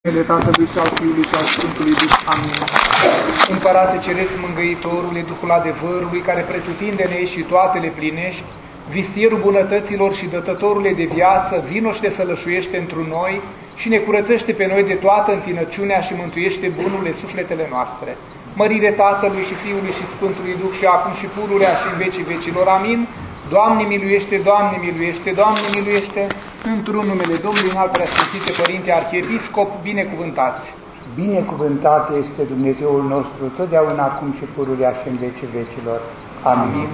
numele Tatălui și al Fiului și al Sfântului Duh. Amin. Împărate Ceresc, Mângâitorule, Duhul adevărului, care pretutindene ești și toate le plinești, vistierul bunătăților și dătătorule de viață, vino și te sălășuiește întru noi și ne curățește pe noi de toată întinăciunea și mântuiește bunurile sufletele noastre. Mărire Tatălui și Fiului și Sfântului Duh și acum și pururea și în vecii vecilor. Amin. Doamne miluiește, Doamne miluiește, Doamne miluiește, într-un numele Domnului înalt preasfințite Părinte Arhiepiscop, binecuvântați! Binecuvântat este Dumnezeul nostru, totdeauna acum și pururea și în vecii vecilor. Amin.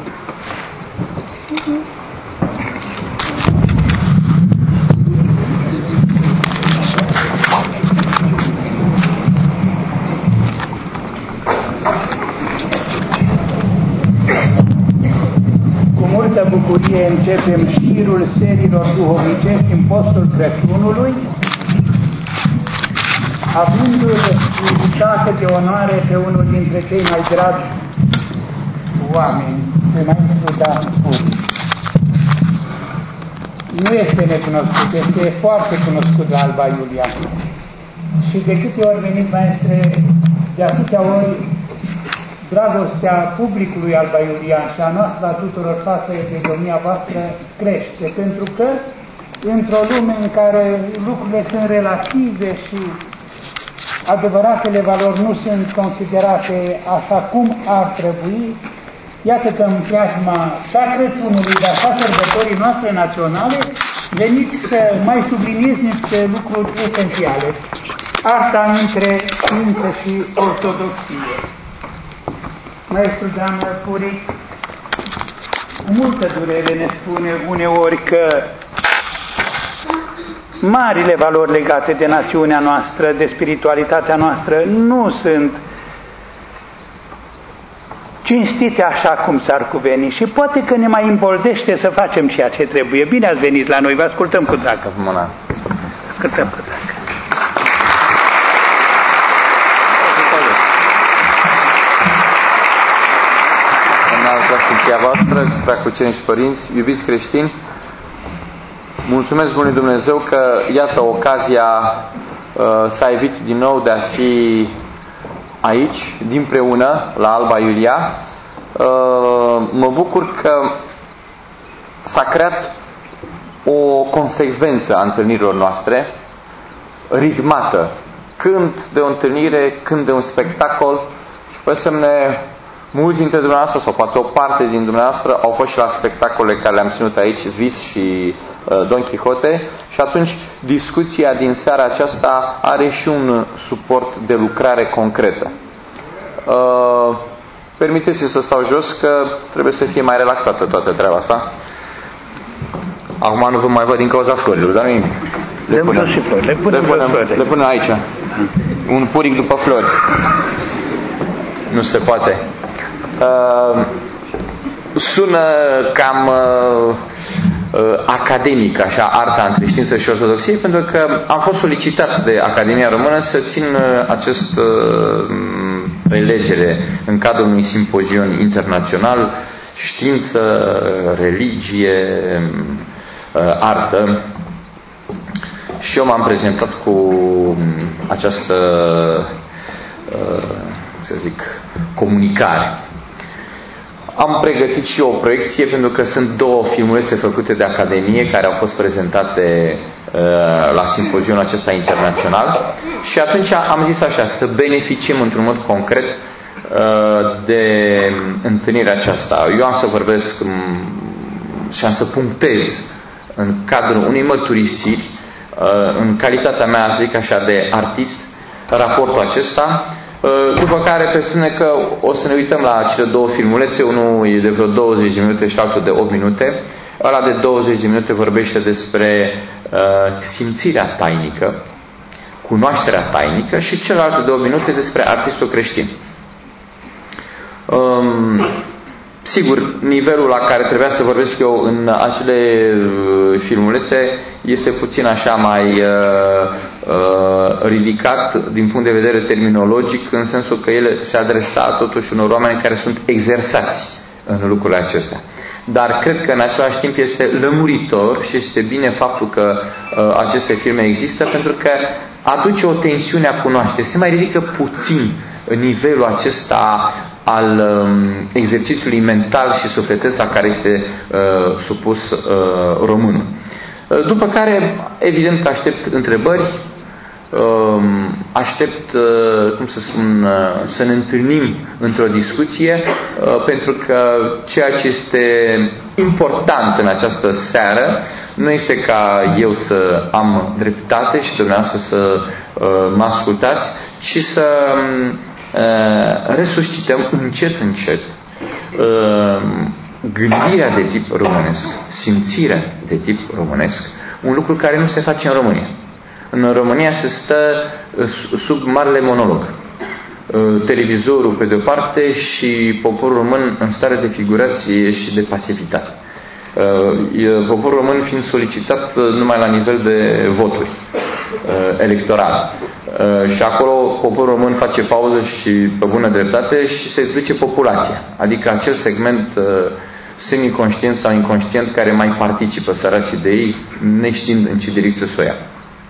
Cu multă bucurie începem șirul serilor duhovnicești în postul Crăciunului, avându-l invitată de onoare pe unul dintre cei mai dragi oameni, pe Maestru Dan Puri. Nu este necunoscut, este foarte cunoscut la Alba Iulia. Și de câte ori veniți, maestre, de atâtea ori dragostea publicului Alba Iulia și a noastră a tuturor față de domnia voastră crește, pentru că într-o lume în care lucrurile sunt relative și adevăratele valori nu sunt considerate așa cum ar trebui, iată că în preajma și a Crăciunului, dar și a sărbătorii noastre naționale, veniți să mai subliniez niște lucruri esențiale. Asta între știință și ortodoxie. Maestru Dan Puri, cu multă durere ne spune uneori că marile valori legate de națiunea noastră, de spiritualitatea noastră, nu sunt cinstite așa cum s-ar cuveni și poate că ne mai îmboldește să facem ceea ce trebuie. Bine ați venit la noi, vă ascultăm cu drag. Ascultăm cu drag. Preasfinția voastră, preacucenici părinți, iubiți creștini, mulțumesc Bunului Dumnezeu că iată ocazia s-a evit din nou de a fi aici, dinpreună, la Alba Iulia. Mă bucur că s-a creat o consecvență a întâlnirilor noastre, ritmată, când de o întâlnire, când de un spectacol, și pe semne mulți dintre dumneavoastră, sau poate o parte din dumneavoastră, au fost și la spectacole care le-am ținut aici, Vis și Don Quixote, și atunci discuția din seara aceasta are și un suport de lucrare concretă. Permiteți-mi să stau jos, că trebuie să fie mai relaxată toată treaba asta. Acum nu vă mai văd din cauza florilor, dar nu nimic. Le punem aici. Un puric după flori. Nu se poate. Sună cam academic, așa, arta între știință și ortodoxie, pentru că am fost solicitat de Academia Română să țin acest prelegere în cadrul unui simpozion internațional, știință, religie, artă, și eu m-am prezentat cu această să zic, comunicare. Am pregătit și o proiecție, pentru că sunt două filmulețe făcute de Academie care au fost prezentate la simpozionul acesta internațional, și atunci am zis așa, să beneficiem într-un mod concret de întâlnirea aceasta. Eu am să vorbesc și am să punctez în cadrul unei mărturisiri, în calitatea mea, zic așa, de artist, raportul acesta. După care presupune că o să ne uităm la cele două filmulețe, unul e de vreo 20 de minute și altul de 8 minute. Ăla de 20 de minute vorbește despre simțirea tainică, cunoașterea tainică, și celălalt de 8 minute despre artistul creștin. Sigur, nivelul la care trebuia să vorbesc eu în acele filmulețe este puțin așa mai ridicat din punct de vedere terminologic, în sensul că ele se adresa totuși unor oameni care sunt exersați în lucrurile acestea. Dar cred că în același timp este lămuritor și este bine faptul că aceste filme există, pentru că aduce o tensiune a cunoașterii. Se mai ridică puțin nivelul acesta al exercițiului mental și sufletesc la care este supus românul. După care, evident că aștept întrebări, aștept, cum să spun, să ne întâlnim într-o discuție, pentru că ceea ce este important în această seară nu este ca eu să am dreptate și dumneavoastră să mă ascultați, ci să resuscităm încet, încet gândirea de tip românesc, simțirea de tip românesc, un lucru care nu se face în România. În România se stă sub marele monolog. Televizorul pe de-o parte și poporul român în stare de figurație și de pasivitate. Poporul român fiind solicitat numai la nivel de voturi electorale. Și acolo poporul român face pauză și pe bună dreptate și se duce populația. Adică acel segment semi-conștient sau inconștient care mai participă, săracii de ei, neștiind în ce direcție să o ia.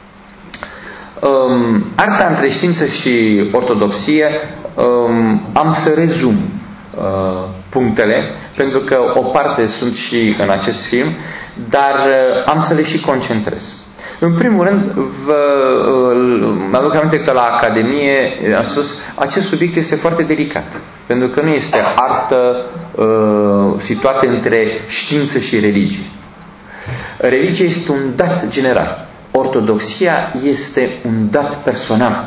Arta între știință și ortodoxie, am să rezum punctele, pentru că o parte sunt și în acest film, dar am să le și concentrez. În primul rând, mă aduc aminte că la Academie am spus, acest subiect este foarte delicat, pentru că nu este artă situată între știință și religie. Religia este un dat general. Ortodoxia este un dat personal.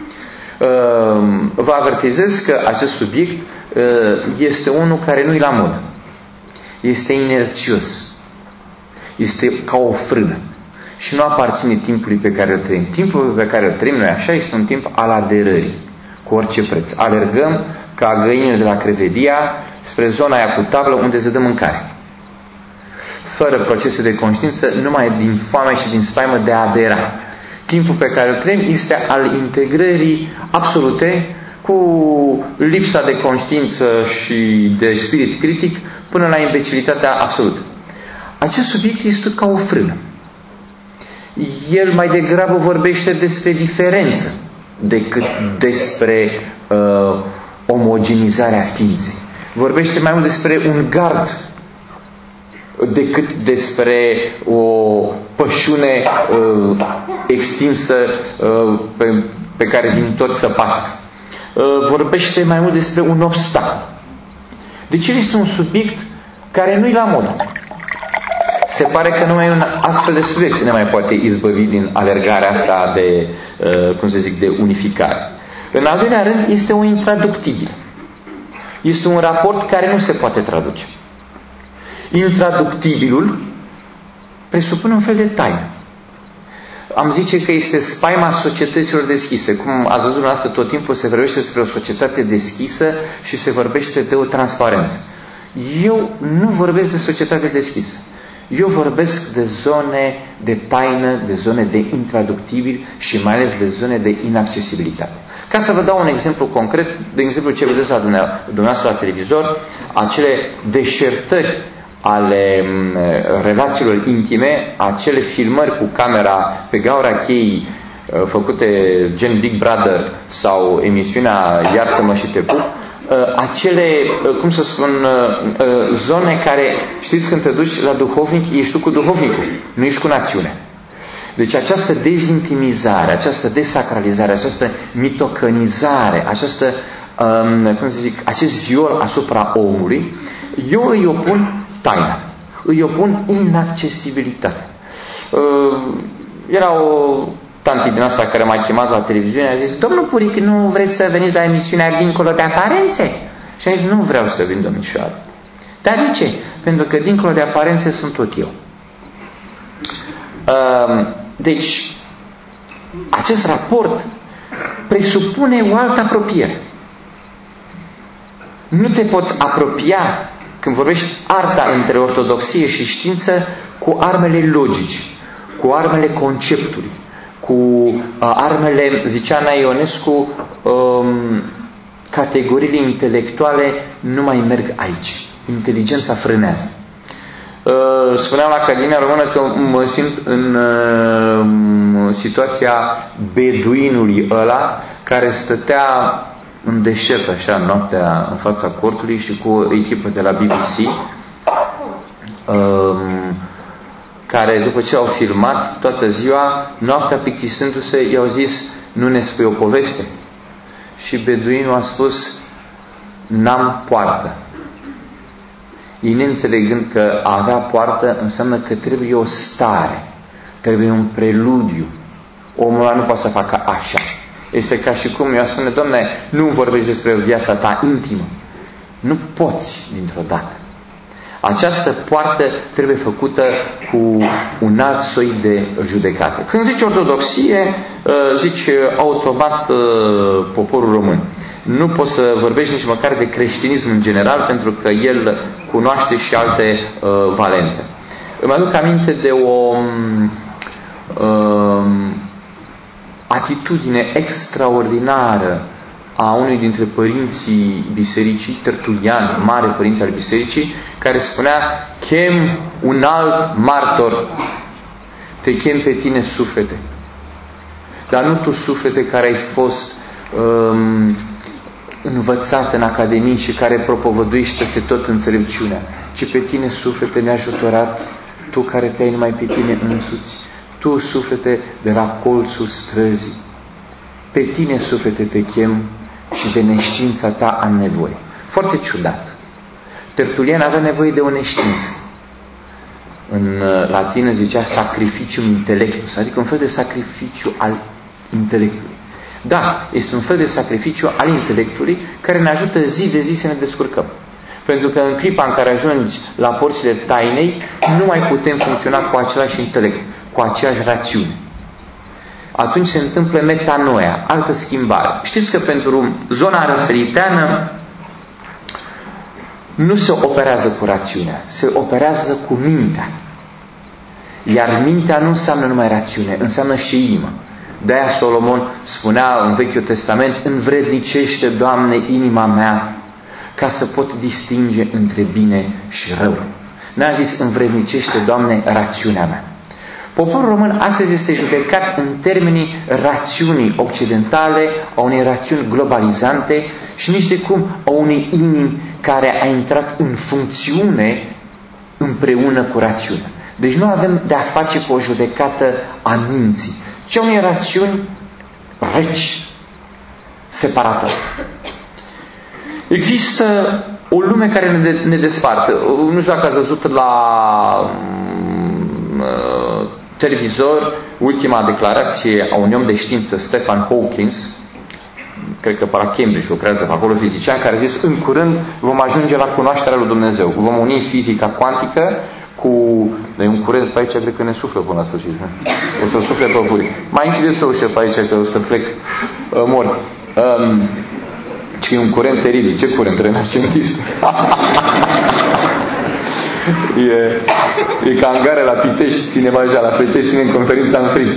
Vă avertizez că acest subiect este unul care nu-i la modă. Este inerțios. Este ca o frână. Și nu aparține timpului pe care îl trăim. Timpul pe care îl trăim noi așa este un timp al aderării. Cu orice preț. Alergăm ca găinile de la Crevedia spre zona aia cu tablă unde se dă mâncare. Fără procese de conștiință, numai din foame și din spaimă de a adera. Timpul pe care îl trăim este al integrării absolute cu lipsa de conștiință și de spirit critic până la imbecilitatea absolută. Acest subiect este ca o frână. El mai degrabă vorbește despre diferență decât despre omogenizarea ființei. Vorbește mai mult despre un gard decât despre o pășune extinsă pe care vin toți să pască. Vorbește mai mult despre un obstacol. Deci el este un subiect care nu-i la modă. Se pare că numai un astfel de subiect ne mai poate izbăvi din alergarea asta de, de unificare. În al doilea rând, este o intraductibil. Este un raport care nu se poate traduce. Intraductibilul presupune un fel de taină. Am zice că este spaima societăților deschise. Cum ați văzut dumneavoastră, tot timpul se vorbește despre o societate deschisă și se vorbește de o transparență. Eu nu vorbesc de societate deschisă. Eu vorbesc de zone de taină, de zone de intraductibil și mai ales de zone de inaccesibilitate. Ca să vă dau un exemplu concret, de exemplu ce vedeți la dumneavoastră la televizor, acele deșertări ale relațiilor intime, acele filmări cu camera pe gaura cheii făcute gen Big Brother sau emisiunea Iartă-mă și te pup, acele, cum să spun, zone care, știți, când te duci la duhovnic, ești tu cu duhovnicul, nu ești cu națiunea. Deci această dezintimizare, această desacralizare, această mitocănizare, această, acest viol asupra omului, eu îi opun taina, îi opun inaccesibilitate. Era o tanti din asta care m-a chemat la televiziune, a zis: domnul Puric, nu vreți să veniți la emisiunea Dincolo de Aparențe? Și a zis: nu vreau să vin, domnișoară. Dar de ce? Pentru că dincolo de aparențe sunt tot eu. Deci, acest raport presupune o altă apropiere. Nu te poți apropia, când vorbești arta între ortodoxie și știință, cu armele logici, cu armele conceptului, cu armele, zicea Ana Ionescu, categoriile intelectuale nu mai merg aici. Inteligența frânează. Spuneam la Academia Română că mă simt în situația beduinului ăla care stătea în deșert așa noaptea în fața cortului și cu o echipă de la BBC care după ce au filmat toată ziua, noaptea plictisindu-se, i-au zis: nu ne spui o poveste? Și beduinul a spus: n-am poartă. Ei neînțelegând că a avea poartă înseamnă că trebuie o stare, trebuie un preludiu. Omul ăla nu poate să facă așa. Este ca și cum eu spune: Doamne, nu vorbești despre viața ta intimă. Nu poți dintr-o dată. Această poartă trebuie făcută cu un alt soi de judecată. Când zici ortodoxie, zici automat poporul român. Nu poți să vorbești nici măcar de creștinism în general, pentru că el cunoaște și alte valențe. Îmi aduc aminte de o atitudine extraordinară a unui dintre părinții bisericii, Tertulian, mare părinte al bisericii, care spunea: chem un alt martor, te chem pe tine, suflete, dar nu tu, suflete, care ai fost învățat în academii și care propovăduiește pe tot înțelepciunea, ci pe tine, suflete neajutorat, tu care te-ai numai pe tine însuți, tu, suflete de la colțul străzii, pe tine, suflete, te chem și de neștiința ta am nevoie. Foarte ciudat. Tertulian avea nevoie de o neștiință. În latină zicea sacrificium intellectus, adică un fel de sacrificiu al intelectului. Da, este un fel de sacrificiu al intelectului care ne ajută zi de zi să ne descurcăm. Pentru că în clipa în care ajungi la porțile tainei, nu mai putem funcționa cu același intelect, cu aceeași rațiune. Atunci se întâmplă metanoia, altă schimbare. Știți că pentru zona răsăriteană nu se operează cu rațiunea, se operează cu mintea. Iar mintea nu înseamnă numai rațiune, înseamnă și inimă. De-aia Solomon spunea în Vechiul Testament: învrednicește, Doamne, inima mea, ca să pot distinge între bine și rău. N-a zis învrednicește, Doamne, rațiunea mea. Poporul român astăzi este judecat în termenii rațiunii occidentale, a unei rațiuni globalizante și nici de cum a unei inimi care a intrat în funcțiune împreună cu rațiunea. Deci nu avem de a face cu o judecată a minții, ci a unei rațiuni reci, separatoare. Există o lume care ne desparte. Nu știu dacă ați văzut la televizor ultima declarație a unui om de știință, Stephen Hawking, cred că pe la Cambridge lucrează pe acolo, fizician, care a zis: în curând vom ajunge la cunoașterea lui Dumnezeu. Vom uni fizica cuantică cu... E un curent pe aici, cred că ne suflă până la sfârșit. O să sufle pe buri. Mai închideți o ușă pe aici, că o să plec mort. Și e un curent teribil. Ce curent? Renascentist. E ca în gare la Pitești, ține Baja, la Pitești ține în conferința în frig.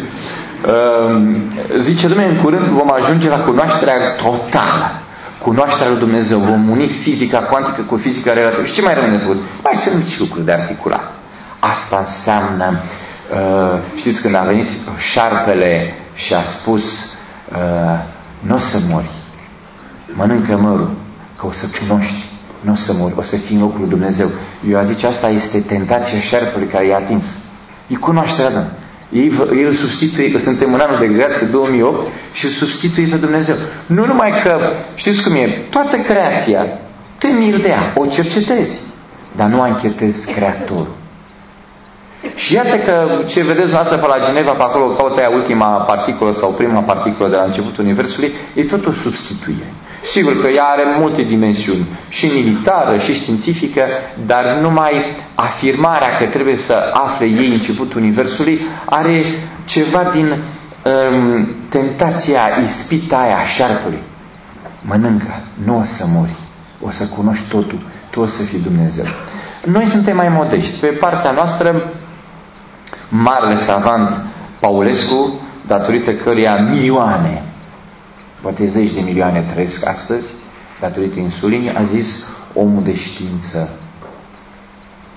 Zice: Dumnezeu, în curând vom ajunge la cunoașterea totală, cunoașterea lui Dumnezeu. Vom uni fizica cuantică cu fizica relativă. Și ce mai rămâne făcut? Mai sunt mici lucruri de articulat. Asta înseamnă, știți, când a venit șarpele și a spus: nu o să mori, mănâncă mărul, că o să cunoști, nu o să mori, o să fii în locul lui Dumnezeu. Eu a zice, asta este tentația șarpelui care i-a atins. E cunoașterea Domnului. Ei îl substituie, că suntem în anul de grație 2008 și îl substituie pe Dumnezeu. Nu numai că, știți cum e, toată creația, te miri de ea, o cercetezi, dar nu anchetezi Creatorul. Și iată că ce vedeți noastră pe la Geneva, pe acolo caută aia ultima particulă sau prima particulă de la începutul Universului, e tot o substituire. Sigur că ea are multe dimensiuni, și militară, și științifică, dar numai afirmarea că trebuie să afle ei începutul Universului are ceva din tentația, ispita aia a șarpului. Mănâncă, nu o să mori, o să cunoști totul, tu o să fii Dumnezeu. Noi suntem mai modești. Pe partea noastră, marele savant Paulescu, datorită căruia milioane, poate 10 de milioane trăiesc astăzi, datorită insulinii, a zis: omul de știință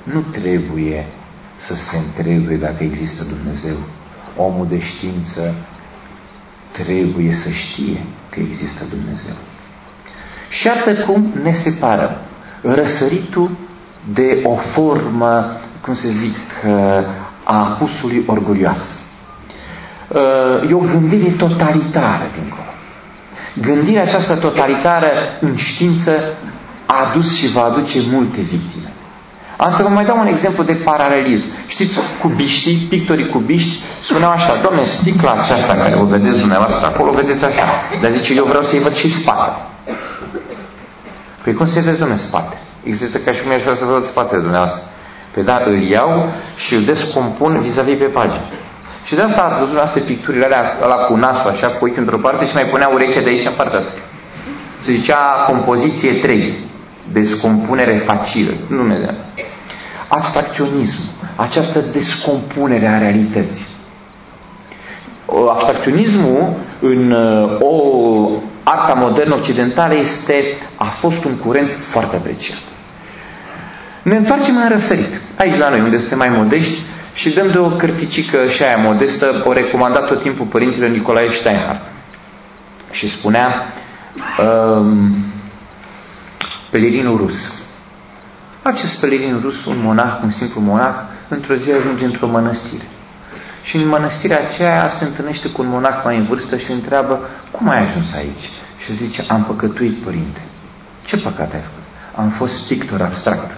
nu trebuie să se întrebe dacă există Dumnezeu. Omul de știință trebuie să știe că există Dumnezeu. Și iată cum ne separă răsăritul de o formă, cum să zic, a apusului orgolioasă. E o gândire totalitară dincolo. Gândirea aceasta totalitară în știință a adus și va aduce multe victime. Am să vă mai dau un exemplu de paralelism. Știți, cubiștii, pictorii cubiști spuneau așa: Doamne, sticla aceasta care o vedeți dumneavoastră acolo, o vedeți așa. Dar zice, eu vreau să-i văd și spatele. Păi cum să-i vezi, Doamne, spate? Există ca și cum aș vrea să văd spatele dumneavoastră. Păi da, îl iau și îl descompun vis-a-vis pe pagină. Și de asta ați văzut dumneavoastră picturile alea cu nasul, așa, cu ochi într-o parte și mai punea urechea de aici în partea asta. Se zicea compoziție 3, descompunere facilă. Nu nume de asta. Abstracționismul, această descompunere a realității. Abstracționismul în o arta modernă occidentală a fost un curent foarte apreciat. Ne întoarcem în răsărit, aici la noi, unde suntem mai modești, și dăm de o cărticică și aia modestă, o recomanda tot timpul părintele Nicolae Steinhardt. Și spunea pelerinul rus. Acest pelerin rus, un monah, un simplu monah, într-o zi ajunge într-o mănăstire. Și în mănăstirea aceea se întâlnește cu un monah mai în vârstă și îl întreabă: cum ai ajuns aici? Și zice: am păcătuit, părinte. Ce păcat ai făcut? Am fost pictor abstract.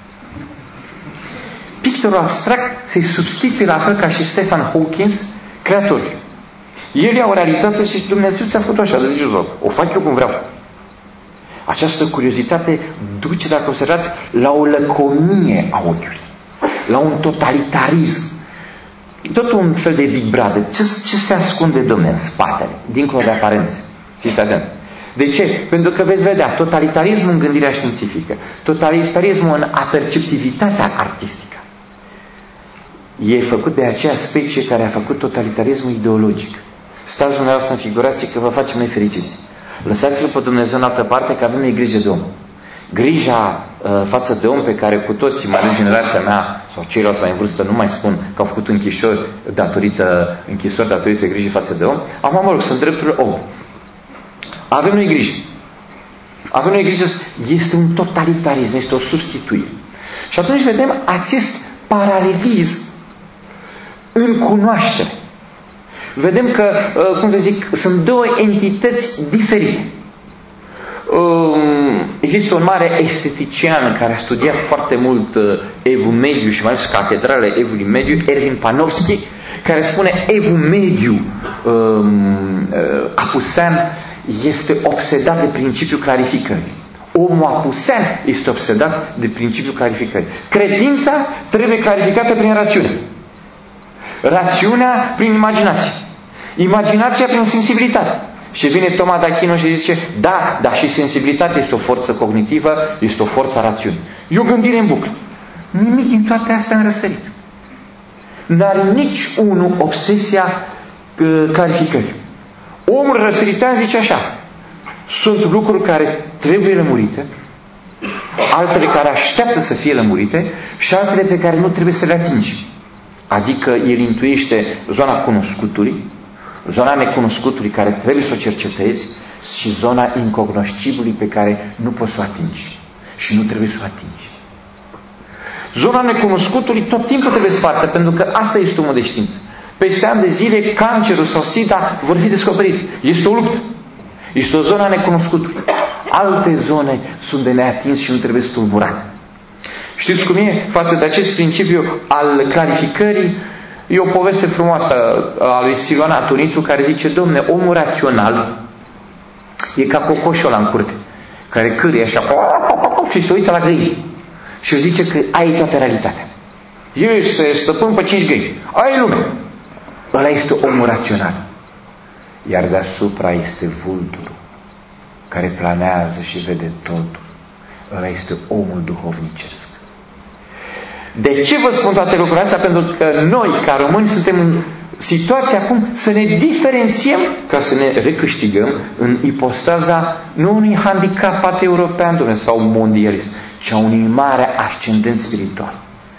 Pictorul abstract se substituie la fel ca și Stephen Hawking, creatorul. El ia o realitate și Dumnezeu ți-a făcut așa, zice, o fac eu cum vreau. Această curiozitate duce, dacă observați, la o lăcomie a ochiului, la un totalitarism. Tot un fel de Big Brother. Ce se ascunde, Dom'le, în spatele, dincolo de aparențe? Fiți atent. De ce? Pentru că veți vedea totalitarismul în gândirea științifică, totalitarismul în aperceptivitatea artistică. E făcut de aceea specie care a făcut totalitarismul ideologic. Stați dumneavoastră în figurație că vă facem noi fericiți. Lăsați-l pe Dumnezeu în altă parte, că avem noi grijă de om. Grija față de om pe care cu toții, mai ales generația mea sau ceilalți mai în vârstă, nu mai spun că au făcut închisori datorită grijii față de om. Acum, mă rog, sunt drepturile omului. Avem noi grijă. Avem noi grijă, este un totalitarism, este o substituire. Și atunci vedem acest paralelism în cunoaștere. Vedem că, cum să zic, sunt două entități diferite. Există un mare estetician care a studiat foarte mult Evul Mediu și mai ales catedrale Evului Mediu, Erwin Panofsky, care spune: Evul Mediu apusean este obsedat de principiul clarificării. Omul apusean este obsedat de principiul clarificării. Credința trebuie clarificată prin rațiune. Rațiunea prin imaginație. Imaginația prin sensibilitate. Și vine Toma d'Achino și zice: da, dar și sensibilitatea este o forță cognitivă, este o forță a rațiunii. E o gândire în buclă. Nimic din toate astea în răsărit. N-are nici unul obsesia clarificării. Omul răsăritean zice așa: sunt lucruri care trebuie lămurite, altele care așteaptă să fie lămurite și altele pe care nu trebuie să le atingi. Adică el intuiește zona cunoscutului, zona necunoscutului care trebuie să o cercetezi și zona incognoscibului pe care nu poți să o atingi și nu trebuie să o atingi. Zona necunoscutului tot timpul trebuie spartă, pentru că asta este omul de știință. Peste ani de zile, cancerul sau SIDA vor fi descoperite. Este o luptă. Este o zonă necunoscutului. Alte zone sunt de neatins și nu trebuie stulburate. Știți cum e? Față de acest principiu al clarificării, e o poveste frumoasă a lui Siluana Tunitu, care zice: domne, omul rațional e ca cocoșul ăla în curte, care cârie așa și se uită la găini și zice că ai toată realitatea. Este stăpân pe 5 găini. Ai lume. Ăla este omul rațional. Iar deasupra este vulturul care planează și vede totul. Ăla este omul duhovnicesc. De ce vă spun toate lucrurile astea? Pentru că noi, ca români, suntem în situația acum să ne diferențiem ca să ne recâștigăm în ipostaza nu unui handicapat european, sau mondialist, ci a unui mare ascendent spiritual.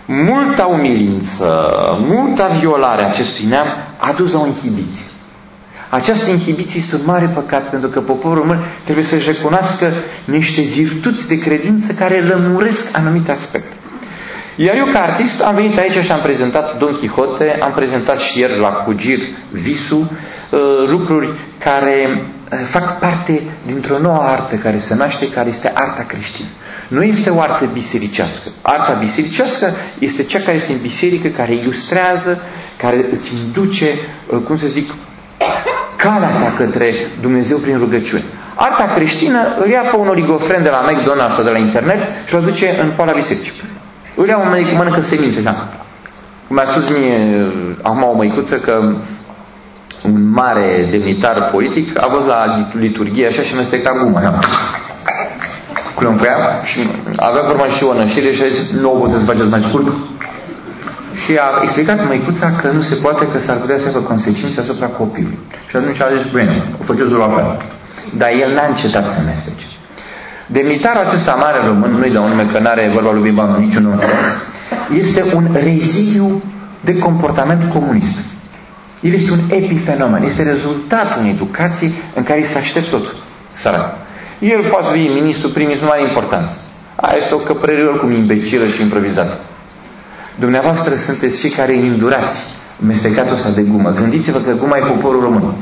multa umilință, multa violare a acestui neam a dus la o inhibiție. Această inhibiție este un mare păcat, pentru că poporul român trebuie să-și recunoască niște virtuți de credință care lămuresc anumite aspecte. Iar eu, ca artist, am venit aici și am prezentat Don Quixote, am prezentat și ieri la Cugir Visul, lucruri care fac parte dintr-o nouă artă care se naște, care este arta creștină. Nu este o artă bisericească. Arta bisericească este cea care este în biserică, care ilustrează, care îți induce, cum să zic, calea ta către Dumnezeu prin rugăciune. Arta creștină îl ia pe un oligofren de la McDonald's sau de la internet și îl duce în poala bisericii. Îl ia un medic, mănâncă semințe. Mi-a spus mie acum o măicuță că un mare demnitar politic a fost la liturghie așa și mesteca guma. Clumpea și avea vorba și o nășire și a zis, nu o puteți să faceți mai scurt. Și a explicat măicuța că nu se poate, că s-ar putea să aibă consecințe asupra copilului. Și atunci a zis, bine, o faceți la fel. Dar el n-a încetat să mestece. Demnitarul acesta mare român, nu-i dau nume că n-are vorba lui Bimba niciun înțeles, este un rezidiu de comportament comunist. El este un epifenomen, este rezultatul unei educații în care se aștept totul. Sărac. El poate să fie ministru, prim-ministru, nu are importanță. Aia este o căprărie oricum imbecilă și improvizată. Dumneavoastră sunteți cei care îndurați mestecatul ăsta de gumă. Gândiți-vă că guma e poporul român.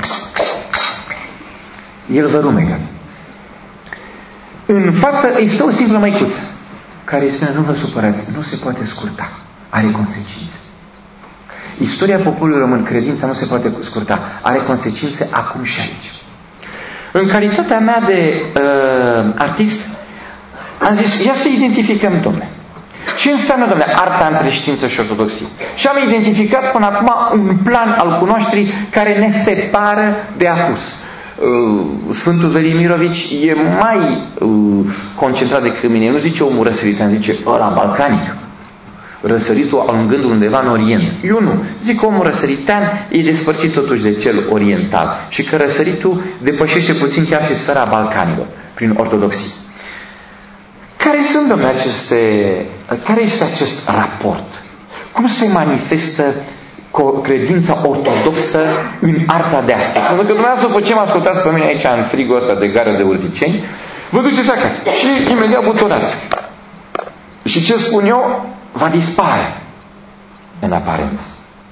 El vă rumecă. În față îi stă o simplă măicuță care îi spune, nu vă supărați, nu se poate scurta, are consecințe. Istoria poporului român, credința nu se poate scurta, are consecințe acum și aici. În calitatea mea de artist, am zis, ia să identificăm, dom'le. Ce înseamnă, dom'le, arta între știință și ortodoxie? Și am identificat până acum un plan al cunoașterii care ne separă de apus. Sfântul Velimirovici e mai concentrat decât mine. Nu zice omul răsăritan, zice ăla balcanic. Răsăritul alungându-l undeva în Orient. Eu nu. Zic că omul răsăritan e despărțit totuși de cel oriental și că răsăritul depășește puțin chiar și sfera balcanilor prin ortodoxie. Care este acest raport? Cum se manifestă credința ortodoxă în arta de astăzi? Pentru că dumneavoastră, după ce mă ascultați pe mine aici în frigul ăsta de gară de urziceni, vă duceți acasă și imediat butonați. Și ce spun eu va dispare în aparență.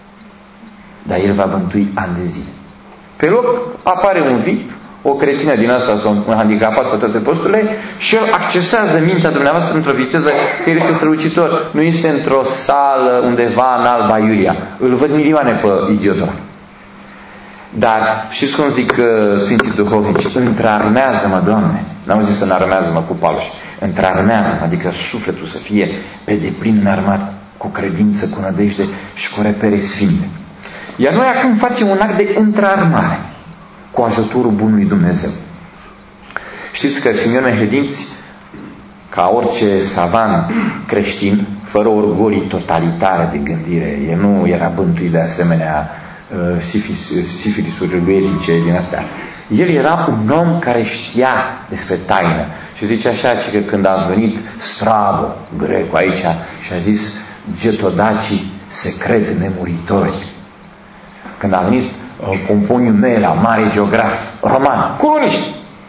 Dar el va bântui ani de zile. Pe loc apare un VIP, o cretină din asta sau un handicapat pe toate posturile și el accesează mintea dumneavoastră într-o viteză că el este strălucitor. Nu este într-o sală undeva în Alba Iulia. Îl văd milioane pe idiotul ăla. Dar știți cum zic Sfinții Duhovnici? Întrarmează-mă, Doamne. N-am zis să înarmează-mă cu paloși. Întrarmează-mă, adică sufletul să fie pe deplin înarmat cu credință, cu nădejde și cu repere sfinte. Iar noi acum facem un act de întrarmare cu ajutorul bunului Dumnezeu. Știți că Simeon Mehedinți, ca orice savant creștin, fără orgolii totalitare de gândire, el nu era bântuit de asemenea sifilisuri etice din astea. El era un om care știa despre taină. Și zice așa, că când a venit Strabo, grecul aici, și a zis, getodacii se cred nemuritori. Când a venit Pomponiu Mela, mare geograf roman, coloniști.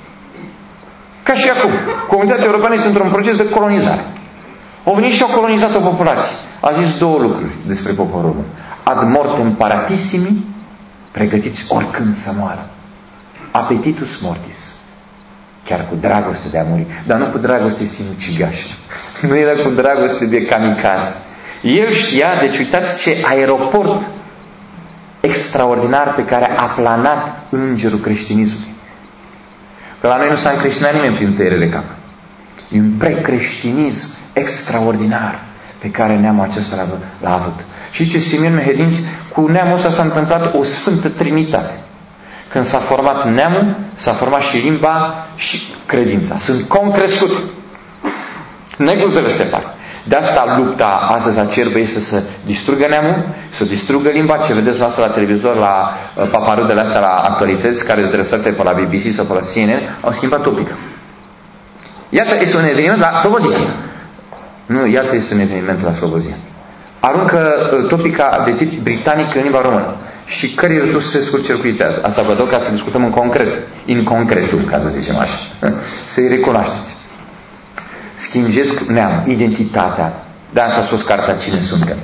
Ca și acum. Comunitatea europeană este într-un proces de colonizare. Au venit și au colonizat o populație. A zis două lucruri despre poporul român. Ad mortem paratissimi, pregătiți oricând să moară. Appetitus mortis. Chiar cu dragoste de a muri. Dar nu cu dragoste sinucigașă. Nu era cu dragoste de kamikaze. El știa, deci uitați ce aeroport extraordinar pe care a planat îngerul creștinismului. Că la noi nu s-a încreștinat nimeni prin tăierele cap. E un precreștinism extraordinar pe care neamul acesta l-a avut. Și ce Simeon Mehedinți, cu neamul ăsta s-a întâmplat o sfântă trinitate. Când s-a format neamul, s-a format și limba și credința. Sunt concrescute. Nu-i cum să le separ. De asta lupta astăzi acerbă este să distrugă neamul, să distrugă limba. Ce vedeți noastră la televizor, la paparudele astea, la actualități, care sunt drăsate pe la BBC sau pe la CNN, au schimbat topică. Iată, este un eveniment la Slobozia. Nu, iată, este un eveniment la Slobozia. aruncă topica de tip britanic în limba română și carierul se scurcircuitează. Asta vă dau ca să discutăm în concretul, ca să zicem așa. Să-i recunoașteți. Schimbesc neam, identitatea. De asta a spus cartea Cine suntem.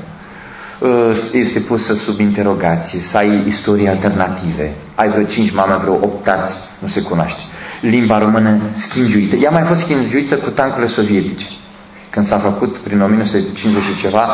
Este pusă sub interogație, să ai istorii alternative. Ai vreo 5 mame, vreo 8 tați, nu se cunoaște. Limba română schingiuită. Ea mai fost schingiuită cu tancurile sovietice. Când s-a făcut prin 1950 și ceva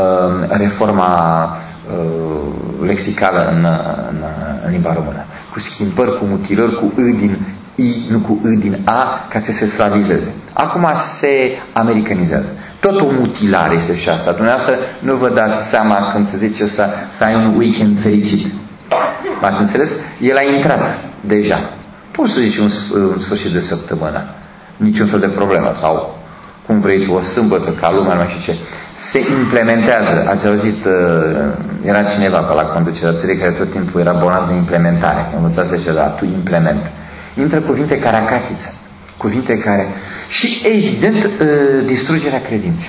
reforma lexicală în limba română. Cu schimbări, cu mutilări, cu î din I, nu cu î din A, ca să se slavizeze. Acum se americanizează. Tot o mutilare este și asta. Dumneavoastră nu vă dați seama când se zice să ai un weekend fericit. M-ați înțeles? El a intrat deja. Poți să zici un sfârșit de săptămână. Niciun fel de problemă. Sau cum vrei tu, o sâmbătă, ca lumea, nu mai știu ce. Se implementează. Ați auzit, era cineva pe la conducerea țării care tot timpul era bolnav de implementare. Învățați ceva, tu implement. Intră cuvinte care acatiță. Cuvinte care... Și, evident, distrugerea credinței.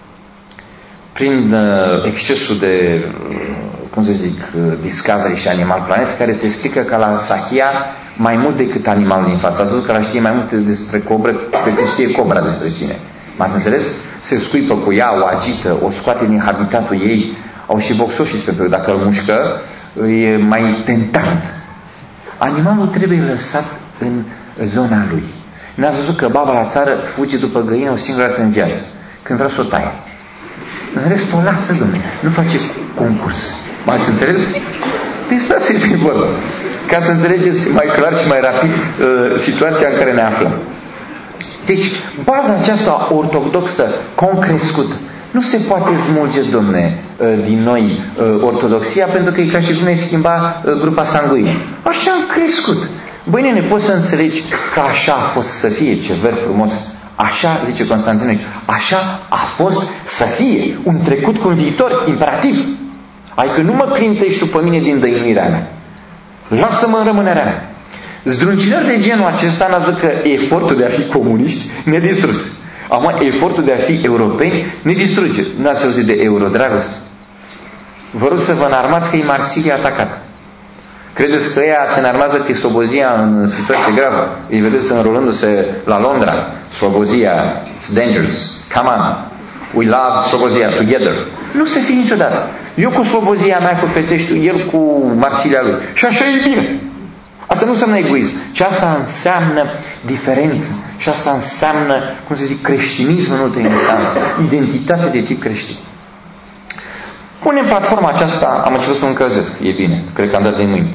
Prin excesul de, cum să zic, Discovery și Animal Planet, care îți explică că la Sahia mai mult decât animalul din față. Ați văzut că la știe mai mult despre cobră decât știe cobra despre sine. M-ați înțeles? Se scuipă cu ea, o agită, o scoate din habitatul ei. Au și boxoșii, pentru că dacă îl mușcă, e mai tentant. Animalul trebuie lăsat în zona lui. N-ați văzut că baba la țară fuge după găină o singură dată în viață, când vrea să o taie. În rest o lasă, dom'le, nu face concurs. M-ați înțeles? Deci asta este vorba. Ca să înțelegeți mai clar și mai rapid situația în care ne aflăm. Deci, baza aceasta ortodoxă, concrescută, nu se poate smulge, domne, din noi ortodoxia, pentru că e ca și cum ne schimba grupa sanguină. Așa am crescut. Băi, nene, poți să înțelegi că așa a fost să fie, ce verb frumos. Așa, zice Constantin, așa a fost să fie. Un trecut cu un viitor imperativ. Adică nu mă clintești tu pe mine din dăinuirea mea. Lasă-mă în rămânerea mea. Zdruncinări de genul acesta n-a zis că efortul de a fi comuniști ne distrus. Acum, efortul de a fi europeni ne distruge. N-ați auzit de eurodragoste? Vă rog să vă înarmați că e Marsilia atacată. Credeți că ea se înarmează că e Slobozia în situație gravă? Îi vedeți înrolându-se la Londra. Slobozia, it's dangerous. Come on. We love Slobozia together. Nu se fie niciodată. Eu cu Slobozia mea, cu fetești, el cu Marsilia lui. Și așa e bine. Asta nu înseamnă egoism, ci asta înseamnă diferență. Și asta înseamnă, cum să zic, creștinism în ultimă instanță. Identitate de tip creștin. Punem platforma aceasta, am început să mă încălzesc, e bine, cred că am dat de mâini.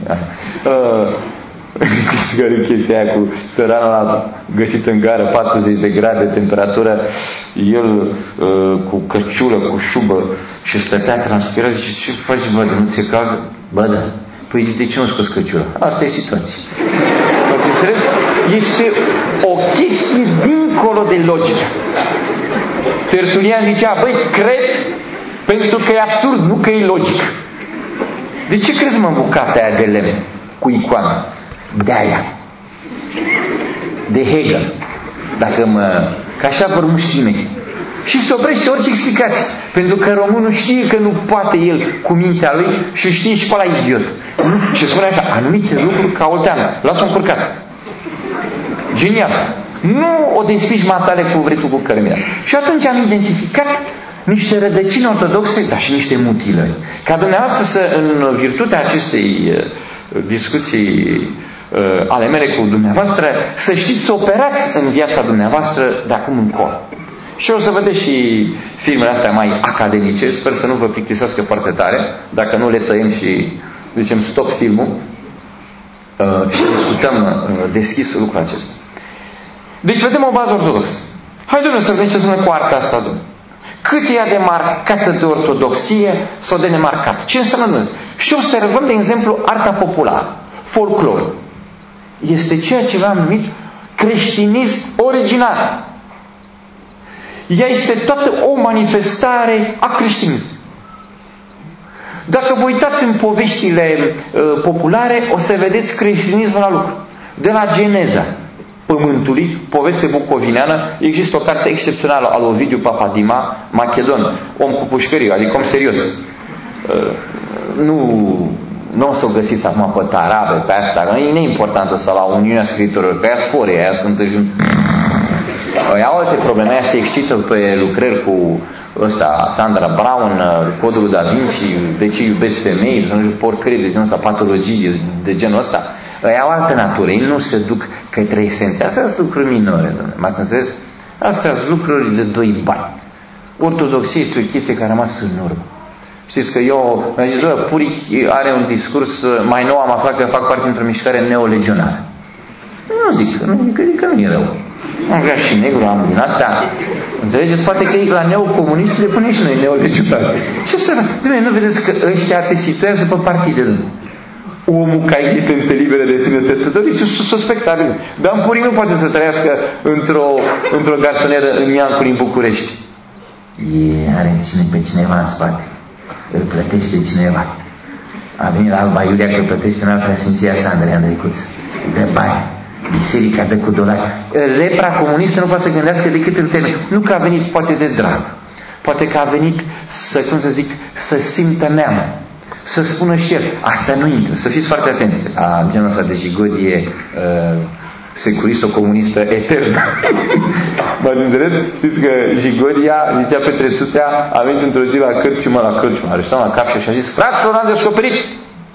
Știți care e chestia aia cu țăranul a găsit în gară 40 de grade temperatură, el cu căciulă, cu șubă și stătea transpirat, zice, ce faci, bă, de nu ți-e cald? Bă, da. Păi de ce nu scoți căciula? Asta e situația. Ați înțeles? Este o chestie dincolo de logică. Tertulian zicea, băi, cred pentru că e absurd, nu că e logic. De ce crezi, mă, în bucata aia de lemn cu icoană? De aia. De Hegel. Dacă că așa vor mușchii mei. Și se oprește orice explicație. Pentru că românul știe că nu poate el cu mintea lui și știe și pe ăla idiot. Nu, ce spune așa, anumite lucruri ca Olteanu. Lasă-o încurcat. Genial. Nu o despici matale cu vretul cu cărmina. Și atunci am identificat niște rădăcini ortodoxe, dar și niște mutilări. Ca dumneavoastră să, în virtutea acestei discuții ale mele cu dumneavoastră, să știți să operați în viața dumneavoastră de acum încolo. Și o să vedeți și filmele astea mai academice. Sper să nu vă plictisească foarte tare. Dacă nu le tăiem și zicem stop filmul și discutăm deschis lucrul acesta. Deci vedem o bază ortodoxă. Hai, domnule, să vedem ce spune cu arta asta, domnule. Cât e ea de marcată de ortodoxie sau de nemarcată? Ce înseamnă, domnule? Și observăm, de exemplu, arta populară, folclor. Este ceea ce v-am numit creștinism original. Ea este toată o manifestare a creștinismului. Dacă vă uitați în poveștile populare, o să vedeți creștinismul la lucru. De la Geneza pământului, poveste bucovineană. Există o carte excepțională al Ovidiu Papadima, macedon, om cu pușcărie, adică om serios. Nu o să o găsiți acum pe tarabe, pe asta, nu e neimportant ăsta la Uniunea Scriitorilor, că aia sforie, aia sunt au alte probleme, aia se excită pe lucrări cu ăsta, Sandra Brown, Codul Da Vinci, de ce iubesc femei, nu știu, porcării de genul ăsta, patologii de genul ăsta. Ei au altă natură, ei nu se duc către esență. Astea sunt lucruri minore, domnule. M-ați înțeles? Astea sunt lucruri de 2 bani. Ortodoxia este o chestie care a rămas în urmă. Știți că eu mi-am zis, Puric are un discurs, mai nou am aflat că fac parte dintr-o mișcare neolegionară. Nu zic, că nu e rău. Am vrea și negru, am din asta. Înțelegeți? Poate că la neocomuniști le punem și noi neolegionare. Ce să fac? Nu vedeți că ăștia te situează pe partide, omul ca existență liberă de sine stătător este suspectabil. Dar în Puric nu poate să trăiască într-o garsonieră în Iancuri, în București. Are pe cineva în spate. Îl plătește cineva. A venit la Alba Iulia că plătește în alta Sfinția sa, Andrei Andreicuț. De bani. Biserica dă cu dolari. Lepra comunistă nu poate să gândească decât în termen. Nu că a venit poate de drag. Poate că a venit să simtă neamă. Să spună și el, asta nu intră. Să fiți foarte atenți. Genul ăsta de jigodie securisto-comunistă eternă. M-ați înțeles? Știți că jigodia, zicea Petre Țuțea, a venit într-o zi la Cârciumă, a restat la Capșă și a zis, fraților, am descoperit,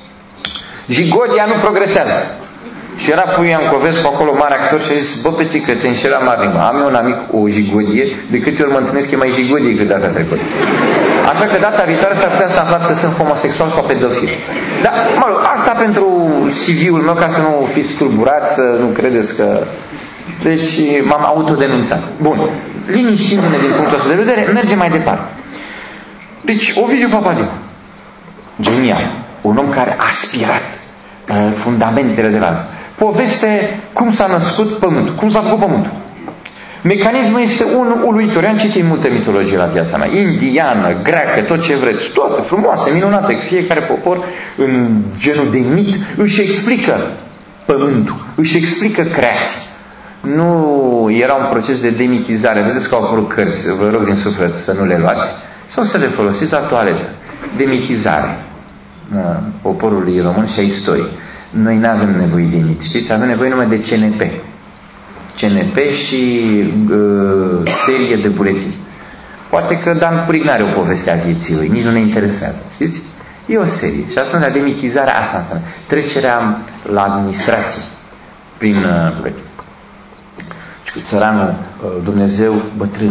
jigodia nu progresează. Și era Puiu Iancovescu acolo, mare actor, și a zis, bă, Petrică, te înșela mare. Am eu un amic, o jigodie, de câte ori mă întâlnesc, e mai jigodie decât data trecută. Așa că data viitoare s-ar putea să aflați că sunt homosexual sau pedofil. Dar, mă rog, asta pentru CV-ul meu, ca să nu fiți tulburați, să nu credeți că... Deci, m-am autodenunțat. Bun. Liniștindu-ne din punctul ăsta de vedere, mergem mai departe. Deci, Ovidiu Papadima. Genial. Un om care a aspirat fundamentele de bază. Poveste cum s-a născut Pământul. Cum s-a făcut Pământul. Mecanismul este unul uluitor. Eu am citit multe mitologii la viața mea. Indiană, greacă, tot ce vreți. Toate frumoase, minunate. Fiecare popor în genul de mit își explică Pământul. Își explică creația. Nu era un proces de demitizare. Vedeți că au apărut cărți. Vă rog din suflet să nu le luați. Sau să le folosiți la toaletă. Demitizare. Poporului român și a istoriei. Noi nu avem nevoie de mit. Știți? Avem nevoie numai de CNP. CNP și serie de buletini. Poate că Dan Puric n-are o poveste a vieții lui, nici nu ne interesează. Știți? E o serie. Și atunci demitizarea asta înseamnă trecerea la administrație prin buletini. Și cu țăranul Dumnezeu bătrân,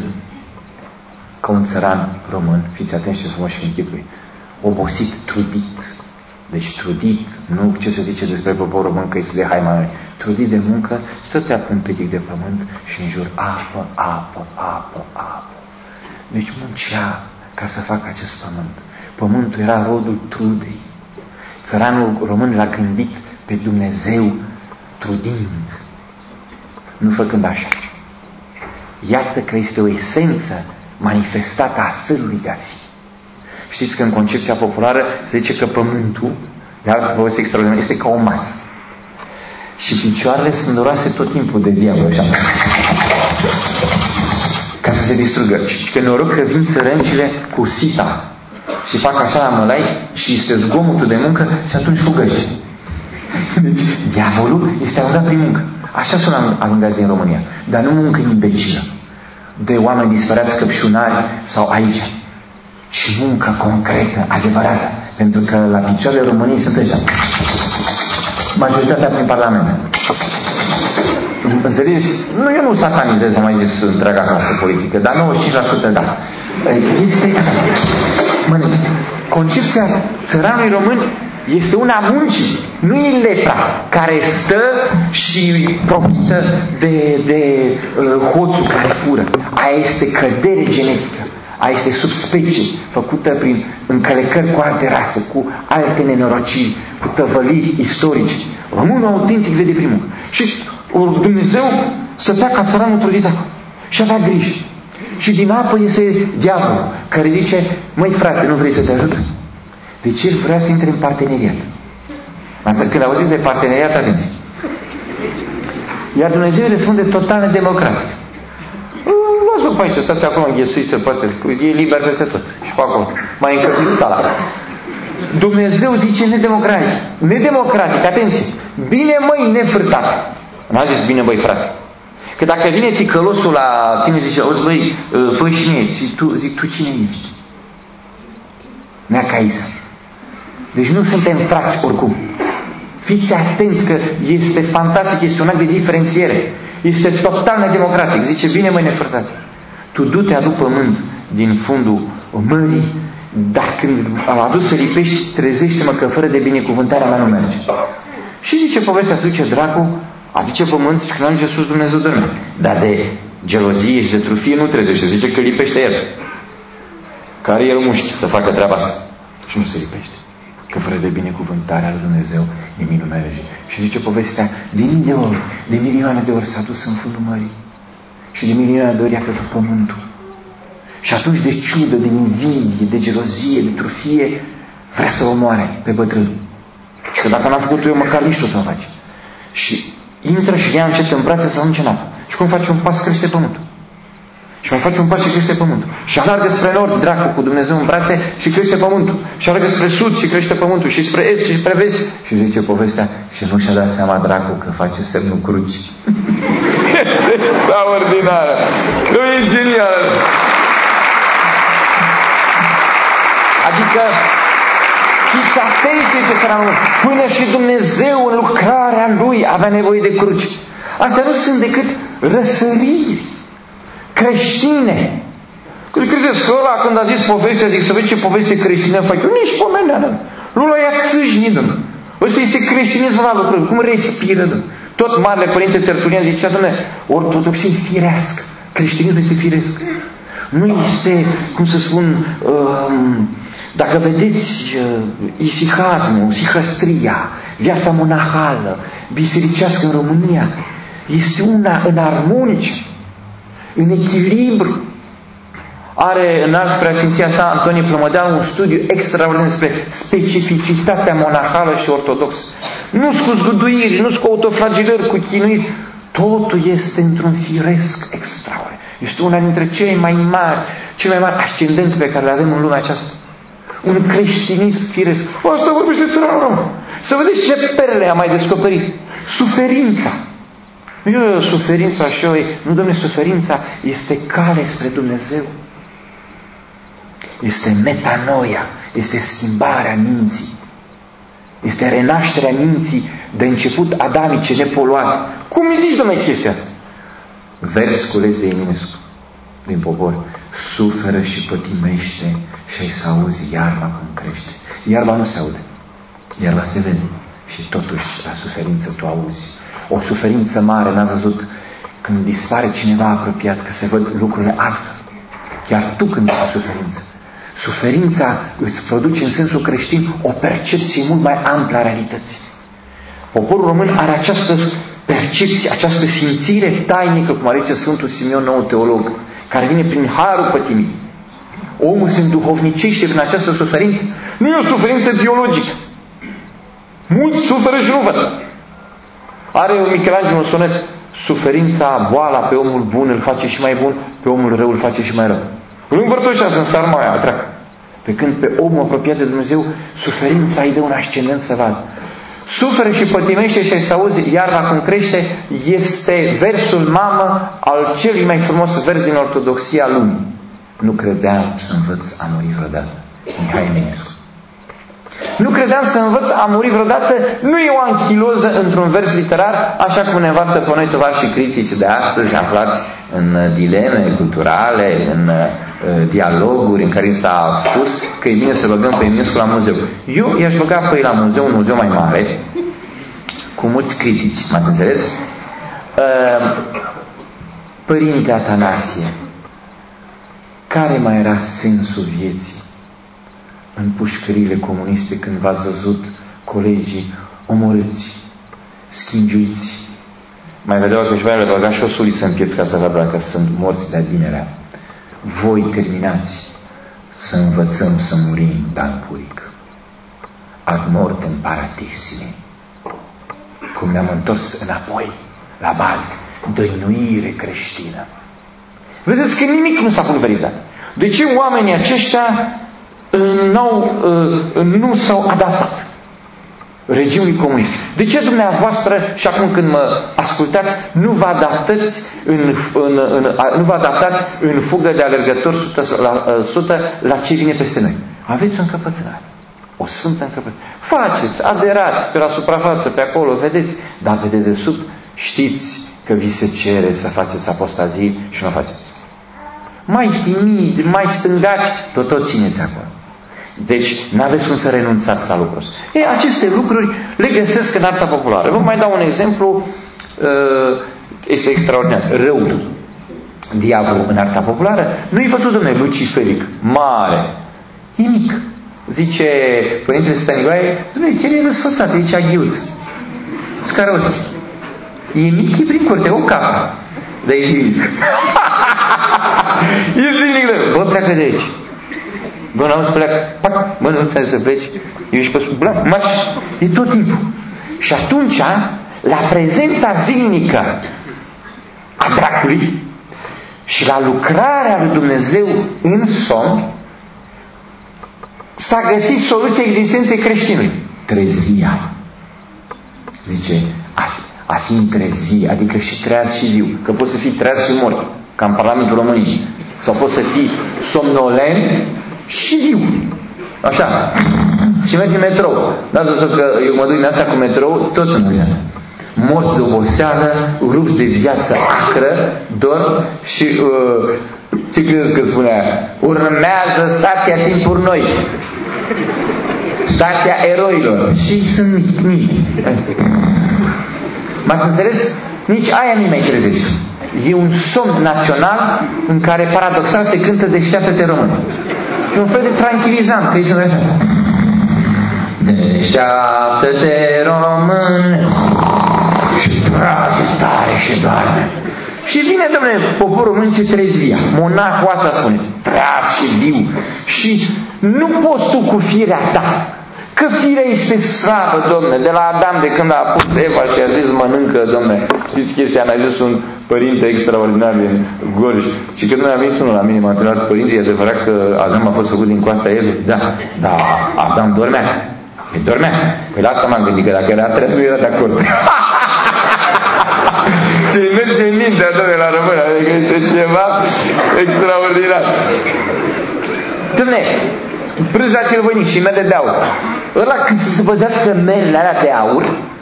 ca un țăran român, fiți atenți ce frumos și închipui, obosit, trudit. Deci trudit, nu ce se zice despre poporul român că este de haimă, trudit de muncă, stătea pe un pitic de pământ și în jur apă, apă, apă, apă. Deci muncea ca să facă acest pământ. Pământul era rodul trudei. Țăranul român l-a gândit pe Dumnezeu trudind, nu făcând așa. Iată că este o esență manifestată a felului de a fi. Știți că în concepția populară se zice că pământul, de altă poveste extraordinară, este ca o masă. Și picioarele sunt doroase tot timpul de diavol, așa, ca să se distrugă. Și că noroc că vin țărâncile cu sita și fac așa la mălai și este zgomotul de muncă și atunci fugăște. Deci diavolul este alungat prin muncă. Așa sunt alungați din România. Dar nu muncă imbecilă de oameni disperați, căpșunari sau aici, și muncă concretă, adevărată. Pentru că la picioarele României sunt ăștia. Majoritatea prin Parlament. Înțelegeți? Nu, eu nu satanizez, am mai zis, întreaga clasă politică, dar 95% da. Este concepția țăranului român este una a muncii. Nu e lepra care stă și profită de hoțul care fură. Aia este cădere genetică. Aia este subspecie făcută prin încălecări cu alte rase, cu alte nenorociri, cu tăvăliri istorici. Românul autentic vede primul. Și Dumnezeu stătea ca țăranul trudit acolo și avea grijă. Și din apă iese diavolul care zice: măi frate, nu vrei să te ajut? Deci el vrea să intre în parteneriat. Când auziți de parteneriat, atenți. Iar Dumnezeu îi răspunde total nedemocratic. Luați-vă pe aici, stați acolo înghesuiți, se poate, e liber peste tot. Și pe acolo, mai încălzit sala. Dumnezeu zice nedemocratic. Nedemocratic, atenție. Bine măi nefrâtat. N-a zis bine băi frate. Că dacă vine ticălosul la tine și zice, auzi băi, fă și mie, zic tu cine ești? Nea Caisa. Deci nu suntem frați oricum. Fiți atenți că este fantastic, este un act de diferențiere. Este total nedemocratic. Zice, bine măi nefrătate, tu du-te, adu pământ din fundul mării, dar când am adus să lipești, trezește-mă că fără de binecuvântarea mea nu merge. Și zice povestea, se duce dracu, aduce pământ și când ajunge sus, Dumnezeu dorme. Dar de gelozie și de trufie nu trezește, zice că lipește el. Care el mușchi să facă treaba asta. Și nu se lipește. Că fără de binecuvântarea lui Dumnezeu nimic nu merge. Și zice povestea, de mii de ori, de milioane de ori s-a dus în fundul mării. Și de milioane de ori a căzut pământul. Și atunci de ciudă, de invidie, de gelozie, de trufie, vrea să o omoare pe bătrân. Și că dacă n-am făcut eu, măcar nici tu să o faci. Și intră și ia încet în brațe să arunce în apă. Și cum face un pas, crește pământul. Și mai face un pas și crește pământul. Și alargă spre nord, dracu, cu Dumnezeu în brațe și crește pământul. Și alargă spre sud și crește pământul. Și spre est și spre vest. Și zice povestea, și nu și-a dat seama, dracu, că face semnul cruci. Este extraordinară. Nu e genial. Adică, fiți atenți ce până și Dumnezeu în lucrarea Lui avea nevoie de cruci. Astea nu sunt decât răsăriri creștine. Credeți că ăla când a zis povestea, zic să vezi ce poveste creștină fac eu? Nici pomeneană. Lula ia țâșni, domnule. Ăsta este creștinismul la lucruri. Cum respiră, domnule? Tot Marele Părinte Tertulian zicea, domnule, ortodoxie firească. Creștinismul este firesc. Nu este, cum să spun, dacă vedeți isihasmul, sihăstria, viața monahală, bisericească în România, este una în armonice, în echilibru. Are înalt preasfinția sa Antonie Plămădeanu un studiu extraordinar despre specificitatea monahală și ortodoxă. Nu-s cu zguduiri, nu-s cu autoflagilări, cu chinuiri. Totul este într-un firesc extraordinar. Este una dintre cele mai mari ascendente pe care le avem în lumea aceasta. Un creștinism firesc. Asta vorbește țăranul român. Să vedeți ce perle am mai descoperit. Suferința. Suferința așa e. Nu, dom'le, suferința este cale spre Dumnezeu. Este metanoia. Este schimbarea minții. Este renașterea minții de început adamice, nepoluate. Cum îi zici, dom'le, chestia asta? Vers cules de Eminescu din popor. Suferă și pătimește și să auzi iarba cum crește. Iarba nu se aude. Iarba se vede. Și totuși la suferință tu auzi. O suferință mare, n-ați văzut când dispare cineva apropiat, că se văd lucrurile altfel. Chiar tu când ești suferință. Suferința îți produce în sensul creștin o percepție mult mai amplă a realității. Poporul român are această percepție, această simțire tainică, cum are Sfântul Simeon, nou teolog, care vine prin harul pătimii. Omul se înduhovnicește prin această suferință. Nu e o suferință biologică. Mulți suferă și nu văd. Are Michelangelo un sonet, suferința, boala pe omul bun îl face și mai bun, pe omul rău îl face și mai rău. Îl împărtășează în sarma aia, treacă. Pe când pe omul apropiat de Dumnezeu, suferința îi dă un ascendent să vadă. Suferă și pătimește și să auzi iarba cum crește, este versul mamă al celui mai frumos vers din ortodoxia lumii. Nu credeam să învăț a muri vreodată. Mihai Eminescu. Nu credeam să învăț a muri vreodată, nu e o anchiloză într-un vers literar, așa cum ne învață pe noi tovarășii critici de astăzi, aflați în dileme culturale, în dialoguri în care s-a spus că e bine să băgăm pe Eminescu la muzeu. Eu i-aș băga pe ei la muzeu, un muzeu mai mare, cu mulți critici, m-ați înțeles? Părinte Atanasie, care mai era sensul vieții în pușcările comuniste când v-ați văzut colegii omorâți, schingiuiți? Mai vedeau că își le băga și o suliță în piept ca să vadă dacă sunt morți de adinerea. Voi terminați să învățăm să murim, Dan Puric. Ad mortem paradisine. Cum ne-am întors înapoi la bază. Dăinuire creștină. Vedeți că nimic nu s-a pulverizat. De ce oamenii aceștia nu s-au adaptat regimului comunist? De ce dumneavoastră, și acum când mă ascultați, nu vă adaptați în fugă de alergători 100% la ce vine peste noi? Aveți o încăpățânare. O sfântă încăpățânare. Faceți, aderați pe la suprafață, pe acolo, vedeți, dar pe dedesubt știți că vi se cere să faceți apostazii și nu o faceți. Mai timid, mai stângați, tot țineți acolo. Deci, n-aveți cum să renunțați la lucrul ăsta. Aceste lucruri le găsesc în arta populară. Vă mai dau un exemplu, este extraordinar. Răul, diavolul în arta populară, nu-i văzut, domnule, luciferic, mare. E mic. Zice Părintele Stăniloae, domnule, chiar e răsfățat, e aici aghiuț. Scaros. E mic, e prin curte, o capă. Dar e zilnic. E zilnic, bă, pleacă de aici. Bă, n-am să pleacă. Pac, bă, nu ți-ai să pleci. Ești pe sub blanc, marș. E tot timpul. Și atunci, la prezența zilnică a dracului și la lucrarea lui Dumnezeu în somn, s-a găsit soluția existenței creștinului. Trezvia. Zice, a fi în trezie, adică și treaz și viu. Că poți să fii treaz și mort, ca în Parlamentul României. Sau poți să fii somnolent și viu. Așa. Și mergi în metrou. Dați văzut că eu mă duc dimineața cu metrou, toți sunt așa. Morți de oboseală, rupți de viață acră, dorm și ce credeți că spunea? Urmează stația Timpuri Noi. Stația eroilor. Și sunt mici. M-ați înțeles? Nici aia nu mai trezește. E un somn național în care paradoxal se cântă Deșteaptă-te român. E un fel de tranquilizant, că ei sunt așa. Deșteaptă-te român și trage tare și doarme. Și vine, domnule, poporul român ce trezvia. Monahul asta spune, treaz și viu. Și nu poți tu cu firea ta. Că firea este slavă, domne, de la Adam, de când a pus Eva și a zis mănâncă, domne. Știți chestia, a zis un părinte extraordinar din Gorj. Și când a venit unul la mine, m-a întrebat, părinte, e adevărat că Adam a fost făcut din coasta Evei? Da, dar Adam dormea. Păi dormea. Păi la asta m-am gândit, că dacă era treaz, nu era de acord. Ce-i merge în mintea, domne, la român, adică este ceva extraordinar. Domne, prânz cel voinic și mele de aur. Ăla când să se văzească melele alea de aur,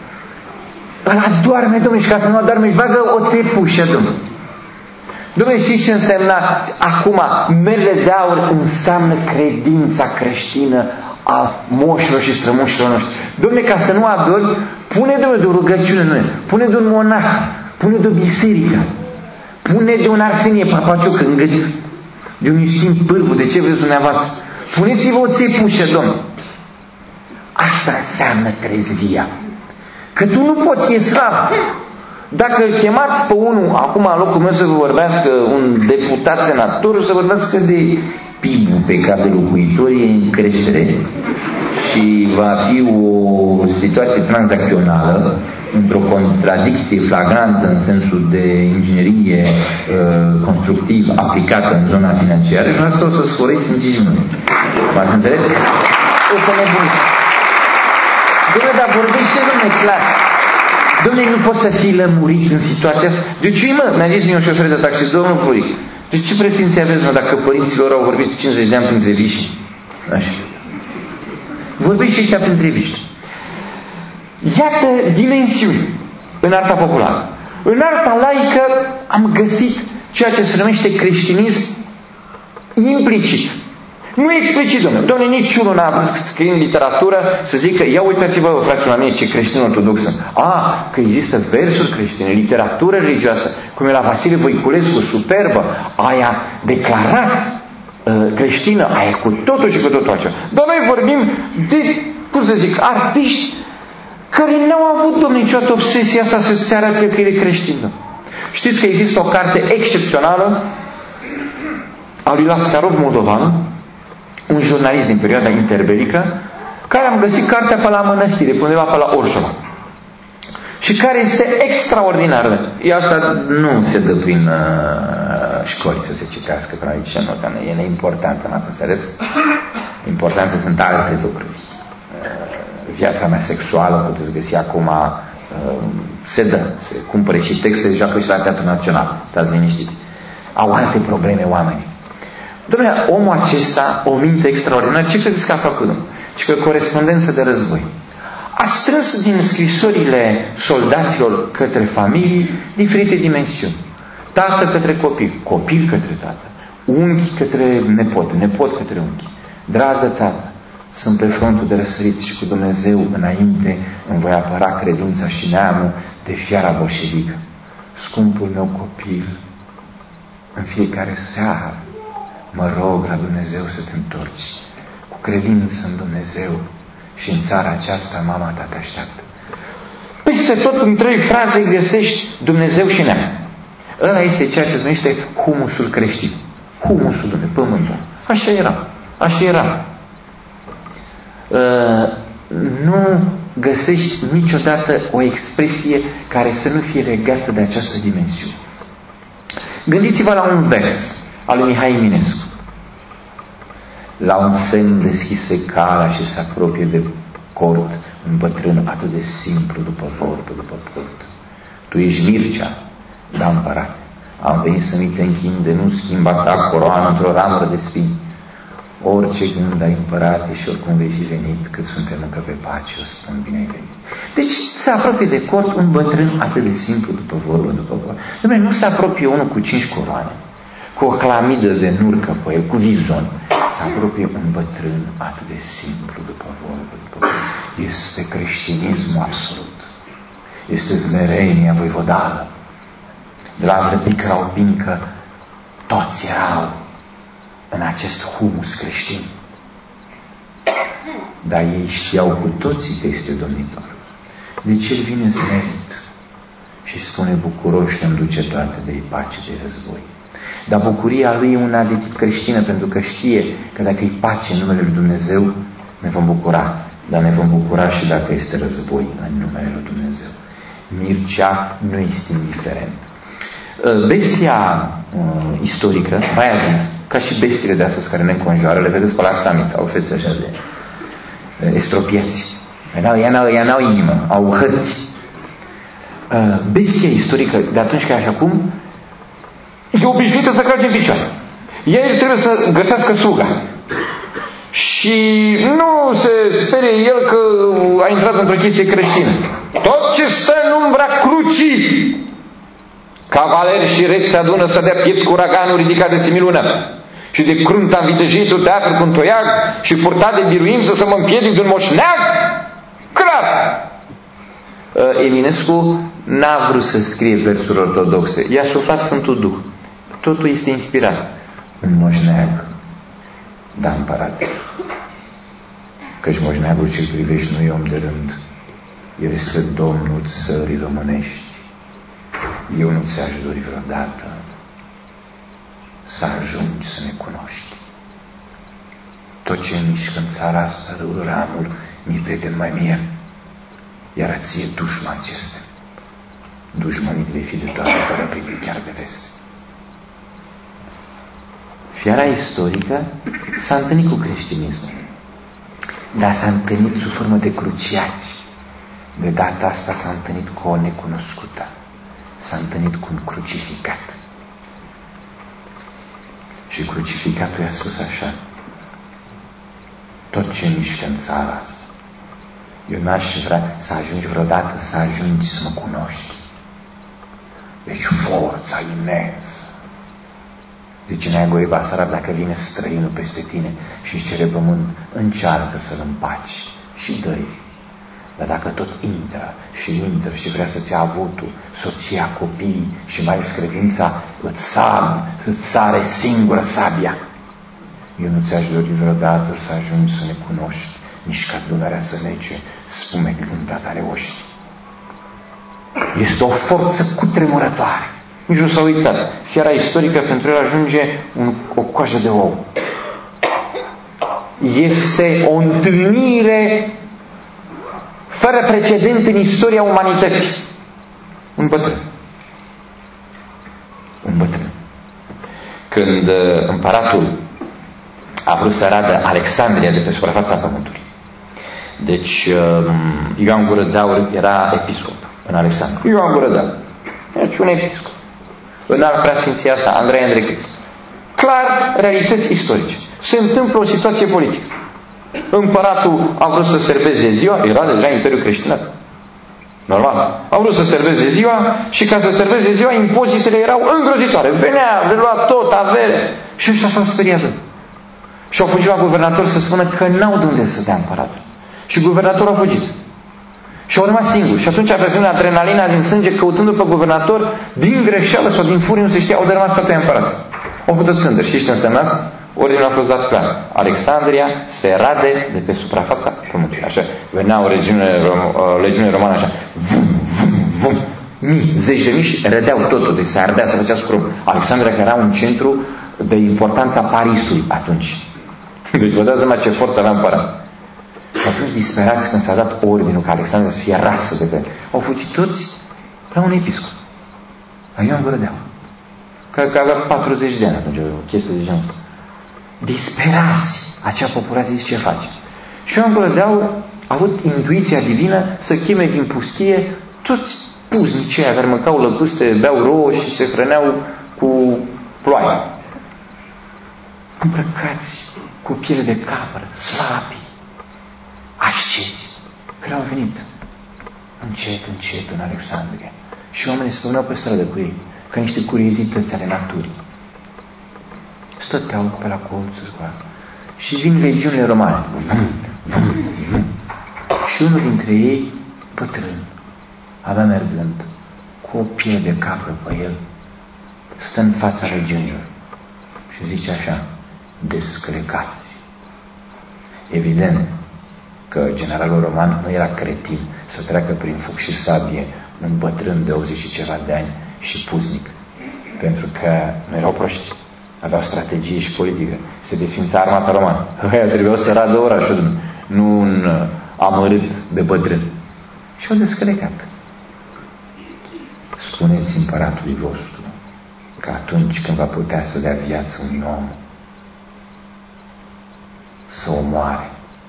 ăla doarme, domnule, și ca să nu doarme, își bagă o țepușă, domnule. Domnule, știți ce însemna acum? Melele de aur înseamnă credința creștină a moșilor și strămoșilor noștri. Domnule, ca să nu adori, pune, domnule, de o rugăciune în noi, pune de un monah, pune de o biserică, pune de un Arsenie Papaciuc în gât, de un Iustin Pârvu, de ce vreți dumneavoastră? Puneți-vă o țepușă, domnule. Asta înseamnă trezvia. Că tu nu poți, e slab. Dacă îl chemați pe unul, acum în locul meu să vă vorbească un deputat senator, să vorbească de PIB-ul pe cap de locuitori în creștere și va fi o situație tranzacțională într-o contradicție flagrantă în sensul de inginerie constructiv aplicată în zona financiară, și asta o să sforiți în 5 minute. M-ați înțeles? O să nebuniți. Dom'le, dar vorbește, dom'le, clar. Dom'le, nu poți să fii lămurit în situația asta. De ce, mă? Mi-a zis mie un șofer de taxi, domnul Puric, de ce pretenții aveți, mă, dacă părinților au vorbit 50 de ani printre viși? Așa. Vorbește ăștia printre viși. Iată dimensiuni în arta populară. În arta laică am găsit ceea ce se numește creștinism implicit. Nu explicit, domnule. Domnule, niciunul n-a vrut să scrie în literatură să zică, ia uitați-vă, fraților, la mine ce creștin ortodox sunt. Că există versuri creștine, literatură religioasă, cum era Vasile Voiculescu, superbă, aia declarat creștină, aia cu totul și cu totul așa. Dar noi vorbim de, cum să zic, artiști care n-au avut, domnule, niciodată obsesia asta să-ți arate că el e creștin. Știți că există o carte excepțională a lui Lascarov Moldovan, un jurnalist din perioada interbelică, care am găsit cartea pe la mănăstire, pe undeva pe la Orjova. și care este extraordinară. Asta nu se dă prin școli să se citească, că aici nu e neimportantă, n-ați înțeles? Importante sunt alte lucruri. Viața mea sexuală, puteți găsi acum, se dă, se cumpere și texte, se joacă și la Teatrul Național, stați liniștiți. Au alte probleme oamenii. Dom'le, omul acesta, o minte extraordinară, ce credeți că a făcut? Și că corespondență de război. A strâns din scrisorile soldaților către familii diferite dimensiuni. Tată către copil, copil către tată, unchi către nepot, nepot către unchi. Dragă tată, sunt pe frontul de răsărit și cu Dumnezeu înainte îmi voi apăra credința și neamul de fiara bolșevică. Scumpul meu copil, în fiecare seară mă rog la Dumnezeu să te întorci. Cu credință în Dumnezeu și în țara aceasta mama ta te așteaptă. Peste tot în 3 fraze găsești Dumnezeu și neam. Ăla este ceea ce se numește humusul creștin. Humusul de pământul. Așa era. Așa era. Nu găsești niciodată o expresie care să nu fie legată de această dimensiune. Gândiți-vă la un vers al lui Mihai Eminescu. La un semn deschise calea și se apropie de cort un bătrân atât de simplu după vorbă, după port. Tu ești Mircea, da, împărate, am venit să-mi te închin de nu schimba ta coroană într-o ramură de spini. Orice gând ai, împărate, și oricum vei fi venit, cât suntem încă pe pace, o spun, bine ai venit. Deci se apropie de cort un bătrân atât de simplu după vorbă, după vorbă. Dumnezeu, nu se apropie unul cu 5 coroane, cu o clamidă de nurcă pe el, cu vizon. Se apropie un bătrân atât de simplu după vorbă, după vorbă. Este creștinismul absolut. Este smerenia voivodală. De la Vlădică la Opinică, toți erau în acest humus creștin. Dar ei știau cu toții că este domnitor. Deci el vine smerit și spune: bucuroși ne-mi duce toate de pace, de război. Dar bucuria lui e una de tip creștină, pentru că știe că dacă e pace în numele lui Dumnezeu, ne vom bucura. Dar ne vom bucura și dacă este război în numele lui Dumnezeu. Mircea nu este indiferent. Bestia istorică, mai azi, ca și bestiile de astăzi care ne înconjoară, le vedeți pe la summit, au fețe așa de estropiați. Ea n-au inimă, au hărți. Bestia istorică de atunci ca și acum e obișnuită să calce în picioare. El trebuie să găsească sluga. Și nu se sperie el că a intrat într-o chestie creștină. Tot ce stă în umbra crucii, cavaleri și reți se adună să dea piept cu uraganul ridicat de similună și de crunta învităjitul teatru cu un toiag și purtat de biruință să mă împiedic de un moșneag. Clar! Eminescu n-a vrut să scrie versuri ortodoxe. I-a suflat Sfântul Duh. Totul este inspirat. Un moșneag, da, împărate, căci moșneagul ce privești nu e om de rând. El este Domnul țării românești. Eu nu ți-aș dori vreodată să ajungi să ne cunoști. Tot ce mișcă în țara asta, ramul, mi-i prieten mai mie, iar ție dușman ți este. Dușmanit vei fi de toate, fără primii chiar de veste. Fiara istorică s-a întâlnit cu creștinismul, dar s-a întâlnit sub formă de cruciați. De data asta s-a întâlnit cu o necunoscută. S-a întâlnit cu un crucificat. Și crucificatul i-a spus așa: tot ce mișcă în țara asta, eu n-aș vrea să ajungi vreodată să ajungi să mă cunoști. Deci forța imensă. Zice Neagoe Basarab, dacă vine străinul peste tine și își cere pământ, încearcă să-l împaci și dă-i. Dar dacă tot intră și vrea să-ți ia avutul, soția, copiii și mai ales credința, îți sare singură sabia. Eu nu ți-aș dori vreodată să ajungi să ne cunoști, nici ca Dunărea să nece spume cântat ale oști. Este o forță cutremurătoare. Nici nu s-a uitat. Fiara istorică pentru el ajunge o coajă de ou. Este o întâlnire fără precedent în istoria umanității. Un bătrân. Un bătrân. Când împăratul a vrut să radă Alexandria de pe suprafața pământului. Deci Ioan Gură de Aur era episcop în Alexandria. Ioan Gură de Aur. Deci un episcop. În alt preasfinția sa, Andrei Andrecrist. Clar, realități istorice. Se întâmplă o situație politică. Împăratul a vrut să serveze ziua, era deja Imperiul Creștinat. Normal. A vrut să serveze ziua și ca să serveze ziua, impozitele erau îngrozitoare. Venea de luat tot, avere. Și ăștia s-au speriat. Și au fugit la guvernator să spună că n-au de unde să dea împăratul. Și guvernatorul a fugit. Și au rămas singuri. Și atunci a prezentat adrenalina din sânge, căutându-l pe guvernator, din greșeală sau din furie, nu se știa, au de rămas toate împăratul. Au putut sândări. Știți ce însemna asta? Ordinul a fost dat clar. Alexandria se rade de pe suprafața pământului. Așa, veneau legiunile romane așa, vum, vum, vum, mii, zeci de mii și rădeau totul. Deci se ardea, se făcea scrum. Alexandria, care era un centru de importanța Parisului atunci. Deci vă dați seama ce forță avea împărat. Și atunci, disperați, când s-a dat ordinul ca Alexandria să fie rasă de pe... Au fugit toți la un episcop. La Ioan Gură de Aur. Că avea 40 de ani atunci, o chestie de genul ăsta. Disperați, acea populație zice ce face. Și Ioan Gură de Aur a avut intuiția divină să cheme din pustie toți puznicii care mâncau lăcuste, beau rouă și se hrăneau cu ploaie. Îmbrăcați cu piele de capră, slabi, asceți, care au venit încet, încet în Alexandria. Și oamenii spuneau pe stradă cu ei, ca niște curiozități ale naturii. Stăteau pe la colțuri cu apă. Și vin legiunile romane. Vum, vum, vum. Și unul dintre ei, bătrân, avea mergând, cu o piele de capră pe el, stă în fața legiunilor și zice așa, descrecați. Evident că generalul roman nu era cretin să treacă prin foc și sabie un bătrân de 80 și ceva de ani și puznic, pentru că nu erau proști. Aveau strategie și politică. Se desfința armata romană. Aia trebuiau să radă orașul, nu un amărât de bătrân. Și au descălecat. Spuneți împăratului vostru că atunci când va putea să dea viață unui om, să omoare.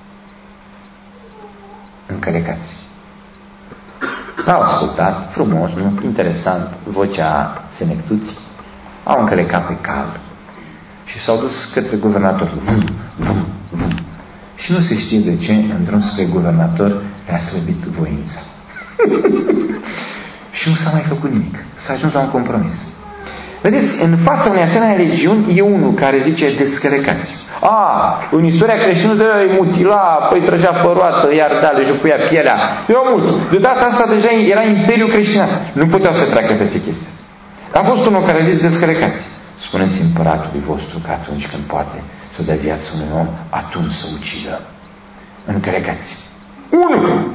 Încălecați. L-au ascultat, frumos, nu? Interesant, vocea senectuții. Au încălecat pe cal și s-au dus către guvernator. Vum, vum, vum. Și nu se știe de ce, în drum spre guvernator, le-a slăbit voința. Și nu s-a mai făcut nimic. S-a ajuns la un compromis. Vedeți, în fața unei asemenea regiuni e unul care zice descălecați. În istoria creștină îi mutila, îi trăgea pe roată, iar le jupuia pielea. Era mult. De data asta deja era Imperiul Creștinat. Nu puteau să treacă peste chestia. A fost unul care a zis descălecați. Spuneți împăratului vostru că atunci când poate să dea viață unui om, atunci să ucidă. Încălecați. 1.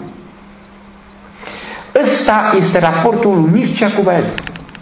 Ăsta este raportul lui Mircea cu Baiazid.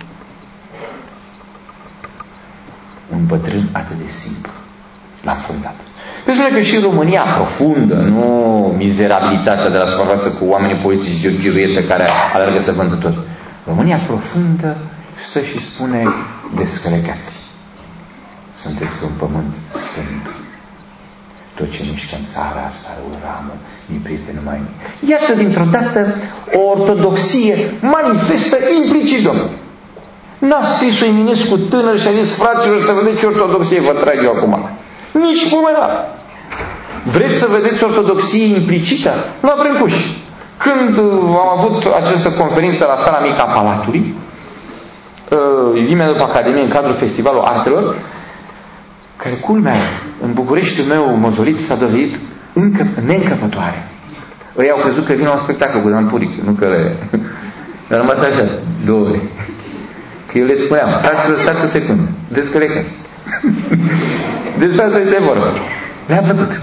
Un bătrân atât de simplu l-a înfundat. Pentru că și România profundă, nu mizerabilitatea de la suprafață cu oamenii politici giruietă care alergă să vândă tot. România profundă stă și spune descălecați. Sunteți pe un pământ sfânt. Tot ce mișcă în țara asta, o ramă, e prieten numai nimic. Iată, dintr-o dată, o ortodoxie manifestă implicit, domnule. N-a scris-o Eminescu tânăr și a zis, fraților, să vedeți ce ortodoxie vă trag eu acum. Nici pomenat. Vreți să vedeți ortodoxie implicită? La Brâncuș. Când am avut această conferință la sala mică a Palatului, imediat după Academie, în cadrul Festivalului Artelor, care, culmea, în Bucureștiul meu mozolit s-a dovedit încă neîncăpătoare. Ei au crezut că vin la un spectacol cu Dan Puric, nu că le-a rămas așa, 2 ore. Că eu le spuneam, fraților, stați o secundă, descălecați. Despre asta este vorba. Le-a plăcut.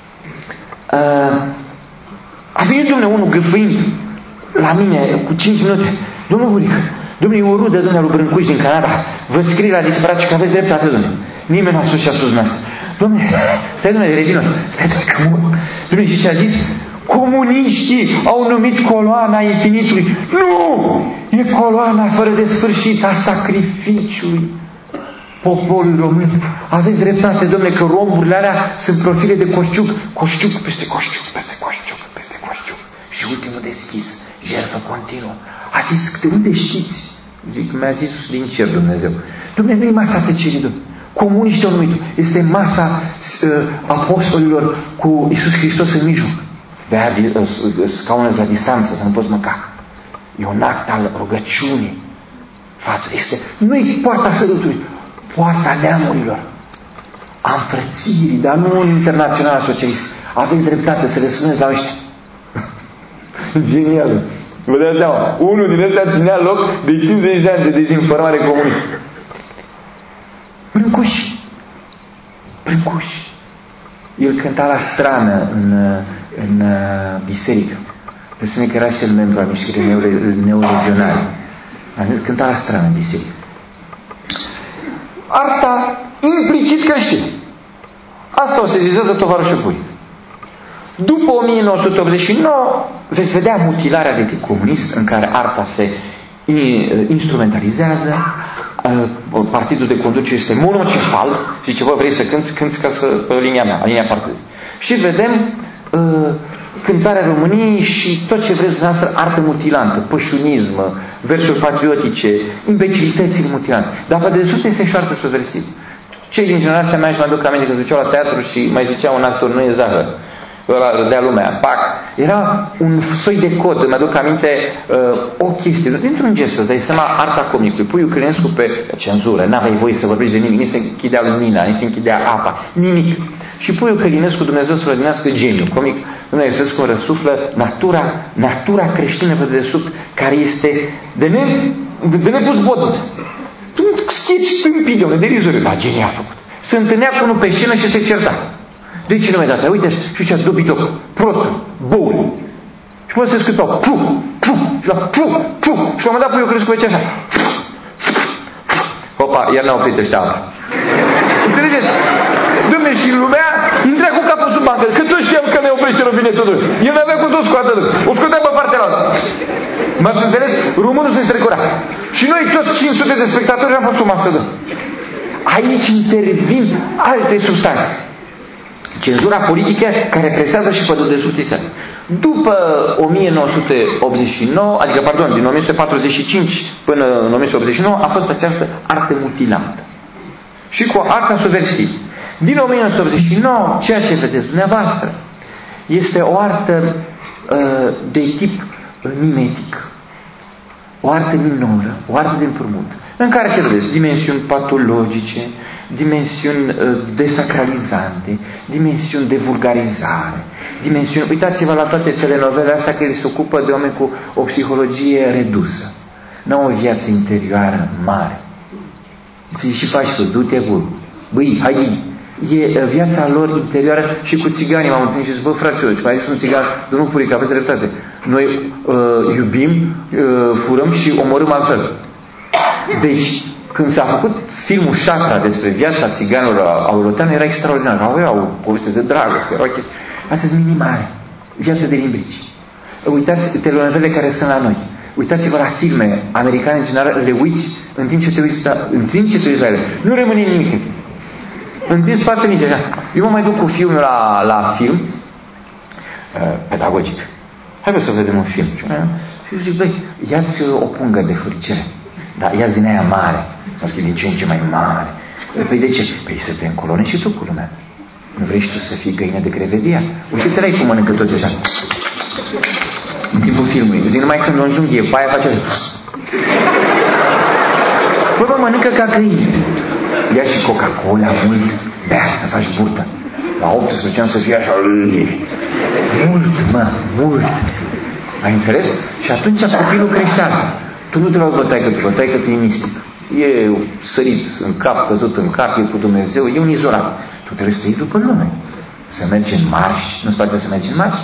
A venit, domnule, unul gâfâind la mine cu 5 minute. Domnul Buric, domnule, e o rudă, domnule, lui Brâncuș din Canada. Vă scrie la disperat și că aveți dreptate, domnule. Nimeni nu a spus ce a spus dumneavoastră. Domnule, stai, domnule, revinos. Stai, domnule, că mă... Domnule, și ce a zis? Comuniștii au numit coloana infinitului. Nu! E coloana fără de sfârșit a sacrificiului poporului român. Aveți dreptate, domnule, că romburile alea sunt profile de coșciuc. Coșciuc peste coșciuc, peste coșciuc, peste coșciuc. Și ultimul deschis, jertfă continuă. A zis, de unde știți? Zic, mi-a zis din cer Dumnezeu. Dumnezeu, nu e masa tăcerii, Dumnezeu. Comuniștii au numit. Este masa apostolilor cu Iisus Hristos în mijloc. De-aia scaună la distanță, să nu poți mânca. E un act al rugăciunii. Nu-i poarta sărutului, poarta neamurilor, a înfrățirii, dar nu un internațional socialist. Aveți dreptate să le spuneți la ăștia. Genial. Vă dați seama, unul din ăsta ținea loc de 50 de ani de dezinformare comunistă. Brâncuși. Brâncuși. El cânta la strană în biserică. Presupune că era și el membru al mișcării neoregionale. Cânta la strană în biserică. Arta implicit creștină. Asta o sezizează tovarășul Pui. După 1989 veți vedea mutilarea de tip comunist în care arta se instrumentalizează, partidul de conducere este monocefal, zice, vă vrei să cânți ca să, pe linia mea, linia partidului. Și vedem cântarea României și tot ce vreți dumneavoastră, artă mutilantă, pășunism, versuri patriotice, imbecilitățile mutilante. Dar pe dedesubt este și artă subversivă. Cei din generația mea își mai aduc aminte când duceau la teatru și mai zicea un actor, nu e zahăr. Ăla râdea lumea, pac. Era un soi de cod, îmi aduc aminte o chestie, dintr-un gest, îți dai seama, arta comicului. Puiu Călinescu pe cenzură, n-aveai voie să vorbești de nimic, nici se închidea lumina, nici se închidea apa, nimic. Și Puiu Călinescu, Dumnezeu să-l rădinească, geniu comic, Dumnezeu să răsuflă natura creștină pe dedesubt, care este de nepus botniță. Un sketch stâmpit, de unde derizoriu, dar geniu a făcut. Se întâlnea cu unul pe scenă și se certa. De ce nu mi-ai dat? Uite, și zicea, dobitoc, prostul, boul. Și până se scuipau, puf, puf, și la puf, puf. Și la un moment dat Puiu Călinescu pe așa. Hopa, iar n-au oprit ăștia apa. Înțelegeți? Dom'le, și lumea intra cu capul sub bancă, că toți știam că ne oprește robinetul. El n-avea cum să o scoată, o scotea pe partea altă. M-ați înțeles? Românul se strecurea. Și noi toți 500 de spectatori am fost o masă. Aici intervin alte substanțe. Cenzura politică care presează și pe dedesubtița. După 1989, adică, pardon, din 1945 până în 1989 a fost această artă mutilantă. Și cu arta subversivă. Din 1989, ceea ce vedeți dumneavoastră este o artă de tip mimetic. O artă minoră, o artă de împrumut. În care ce vedeți? Dimensiuni patologice, dimensiuni desacralizante, dimensiuni de vulgarizare, dimensiuni... Uitați-vă la toate telenovelele astea care se ocupă de oameni cu o psihologie redusă. N-au o viață interioară mare. Ți și faci tu, du-te cu, băi, hai. E viața lor interioară. Și cu țiganii m-am întâlnit și zic, bă, fraților, și mai zis un țigan, domnul Purică, aveți dreptate. Noi iubim, furăm și omorâm altfel. Deci, când s-a făcut filmul Șatra despre viața țiganilor auroteană, era extraordinar. Aveau o poveste de dragoste, erau chestii. Astea sunt minimale. Viața de limbrici. Uitați telenovelele care sunt la noi. Uitați-vă la filme americane în general, le uiți în timp ce te uiți la ele. Nu rămâne nimic. În timp față nici așa. Eu mă mai duc cu fiul meu la film pedagogic. Hai să vedem un film. Și eu zic, băi, ia-ți o pungă de furicele. Dar ia-ți din aia mare. Mă scrie din ce în ce mai mare. Păi de ce? Păi să te încolonezi și tu cu lumea. Nu vrei și tu să fii găină de crevedia? Uite-te la ei cum mănâncă toți așa. În timpul filmului. Zic numai când o înjunghie, pe aia face așa. Păi mă mănâncă ca găină. Ia și Coca-Cola mult, bea să faci burtă. La 18 ani să fie așa. Mult. Ai înțeles? Și atunci copilul creștea. Tu nu te luau bătaică tu e mistic. E sărit în cap, căzut în cap, e cu Dumnezeu, e un izolat. Tu trebuie să iei după lume. Să mergi în marș, nu-ți place să mergi în marș?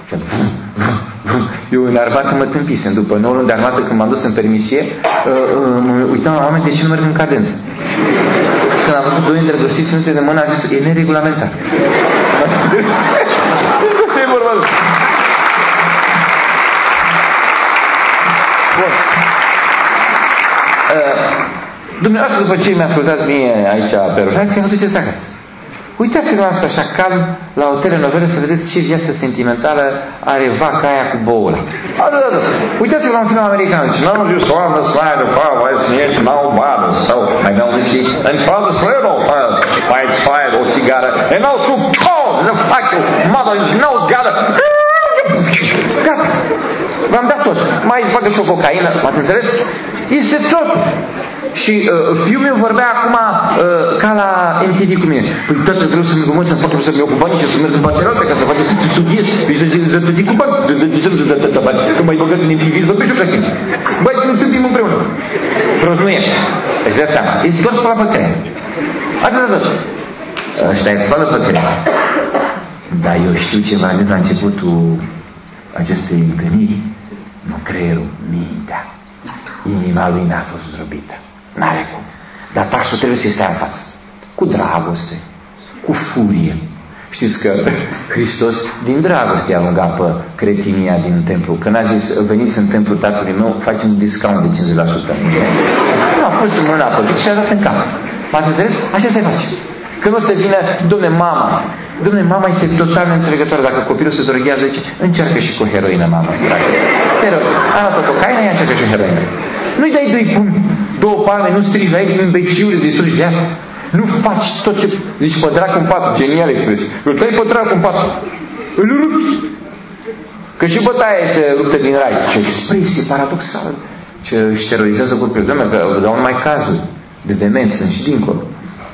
Eu în armată mă tâmpisem. După 9 luni de armată, când m-am dus în permisie, uitam la oameni de ce nu merg în cadență. Și când am văzut doi îndrăgostiți minute de mână, a zis, e neregulamentar. Asta e vorba. Bun. Dumneavoastră, după ce mi-a ascultați mie aici pe relație, mă duceți acasă. Uitați-vă asta așa calm la o telenovelă să vedeți ce viață sentimentală are vaca aia cu boul ăla. Uitați-vă la un film american. Și n-am dus on the side of our wives yet now bottles. So I know we see and father's little lights fire o țigară and also cold the fucking mother is no gata. Gata. V-am dat tot. Mai îți bagă și o cocaină. M-ați înțeles? Este tot. Și fiul meu vorbea acum ca la MTV cu mine. Păi tată, vreau să-mi rămân, să fac, să-mi iau cu banii și să merg în partea altă ca să fac studiez. Păi să te cu bani. Când mai băgați în MTV, îți vorbești și așa. Băi, să întâlnim împreună. Prost nu e. Îți dea seama. Este doar spălat pe creier. Atât. Ăștia e spălat pe creier. Dar eu știu ce v-am zis la începutul acestei întâlniri. Nu creierul, mintea. Inima lui n-a fost zdrobită. N-are cum. Dar taxul trebuie să-i stea în față. Cu dragoste. Cu furie. Știți că Hristos din dragoste a alungat pe cretinia din templu. Când a zis, veniți în templul tatălui meu, facem un discount de 50%. Nu, a pus mâna pe pic și a dat în cap. M-ați înțeles? Așa se face. Când o să vină, dom'le, mama este total neînțelegătoare. Dacă copilul se droghează, zice, încearcă și cu heroină, mama. Pero, a luat o cocaină, ea încearcă și cu heroină. Nu-i dai 2 pumni, 2 palme, nu strigi la ei, imbeciule, distrugi viața. Nu faci tot ce... Zici, pe dracu în pat, genial expresie. Îl tai pe dracu în pat. Îl rupi. Că și bătaia este ruptă din rai. Ce expresie paradoxală. Ce își terorizează copilul. Doamne, că vă dau numai cazuri de demență și dincolo.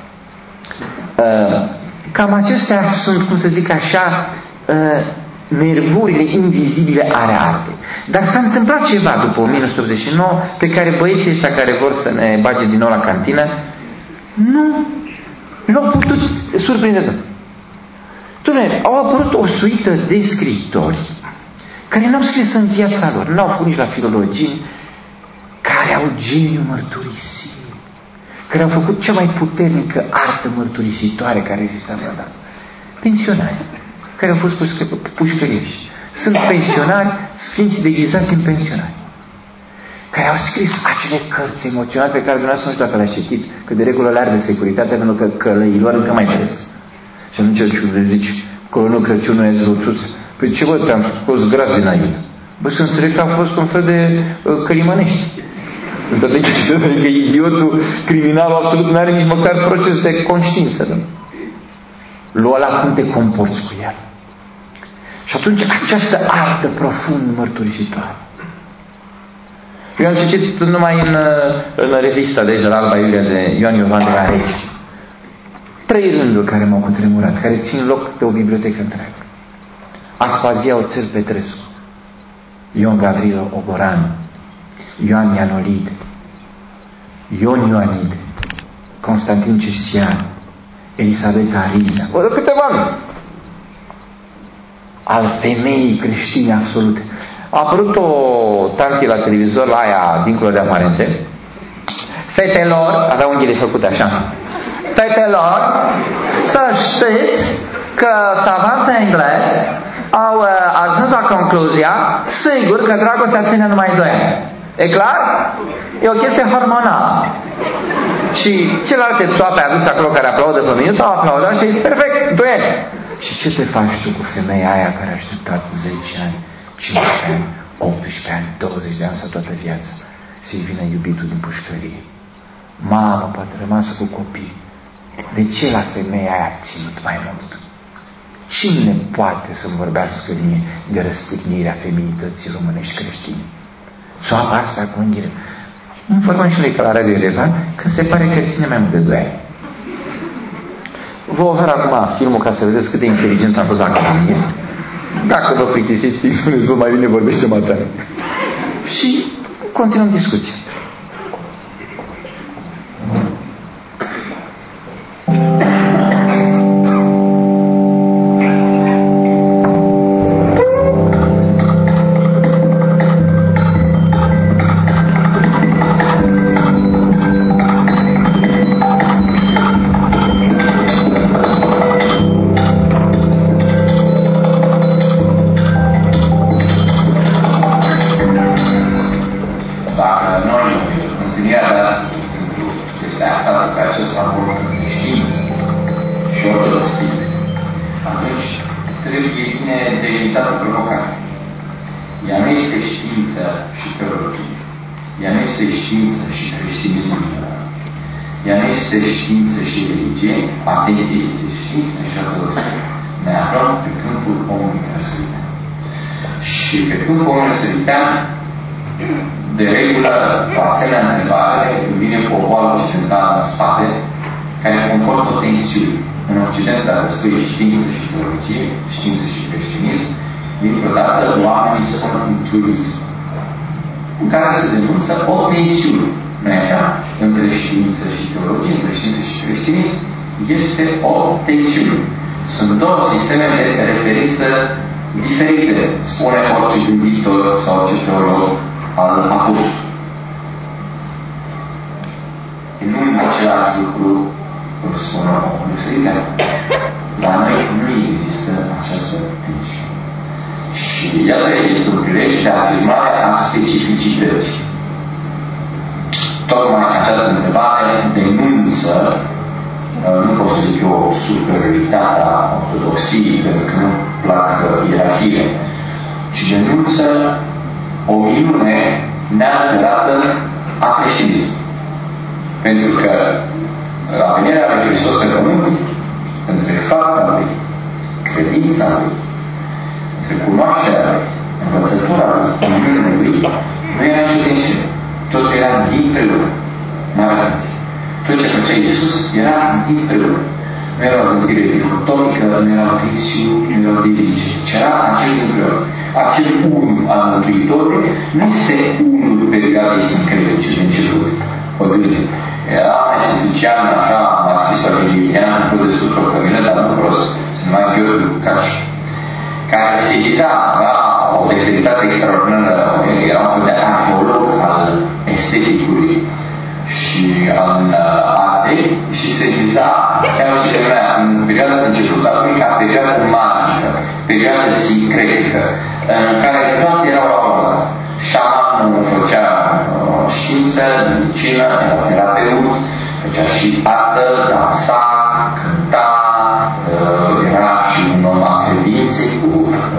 Cam acestea sunt, cum să zic așa, nervurile invizibile ale artei. Dar s-a întâmplat ceva după 1989 pe care băieții ăștia care vor să ne bage din nou la cantină nu l-au putut surprinde. Doamne, au apărut o suită de scriitori care n-au scris în viața lor, n-au făcut nici la filologie, care au geniu mărturisit, care au făcut cea mai puternică artă mărturisitoare care exista vreodată. Pensionari, care au fost pușcărieși. Sunt pensionari, sfinți deghizați în pensionari, care au scris acele cărți emoționale pe care dumneavoastră nu știu dacă le-ați citit, că de regulă le are de securitate, pentru că călăilor încă mai trăiesc. Și atunci zici, colonul Crăciunul e zăuțuț. Păi ce bă, te-am scos gras din aiut. Bă, să înțeleg că a fost un fel de călimănești. Întotdeauna că idiotul, criminalul absolut, nu are nici măcar proces de conștiință. Lua la cum te comporți cu el. Și atunci această artă profund mărturisitoare. Eu am citit numai în revista de aici, la Alba Iulia, de Ioan Iovan de la Regi, 3 rânduri care m-au cutremurat, care țin loc de o bibliotecă întreagă. Aspazia Oțel Petrescu, Ion Gavrilo Ogoran, Ioan Ianolide, Ion Ioanide, Constantin Cesian, Elisabeta Riza, câteva nume al femeii creștine absolute. A apărut o tanti la televizor, la aia dincolo de aparențe. Fetelor, avea unghiile făcute așa. Fetelor, să știți că savanții englezi au ajuns la concluzia, sigur că dragostea ține numai 2 ani. E clar? E o chestie hormonală. Și celelalte țoape aduse acolo care aplaudă pe minut au aplaudat și e perfect, 2 ani. Și ce te faci tu cu femeia aia care a așteptat 10 ani, 15 ani, 18 ani, 20 de ani sau toată viața să-i vină iubitul din pușcărie? Mamă, poate rămasă cu copii. De ce la femeia aia a ținut mai mult? Cine poate să-mi vorbească mie de răstignirea feminității românești creștine? Țoapa asta cu unghiile. Informam și noi că la Radio Erevan că se pare că ține mai mult de 2 ani. Vă ofer acum filmul ca să vedeți cât de inteligent am fost la Academie. Dacă vă plictisiți, spuneți-vă mai bine vorbește Matei. Și continuăm discuția. este axată pe acest raport între știință și ortodoxie, atunci trebuie bine delimitată provocarea. Ea nu este știință și teologie. Ea nu este știință și creștinism în general. Ea nu este știință și religie. Atenție, este știință și ortodoxie. Ne aflăm pe câmpul omului răsăritean. Și pe câmpul omului răsăritean, de regulă, o asemenea întrebare vine cu o boală occidentală în spate, care comportă o tensiune. În Occident, dacă spui știință și teologie, știință și creștinism, dintr-o dată oamenii spun intuism, în care se denunță o tensiune, nu-i așa? Între știință și teologie, între știință și creștinism, este o tensiune. Sunt două sisteme de referință diferite, spune orice gânditor sau orice teolog al apostolului. Nu în același lucru îl spune omul. La noi nu există această tensiune. Și iată, este un prilej de afirmare a specificității. Tocmai această întrebare denunță, nu pot să zic eu, superiorilitatea ortodoxiei, pentru că nu plac ierarhie, ci denunță o minune nealterată a creștinismului. Pentru că la venirea lui Hristos pe pământ, între fapta lui, credința lui, între cunoașterea lui, învățătura lui, minunile lui, nu era nicio tensiune. Tot era dinpreună. Mare atenție. Tot ce făcea Iisus era dinpreună. Nu era o gândire dihotomică, nu era o tensiune, nu era o dezice. Ci era acel dinpreună. Acel unu al Mântuitorului nu este unul perioadei sincretice de început. O gândire. Era mai suficient, așa, marxist-orgelian, cu destul ciocămină, dar nu prost. Se numai Gheorghe Caci. Care sesiza o dexteritate extraordinară, era un fel de arheolog al esteticului și al artei și sesiza, chiar și de mea, în perioada de început a lui, ca perioadă magică, perioadă sincretică, în care toate erau la urmă. Șamanul făcea știință, medicină, era terapeut, făcea și artă, dansa, cânta, era și un om al credinței cu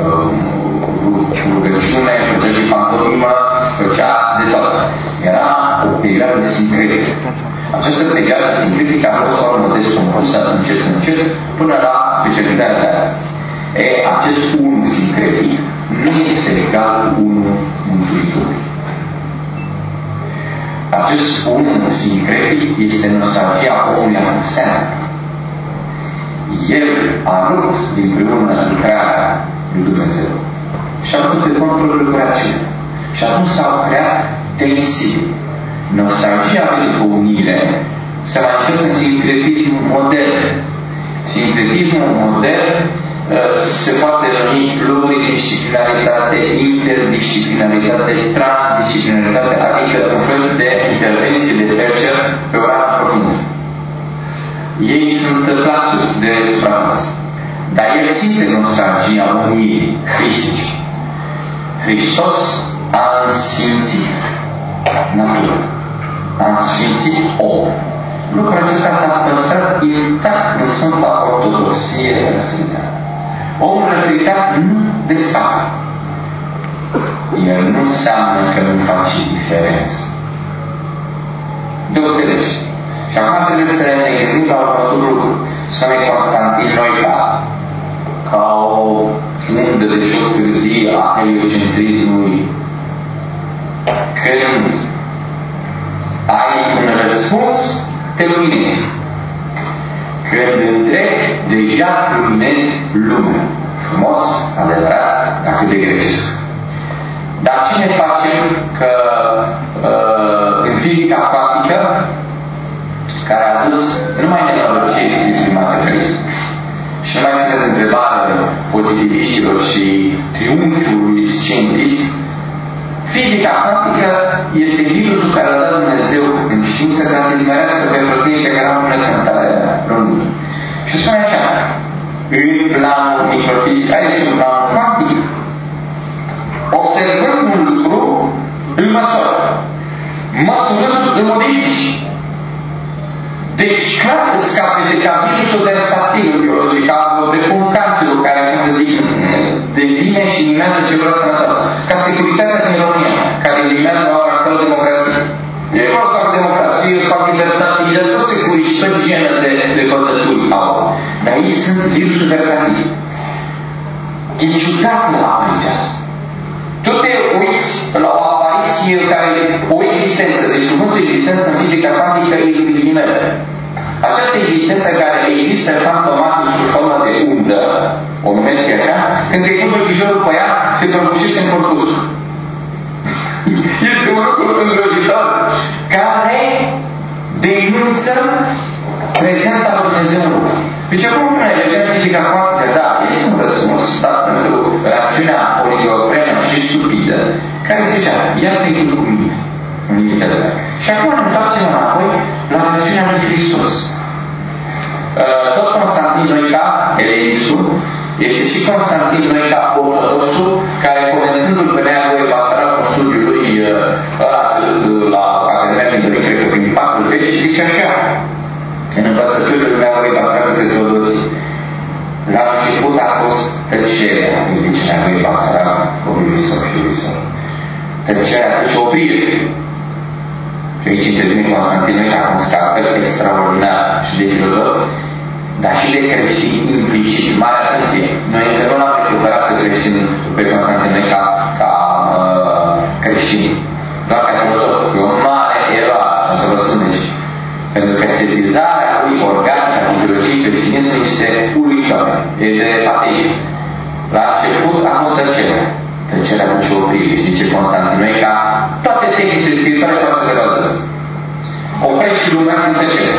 rugăciune, făcea și pantomimă, făcea de tot. Era o perioadă sincretică. Această perioadă sincretică a fost foarte descompusă încet, până la specializarea de astăzi. Acest unu sincretic nu este egal cu unul mântuitorului. Acest unu sincretic este nostalgia omului acusean. El a rupt dinpreună lucrarea lui Dumnezeu și a făcut pe control lucrațiunea. Și atunci s-au creat tensiuni. Nostalgia pentru unire se manifestă în sincretismul modern. Sincretismul modern se poate numi pluridisciplinaritate, interdisciplinaritate, transdisciplinaritate, adică un fel de intervenție de Felcher pe o ramă profundă. Ei sunt plasuri de suprafață. Dar el simte nostalgia unirii cristice. Hristos a însfințit natura. A însfințit omul. Lucrul acesta s-a păstrat intact în Sfânta Ortodoxie răsăriteană. Omul răsăritat nu desfacă. El nu înseamnă că nu face diferență. Deosebește. Și acum trebuie să ne gândim la următorul lucru. Spune Constantin Noica, ca o undă de șocârzie a heliocentrismului, când ai un răspuns, te luminezi. Când întregi, deja luminezi lumea. Frumos, adevărat, dar cât de grecesc. Dar ce ne facem că în fizica cuantică, care a dus numai nenorocire spiritul materialist și nu mai este întrebare pozitiviștilor și triumfului scientist, fizica cuantică este virusul care a dat Dumnezeu în știință ca să izmerească pe proteinția care au până cântarea României. Și spune așa, în planul microfizic, aici în planul cuantic, observând un lucru, îl măsoară. Măsurând îl modifici. exagerată apariția asta. Tu te uiți la o apariție care, o existență, deci cuvântul existență în fizica cuantică e ghilimele. Această existență care există fantomat într-o formă de undă, o numesc așa, când se pune ochișorul pe ea, se prăbușește în corpuscul. Este un lucru îngrozitor care denunță prezența lui Dumnezeu. Deci acum când ne vedem fizica cuantică, da, este un răspuns dat pentru rațiunea oligofrenă și stupidă, care zicea, ia să-i cu mine, în limitele tale. Și acum ne întoarcem înapoi la rațiunea lui Hristos. Tot Constantin Noica, eleistul, este și Constantin Noica, ortodoxul, care comentându-l pe Neagoe Basarab în studiul lui la Academia Mintului, cred că prin 40, zice așa, în învățăturile lui Neagoe Basarab între Teodosie. La început a fost tăcerea, îi zice Neagoe Basarab, copilului său, fiului său. Tăcerea, deci oprire. Și aici intervine Constantin Noica, un scalpel extraordinar și de filozof, dar și de creștini implicit. Mare atenție! Noi încă nu l-am recuperat pe creștini, pe Constantin Noica ca creștini, doar ca filozof. E o mare eroare, așa să vă spun deci. Pentru că sesizarea lui organică a ideologiei creștinismului este uluitoare. E de patie. La început a fost tăcerea. Tăcerea cu ce oprire. Și zice Constantin Noica, toate tehnicile spirituale poate să se vădăsc. Oprești lumea în tăcere.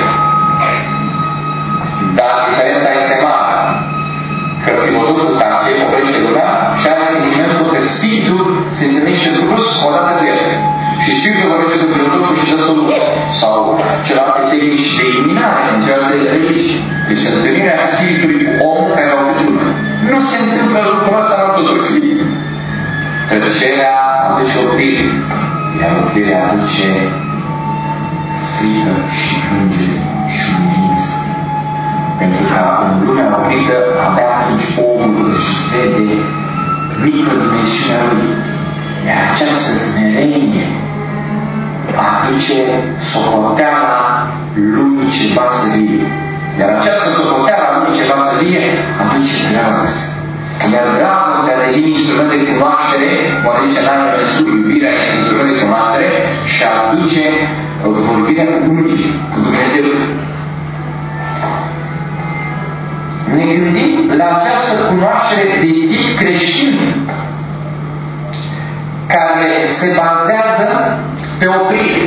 Dar diferența este mare. Că filozoful tace, oprește lumea și are sentimentul că spiritul se întâlnește brusc odată cu el. Și spiritul vorbește cu filozoful și dă soluții. Sau celelalte tehnici de eliminare în celelalte religii. Deci întâlnirea spiritului cu omul care au oprit lumea. Nu se întâmplă lucrul ăsta în ortodoxie. Tăcerea aduce oprire. Iar oprirea aduce frică și plângere și umilință. Pentru că în lumea oprită, abia atunci omul își vede mică dimensiunea lui. Iar această smerenie aduce socoteala lui ceva să vie. Iar această socoteala lui ceva să vie aduce dragoste. Iar dragostea devine instrument de cunoaștere, cum zice în anul Ionescu, iubirea este instrument de cunoaștere și aduce vorbirea cu unii, cu Dumnezeu. Ne gândim la această cunoaștere de tip creștin care se bazează pe oprire.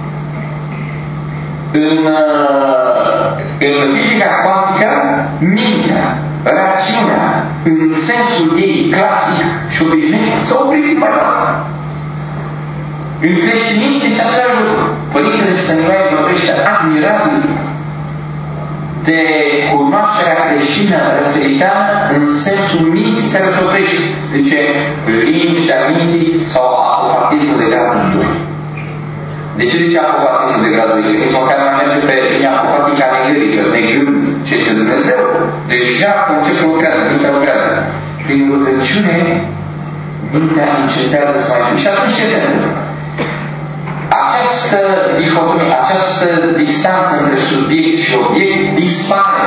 În fizica cuantică, mintea, rațiunea, în sensul ei clasic și obișnuit, s-a oprit mai mult. În creștinism este același lucru. Părintele Stăniloae vorbește admirabil de cunoașterea creștină răsăritană în sensul minții care se oprește. Zice, liniștea minții sau apofatismul de gradul 2. De ce zice apofatismul de gradul 2? Nici măcar mai merge pe linia apofatică alegărică, negând ce este Dumnezeu. Deja conceptul lucrează, mintea lucrează. Prin rugăciune, mintea încetează să mai fie. Și atunci ce se întâmplă? Această dihotomie, această distanță între subiect și obiect dispare.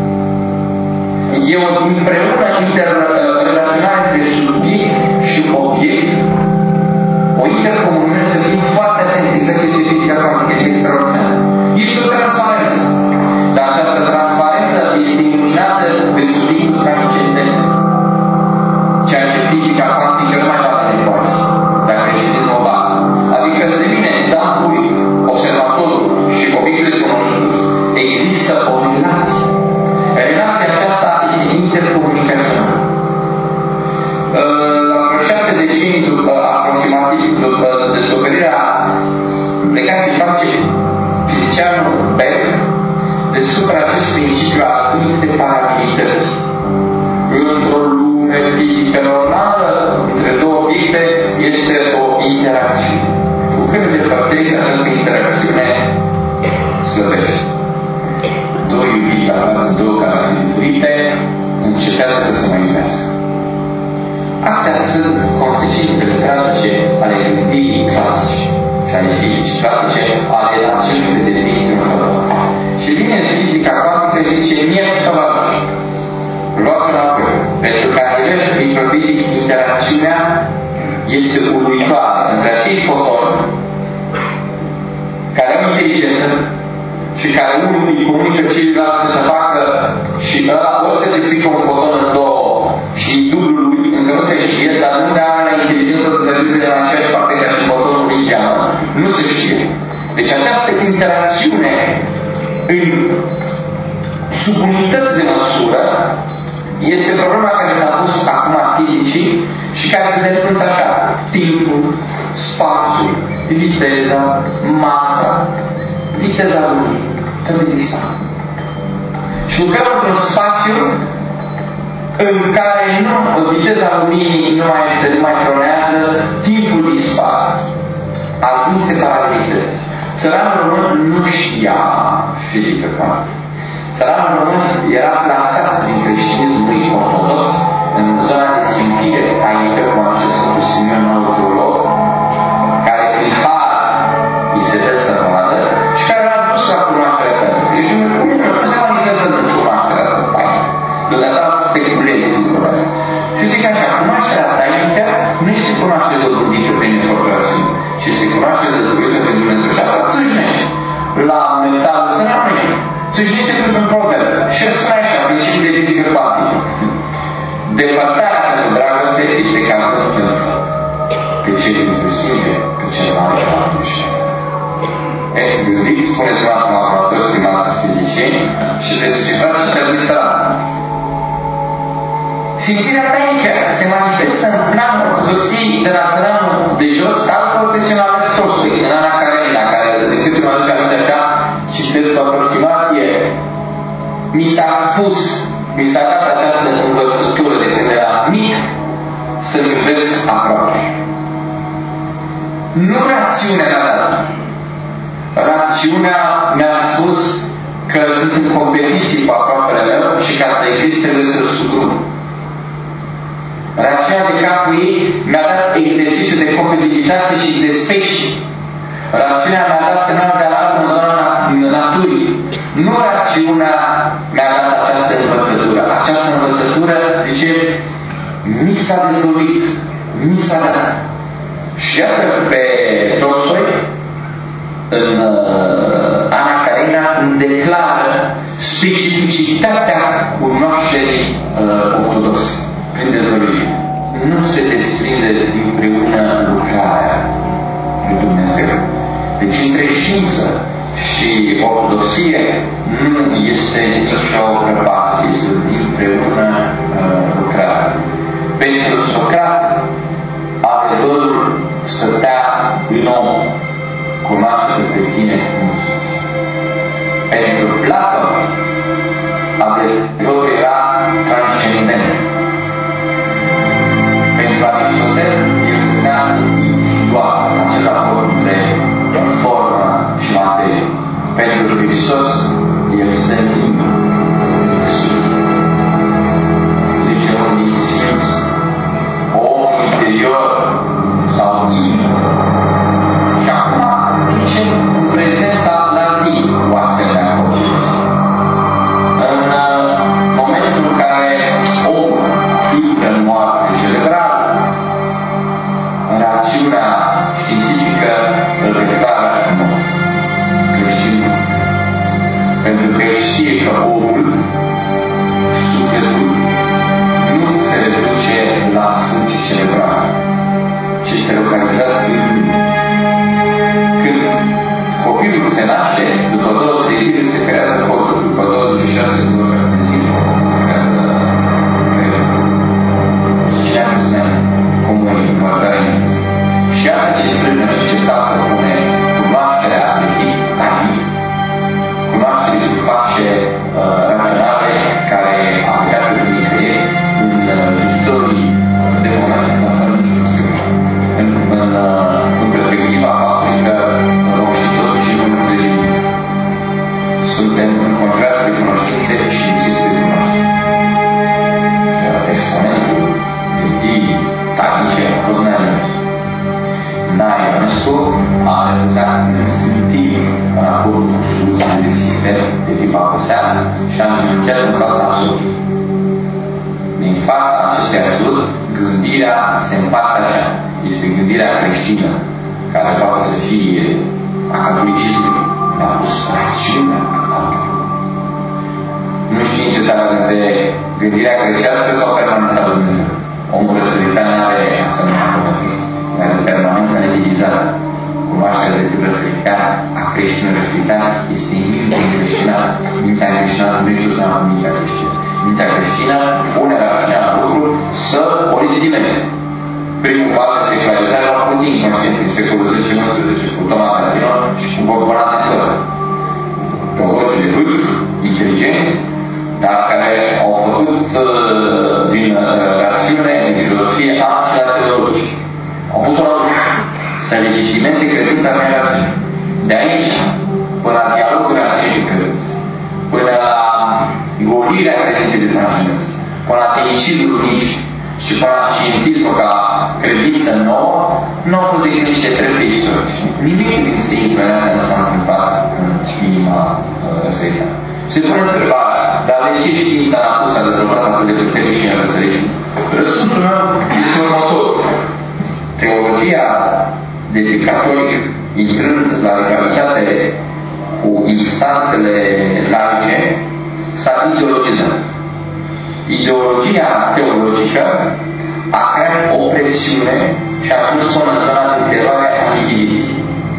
E o împreună interrelaționare între subiect și obiect, o intercomuniune, să fim foarte atenți, exact ce fizica cuantică este extraordinară. Este o transparență. Dar această transparență este iluminată de subiectul transcendent. Ceea ce fizica cuantică nu mai dată de poate. Dar creștinismul o bate. Adică de mine, Dan Puri, observatorul și obiectul de cunoscut, există o relație. Relația aceasta este intercomunicațională. La vreo 7 decenii după aproximativ, după descoperirea de care se face fizicianul Bell, descoperă acest principiu al inseparabilității. Într-o lume fizică normală, între două obiecte, este o interacțiune. Cu cât de depărtezi această interacțiune slăbește. Doi iubiți aflați în două galaxii diferite încetează să se mai iubească. Astea sunt consecințele tragice ale gândirii clasice și ale fizicii clasice, ale acelui de devenit următor. Și vine fizica cuantică și zice, mie că vă luați înapoi. Pentru că la nivel microfizic inteligență și care unul îi comunică celuilalt ce să facă și ăla o să despică un foton în două și dublul lui încă nu se știe, dar nu de are inteligență să se duce în aceeași parte ca și fotonul lui geamă. Nu se știe. Deci această interacțiune în subunități de măsură este problema care s-a pus acum fizicii și care se denunță așa: timpul, spațiul, viteza, masa, viteza luminii, toate distanțe. Și lucrăm într-un spațiu în care viteza luminii nu mai cronează, timpul dispare. Albind separabilități. Țăranul român nu știa fizică cuantică. Țăranul român era plasat prin creștinismul ortodox în zona de simțire tainică, cum a spus Sfântul Simeon, nou teolog, care prin har îi se dă să vadă și care l-a dus la cunoașterea tainică. Deci nu se manifestă în cunoașterea asta tainică. Deodată să speculezi lucrurile astea. Și zic așa, cunoașterea tainică nu este cunoaștere dobândită prin eforturațiune, ci se cunoaște dezvăluită prin Dumnezeu. Și asta țâșnește la mentalul țăranului. Țâșnește într-un proverb. Și îl spune așa, principiul de fizică cuantică. Depărtarea pentru dragoste este ca vânt pentru foc. Pe ce nu stinge, pe cineva nu va duce. Gândiți, spuneți-vă acum aparatori, stimați fizicieni, și descifrați ce s-a distrat. Simțirea tainică se manifestă în planul ortodoxiei de la țăranul de jos sau, cum se zice, la Răstostui, în Ana Karenina, care, de câte mă aduc aminte așa, citesc o aproximație, mi s-a spus, mi s-a dat această învățătură de când eram mic, să-mi iubesc aproape. Nu rațiunea mi-a dat. Rațiunea mi-a spus că sunt în competiții cu aproapele meu și ca să existe trebuie să-l sudrum. Rațiunea de capul ei mi-a dat exercițiu de competitivitate și de specie. Rațiunea mi-a dat semnal de alarmă în zona naturii. Nu rațiunea mi-a dat această învățătură. Această învățătură, zice, mi s-a dezvăluit, mi s-a dat. Și iată pe Tolstoi, în Ana Karenina, îmi declară specificitatea cunoașterii ortodoxe prin dezvăluire. Nu se desprinde dinpreună lucrarea lui Dumnezeu. Deci între știință și ortodoxie nu este nicio prăpastie, este dinpreună lucrarea. Pentru Socrat, adevărul stătea în om, cunoaște pe tine însuți. Pentru Platon, adevărul era transcendent. Pentru Aristotel, el spunea doar acel raport între formă și materie. Pentru Hristos, el stă în timp. Zice un din Sfinț, omul interior sau inimă. Și acum ducem prezența la zi cu asemenea concepție. În momentul în care omul intră în moarte cerebrală, în rațiunea științifică îl declară creștinul. Pentru că el știe că omul, sufletul, nu se reduce la funcții cerebrale, ci este localizat în lume. Când copilul se naște, după 2-3 zile se creează codul, după 26 de zile se creează creierul. Și ce am spune? Cum e următoarea inimă. Și iată ce frână societatea pune cunoașterea de tip tainic, cunoașterea de face raționale care a plecat în nicăieri în viitorii de moment nu o să nici nu știu. În perspectiva faptului că vom ști tot și nu înțelegem. Suntem înconjurați de cunoștințe și lipsiți de cunoaștere. Exponentul de idei tainice a fost Ionescu. Ionescu a refuzat instinctiv raportul cu soluțiile de sistem de tip aposean și a încercat în fața absolutului. Din fața acestui absolut, gândirea se împarte așa. Este gândirea creștină, care poate să fie a catolicismului, a pus rațiunea acolo. Nu știm ce s-ar între gândirea grecească sau permanența lui Dumnezeu. Omul răsăritan nu are asemenea făcături, are permanența nedivizată. Cunoașterea de tip răsăritan a creștinului răsăritan este mintea încreștinată. Mintea încreștinată nu e totdeauna cu mintea creștină. Mintea creștină pune rațiunea la lucru să o legitimeze. Primul fapt de secularizare l-a făcut inconștient în secolul X-XI cu Thomas D'Aquino și cu Barbara Tăcăr. Teologii de vârf, inteligenți, dar care au făcut din rațiune, din filozofie, acțiunea teologici. Au pus-o la lucru să legitimeze credința prin rațiune. De aici, până la dialogul rațiunii credință, până la golirea credinței de transcendență, până la teicidul nici și până la scientismul ca credință nouă, nu au fost decât niște trepte istorice. Nimic din științele astea nu s-a întâmplat în inima răsăritană. Se pune întrebarea, dar de ce știința n-a pus a dezvoltat atât de puternic și în răsărit? Răspunsul meu este următor. Teologia de tip catolic, intrând la rivalitate cu instanțele laice, s-a ideologizat. Ideologia teologică a creat o presiune și a pus până în zona de teroare a Inchiziției.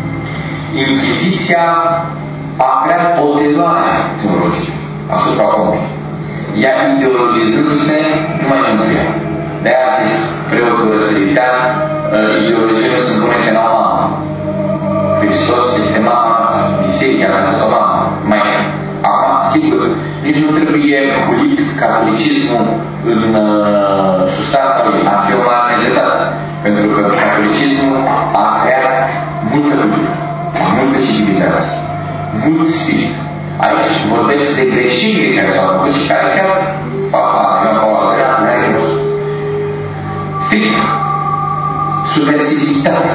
Inchiziția a creat o teroare teologică asupra omului. Ea ideologizându-se nu mai mântuia. De-aia a zis preotul răsăritan, ideologia nu se pune că la mamă. Hristos este mama noastră, biserica noastră, mama, mai e. Acum, sigur, nici nu trebuie hulit catolicismul în substanța lui, a fi o mare nedreptate. Pentru că catolicismul a creat multă cultură, multă civilizație, mult spirit. Aici vorbesc de greșelile care s-au făcut și care chiar Papa Ioan Paul al II-lea ne-a recunoscut. Frică, supersivitate.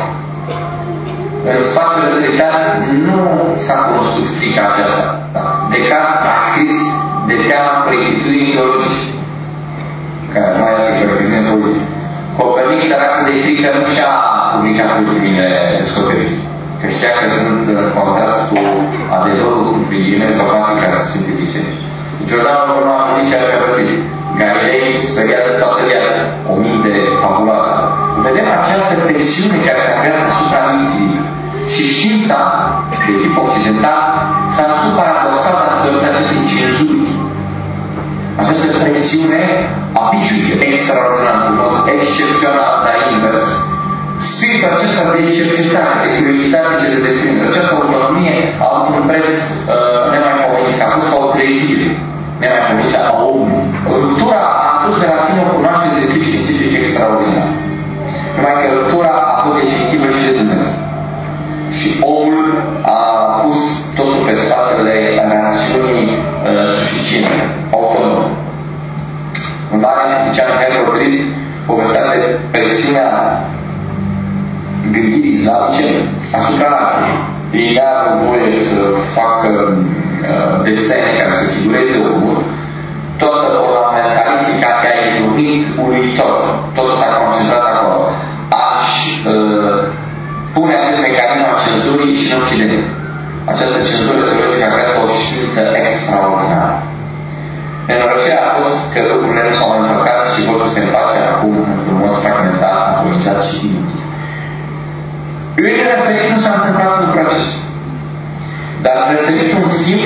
În spațiul răsăritan nu s-a cunoscut frica aceasta. Descartes a scris de teama corectitudinii teologice, care mai are corectitudine politică. Copernic, săracul de frică, nu și-a publicat ultimile descoperiri, că știa că sunt în contrast cu adevărul cu privirile dogmatică a Sfintei Biserici. Giordano nu a păzit ceea ce a păzit. Galilei speriat de toată viața, o minte fabuloasă. Vedem această presiune care s-a creat asupra minții. Și știința, de tip occidental, s-a născut paradoxal datorită acestei cenzuri. Această presiune a biciului extraordinar, în mod excepțional, dar invers. Spiritul acesta de cercetare, de curiozitate și de descriere, această autonomie a avut un preț nemaipomenit, a fost ca o trezire nemaipomenită a omului. Ruptura a dus de la sine o cunoaștere de tip științific extraordinar. Numai că ruptura a fost definitivă și de Dumnezeu. Și omul a pus totul pe spatele rațiunii suficiente, autonome. Un mare instituțian Henry Rodrid povestea de presiunea gândirii islamice asupra artei. Ei n-au voie să facă desene care să figureze omul. Toată ornamentalistica care a izbunit uluitor. Totul s-a concentrat acolo. Aș pune acest mecanism al cenzurii și în Occident. Această cenzură teologică a creat o știință extraordinară. Nenorocirea a fost că lucrurile nu s-au împăcat și vor să se împace acum într-un mod fragmentat, atomicat și inutil. În răsărit nu s-a întâmplat lucrul acesta. Dar răsărit în schimb,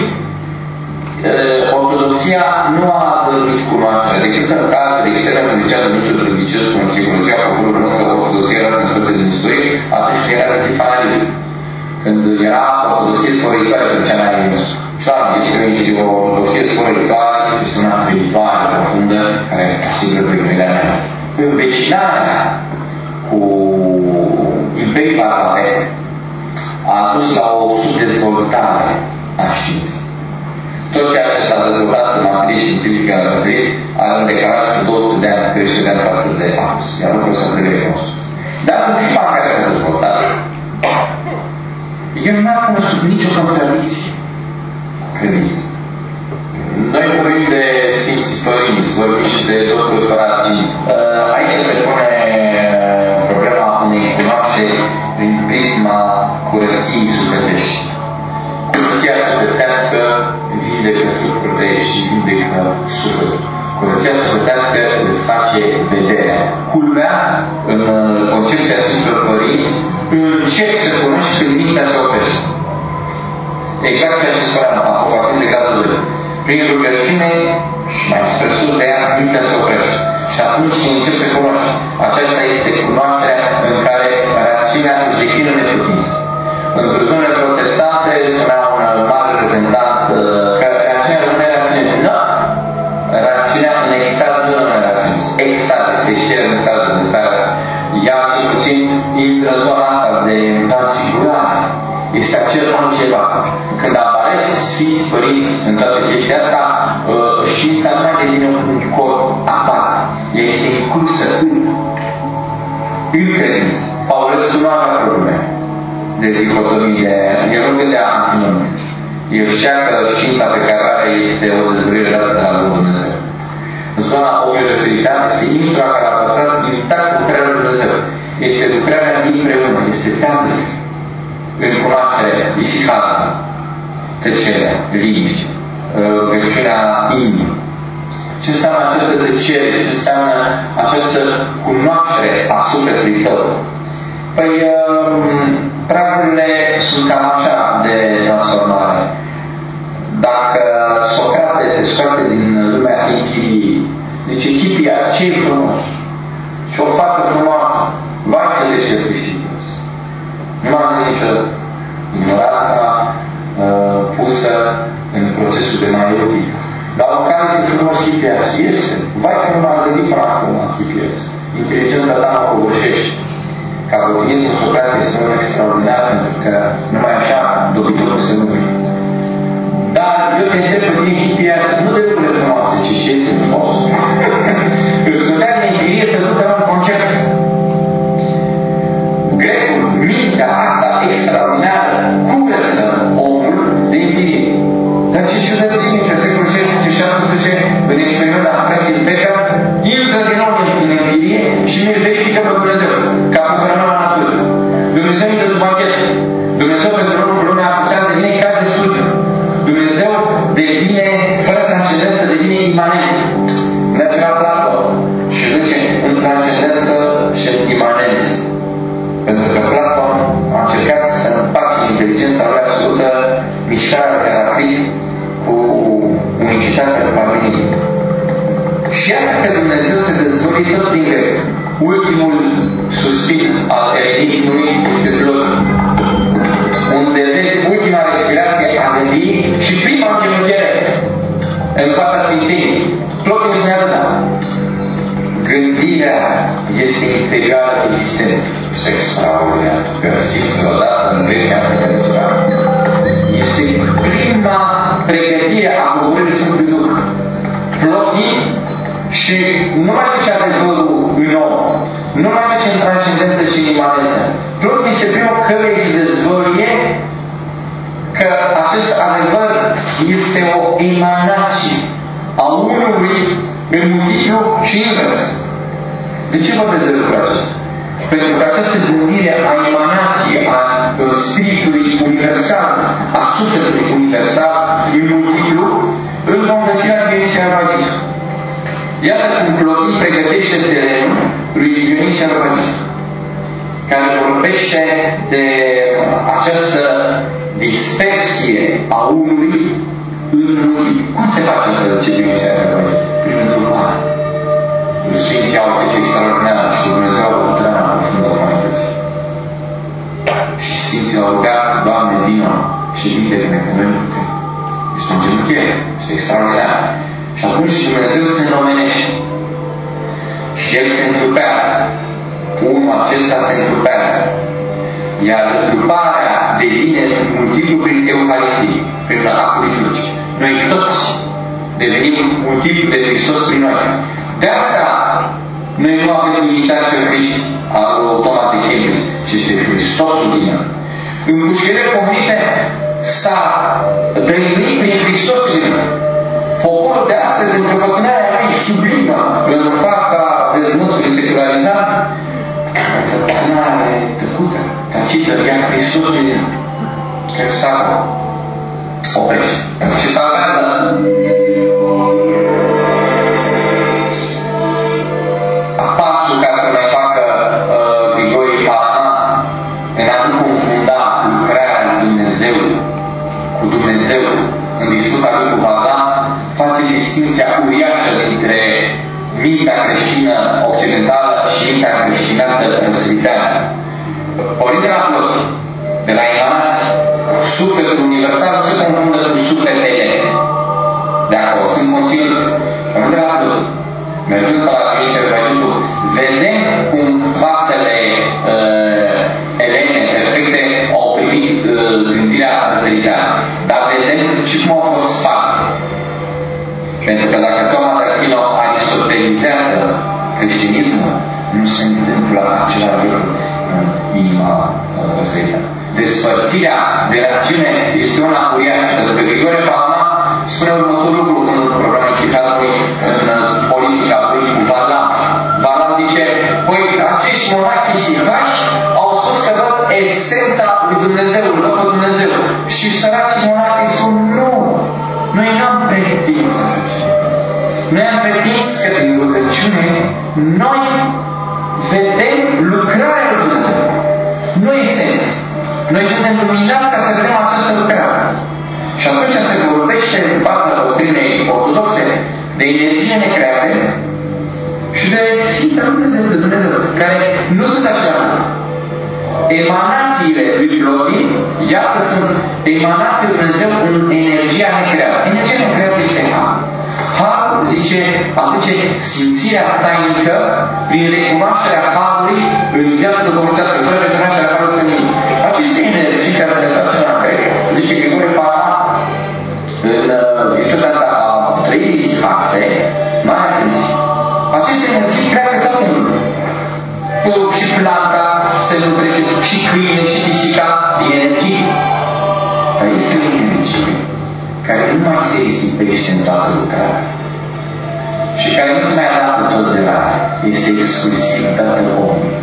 ortodoxia nu a dăruit cunoaștere decât în caz de extremă de cea numită religios, cum psihologia poporului român, că ortodoxia era sănătoare din istorie, atunci când era de fanalic. Când era ortodoxie sfărăitoare de cea mai Ionescu. Și da, este o ortodoxie sfărăitoare, este una feritoare, profundă, care asigură privirea mea. Învecinarea cu Imperiul Parlament a dus la o subdezvoltare a științei. Tot ceea ce s-a dezvoltat în materie științifică în răsărit are un decalaj cu 200 de ani, 300 de ani față de Apus, iar lucrul s-a trebuie recunoscut. Dar în clipa în care s-a dezvoltat, el n-a cunoscut nicio contradicție cu credință. Noi vorbim de Sfinții Părinți, vorbim și de Doctor Faragii. Aici se pune problema unei cunoașteri prin prisma curăției sufletești. vindecă trupurile și vindecă sufletul. Curăția sufletească îți face vederea. Culmea, în concepția Sfinților Părinți, începi să cunoști când mintea se oprește. Exact ceea ce spuneam, Apofatiz de gradul 2. Prin rugăciune și mai spre sus de ea, mintea se oprește. Și atunci când începi să cunoști, aceasta este cunoașterea în care rațiunea își declină neputință. Într-o zonă protestante, spunea un mare reprezentant că rațiunea nu e rațiune. Nu! Rațiunea în extaz nu e rațiune. Extaz, se știe în extaz de seara. Ea și puțin intră în zona asta de transigurare. Este acel altceva. Când aparesc Sfinți Părinți în toată chestia asta, știința nu mai devine un corp apart. Ea este inclusă în credință. Paulescu nu avea probleme de dicotomie. El nu vedea antinomic. El știa că știința pe care are este o dezvăluire dată de la Dumnezeu. În zona omului răsăritan este insula care a păstrat intact lucrarea lui Dumnezeu. Este lucrarea împreună, este teamele. În cunoaștere, isihaza, tăcerea, liniște, rugăciunea inimii. Ce înseamnă această tăcere? Ce înseamnă această cunoaștere a sufletului tău? Păi, pragurile sunt cam așa de transformare. Dacă Socrate te scoate din lumea închiriei, deci Hipias, ce-i frumos? Și o fată frumoasă, vai ce deștept ești Hipias. Nu m-am gândit niciodată. Ignoranța pusă în procesul de maiotică. Dar în care este frumos Hipias? Este. Vai că nu m-am gândit până acum Hipias. Inteligența ta mă covârșește. Cabotinismul Socrate este un extraordinar pentru că numai așa dobitorul se nume. Dar eu te întreb pe tine, Hipias, nu de lucrurile frumoase, ci ce este frumos. Îți putea de empirie să ducă la un concept. Grecul, mintea asta extraordinară, curăță omul de empirie. Dar ce ciudățenie că secolul 16 și 17 în experimentul Francis Bacon intră din nou în empirie și nu-i verifică pe Dumnezeu ca pe fenomenul naturii. Dumnezeu intră sub anchetă. Dumnezeu pentru lumea apusat devine caz de studiu. Dumnezeu devine, fără transcendență, devine imanent. Merge la Platon și duce în transcendență și în imanență. Pentru că Platon a încercat să împace inteligența lui absolută, mișcarea de Heraclit cu unicitatea parmenită. Și iată că Dumnezeu se dezvăluie tot din grec. Ultimul suspin al elenismului este Plot, unde vezi ultima respirație a gândirii și prima îngenunchiere în fața Sfințenii. Plot este neadăta. Gândirea este interioară existentă. Și extraordinar. Găsiți odată în Grecia este prima pregătire a coborârii Sfântului Duh. Plotii și nu mai duce adevărul în om. Nu mai duce în transcendență și în imanență. Plotii este primul căruia se dezvăluie că acest adevăr este o emanație a unului în multiplu și invers. De ce vorbesc de lucrul acesta? Pentru că această gândire a emanației, a spiritului universal, a sufletului universal, în multiplu, îl vom găsi la Dionisie Areopagită. Iată cum Plotin pregătește terenul lui Dionisie Areopagită, care vorbește de această dispersie a unului în multiplu. Cum se face să zice Dionisie Areopagită? Prin întrupare. Sfinții au chestii extraordinare și Dumnezeu a putut în profundă umanității. Și Sfinții au rugat, Doamne, vină și vindecă-ne, că noi nu putem. Este un genunchiere, este extraordinar. Și atunci Dumnezeu se înnomenește. Și El se întrupează. Unul acesta se întrupează. Iar întruparea devine multiplu prin Euharistie, prin actul liturgic. Noi toți devenim multiplu de Hristos prin noi. De asta noi nu avem imitația Cristi a lui Thomas de Kempis, ci este Hristosul din noi. În pușcările comuniste s-a dăinuit prin Hristos din noi. Poporul de astăzi, încăpățânarea lui sublimă în fața dezmățului secularizat, încăpățânarea tăcută, tacită, ea Hristos din noi. Care salvă, oprește. Și salvează în disputa lui cu Varlam, face distinția uriașă dintre mintea creștină occidentală și mintea creștinată răsăriteană. Pornind de la Plot, de la emanați, sufletul universal nu se confundă cu sufletele de acolo, sunt conținut. Pornind de la Plot, mergând pe la Ghice Văjutul, vedem cum vasele elene perfecte au primit gândirea răsăriteană, dar vedem și cum au fost sparte. Pentru că dacă Toma d'Aquino aristotelizează creștinismul, nu se întâmplă același lucru în inima răsăriteană. Despărțirea de rațiune este una uriașă, pentru că Grigore Palama spune următorul lucru în programul Cicazului în politica lui cu Varlam. Varlam zice, păi, acești monachi sihași au spus că văd esența lui Dumnezeu, văd pe Dumnezeu. Și săracii monachi spun, nu, noi n-am pretins. Noi am pretins că prin rugăciune noi vedem lucrarea lui Dumnezeu. Nu esență. Noi suntem luminați ca să vedem această lucrare. Și atunci se vorbește în baza doctrinei ortodoxe de energie necreată și de ființa lui Dumnezeu, de Dumnezeu, care nu sunt același. Emanațiile lui Plotin, iată, sunt emanații lui Dumnezeu în energia necreată. Energia necreată este Har. Har, zice, aduce simțirea tainică prin recunoașterea Harului în viața duhovnicească, fără recunoașterea Harului să nimic. Aceste energii care se reface la care, zice Grigore Palama, în virtutea asta a trăirii sihaxe, mare atenție. Aceste energii creează toate în lume. Și planta se nutrește, și câine, și pisica din energie. Dar este o energie care nu mai se risipește în toată lucrarea și care nu se mai adaptă toți de la ea. Este exclusiv dată omului.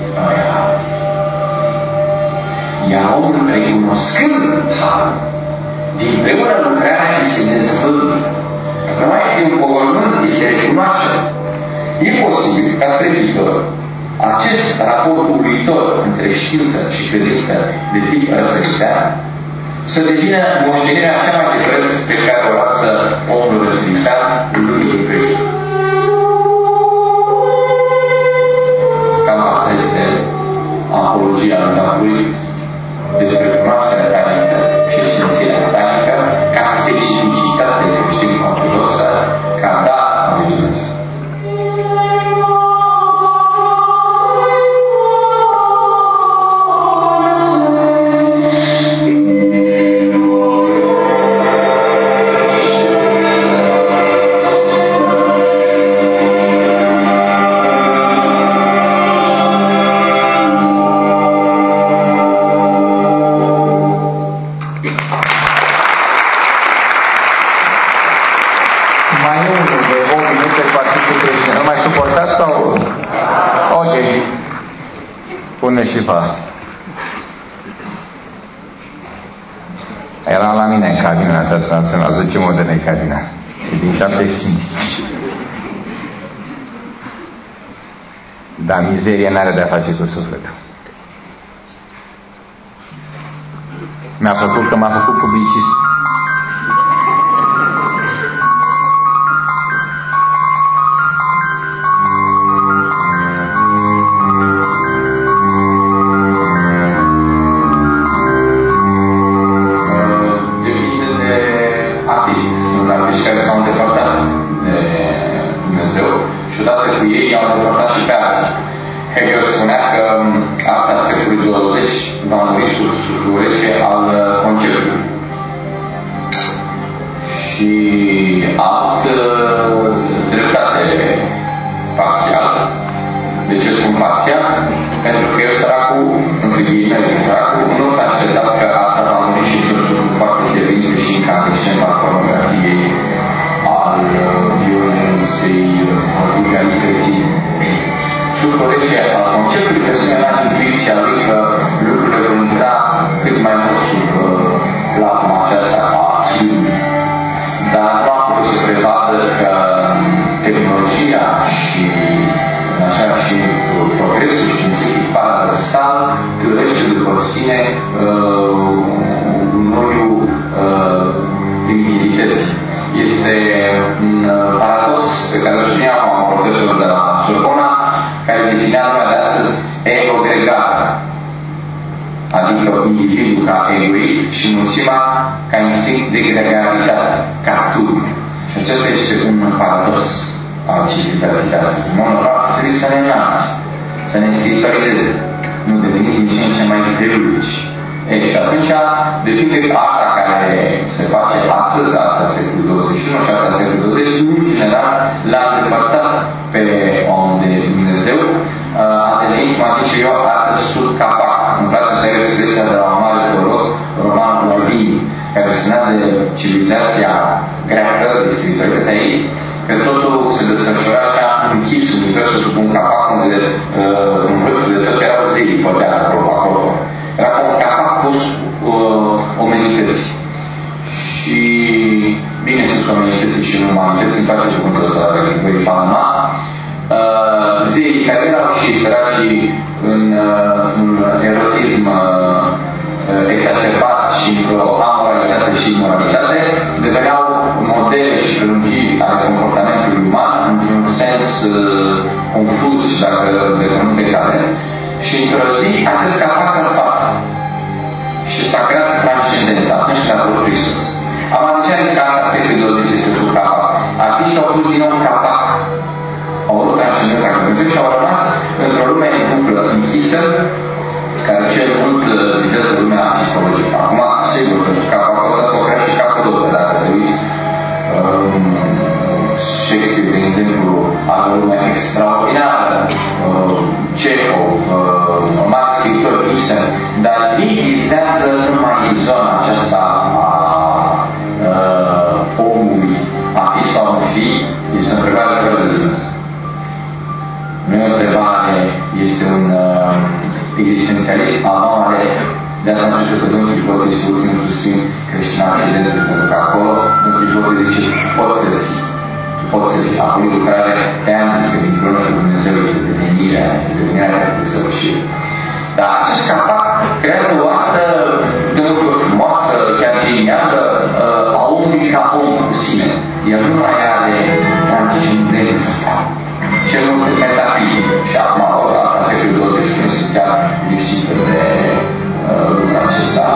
Iar omul, recunoscând Harul, dinpreună lucrarea este dezvăluită. Nu mai este un pogorânt, este recunoaștere. E posibil ca spre viitor acest raport uluitor între știință și credință de tip răsăritean să devină moștenirea cea mai de preț pe care o lasă omul răsăritean lui de creștin. Cam asta este apologia lui Napuric despre cunoașterea tainică și simțirea tainică ca specificitate creștină ortodoxă, ca dar al lui Dumnezeu. Era la mine în cabina ta transformată. Ce model e cabina? E din 7 Sfinți. Dar mizerie n-are de-a face cu sufletul. Mi-a plăcut că m-a făcut publicist. este un paradox pe care îl spunea acum profesorul de la Sorbona, care definea lumea de astăzi ego gregar, adică individul ca egoist și mulțimea ca instinct de gregaritate, ca turme. Și acesta este un paradox al civilizației de astăzi. În mod normal, trebuie să ne înalți, să ne spiritualizeze, nu devenim din ce în ce mai triluici. Și atunci, depinde arta care se face astăzi, arta secolului 21 și arta secolului 20, în general, l-a îndepărtat pe om de Dumnezeu, a devenit, cum am zis eu, artă sub capac. Îmi place să ai expresia de la un mare teolog, Roman Guardini, care spunea de civilizația greacă, de spiritualitatea ei, că totul se desfășura așa închis universul sub un capac unde în vârful de tot erau zei pădea acolo. Era ca un capac pus omenității. Și bine spus omenității și umanității, îmi place cuvântul ăsta de Gării Panama. Zei care erau și săracii în erotism exacerbat și într-o amoralitate și imoralitate, deveneau modele și prelungiri ale comportamentului uman într-un sens confuz și dacă de nu decadent. Și într-o zi acest capac s-a spart și s-a creat transcendența atunci când a apărut Hristos. Am adus că arta secolului 20 este sub capac. Artiștii au pus din nou capac. Au avut transcendența cu Dumnezeu și au rămas într-o lume în cuplă închisă, care cel mult vizează lumea psihologică. Acum, sigur, că capacul ăsta s-o crea și Capodope, dacă te uiți. Shakespeare, de exemplu, are o lume extraordinară, Chekhov, mari scriitori, Ibsen, dar ei vizează numai zona aceasta a omului, a fi sau nu fi, este o întrebare fără de Dumnezeu. Nu e o întrebare, este un existențialist amalec. De asta am spus că Don Quixote este ultimul susțin creștin al Occidentului, pentru că acolo Don Quixote zice, poți să fii. Poți să fii. Acolo lucrare teantică din împreună cu Dumnezeu este devenirea de desăvârșire. Dar acest capac creează o artă de lucruri frumoasă, chiar genială, a omului ca om cu sine. El nu mai are transcendență. Cel mult metafizică. Și acum, la secolul 21 este chiar lipsită de lucrul acesta.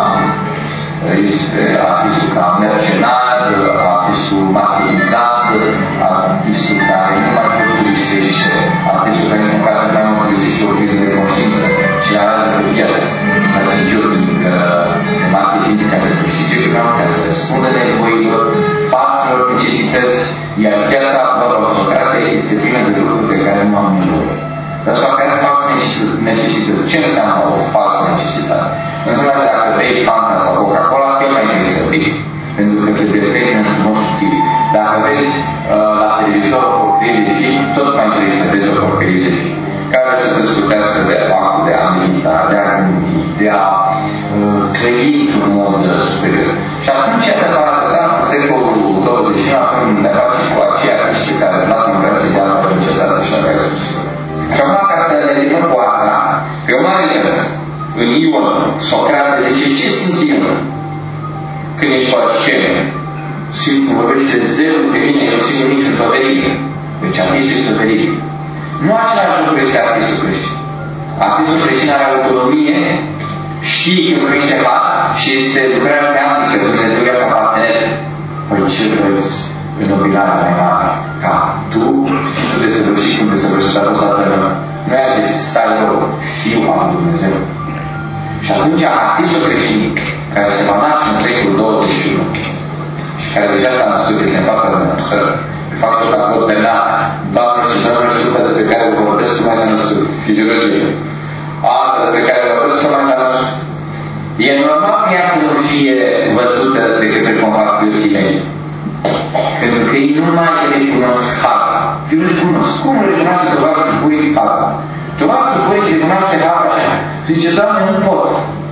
Este artistul ca mercenar, artistul marketingizat, artistul care nu mai mărturisește, artistul care nu mai mărturisește o criză de conștiință, ci are pe piață, face jogging de marketing ca să câștige bani, ca să răspundă nevoilor, falselor necesități, iar piața Socrate este plină de lucruri pe care nu am nevoie. Dar Socrate false necesități. Ce înseamnă o falsă necesitate? Înseamnă că dacă bei Fanta sau Coca-Cola, tot mai trebuie să bei, pentru că se determină într-un mod sutil. Dacă vezi la televizor o porcărie de film, tot mai trebuie să vezi o porcărie de film, care să te scutească de actul de a medita, de a gândi, de a trăi într-un mod superior. Și atunci, iată, paradoxal, în secolul 21, acum ne face cu aceia artiști care nu vrea să dea la încetate și la care susțină. Și acum, ca să ne ridicăm cu arta, pe o mare viață, în Ion, Socrate zice, ce simți Ion? Când ești pe scenă, simt că vorbește zelul pe mine, eu simt nimic să toverie. Deci artistul este toverie. Nu același lucru este artistul creștin. Artistul creștin are autonomie și când primește har și este lucrarea teantică, Dumnezeu ia ca partener. Păi ce vreți în opinarea mai mare? Ca tu, fiul desăvârșit cum desăvârșit a fost Tatăl meu. Nu i-a zis, stai eu, fiul al lui Dumnezeu. Și atunci artistul creștin, care se va naște în secolul 21 și care deja s-a născut, este în fața de noastră, îi fac tot acolo pe nare, doamnelor și doamnelor, știința despre care vă vorbesc, cum mai s-a născut, fiziologie. Altă despre care vă vorbesc, cum mai s-a născut. E normal că ea să nu fie văzută de către compatrioții mei. Pentru că ei nu mai recunosc harul. Eu nu recunosc. Cum nu recunoaște tovarășul Burii harul? Tovarășul Burii recunoaște harul așa. Zice, Doamne, nu pot.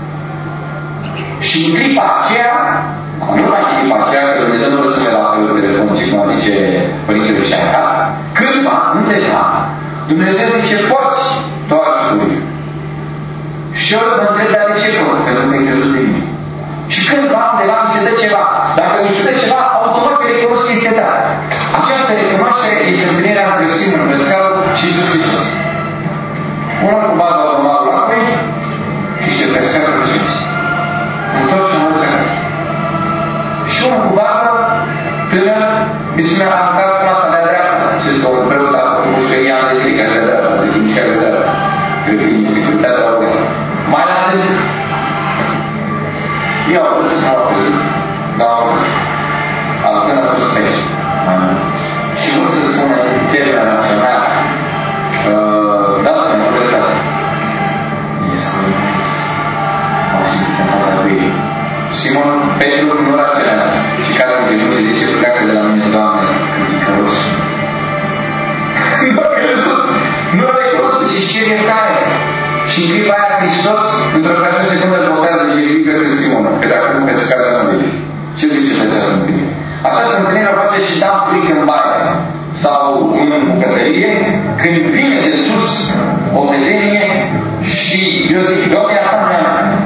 Și în clipa aceea, nu mai în clipa aceea, că Dumnezeu nu răspunde la apelul telefonic, cum zice Părintele Șanca, cândva, undeva, Dumnezeu zice, poți, tovarășul Burii. Și eu mă întreb, dar de ce pot? Pentru că ai crezut în mine. Și cândva, undeva, mi se dă ceva. Dacă mi se dă ceva, automat pe recunosc că este dat. Deci mi-a aruncat masa de dreapta. Știți că un preot a făcut 11 ani de zile care de dreapta, de timp și de dreapta. Cred că e securitatea la oia. Mai la atât. Eu am vrut să mă apăzut. Dar altfel a fost pești. Mai mult. Și nu să spun în termen național. Da, mi-a plăcat. E să mă au simțit în fața cu ei. Simon Petru nu l-a cerat. Și care în genunchi se zice, pleacă de la mine, Doamne, cădicăros. Nu a crezut. Nu l-a recunoscut și ce iertare. Și în clipa aia Hristos, într-o frațiune secundă, blochează și ridică pe Simon, că dacă nu pe scara nu vede. Ce ziceți această întâlnire? Această întâlnire o face și Dan Fric în baie sau în bucătărie, când vine de sus o vedenie și eu zic, Doamne, iertă-mea.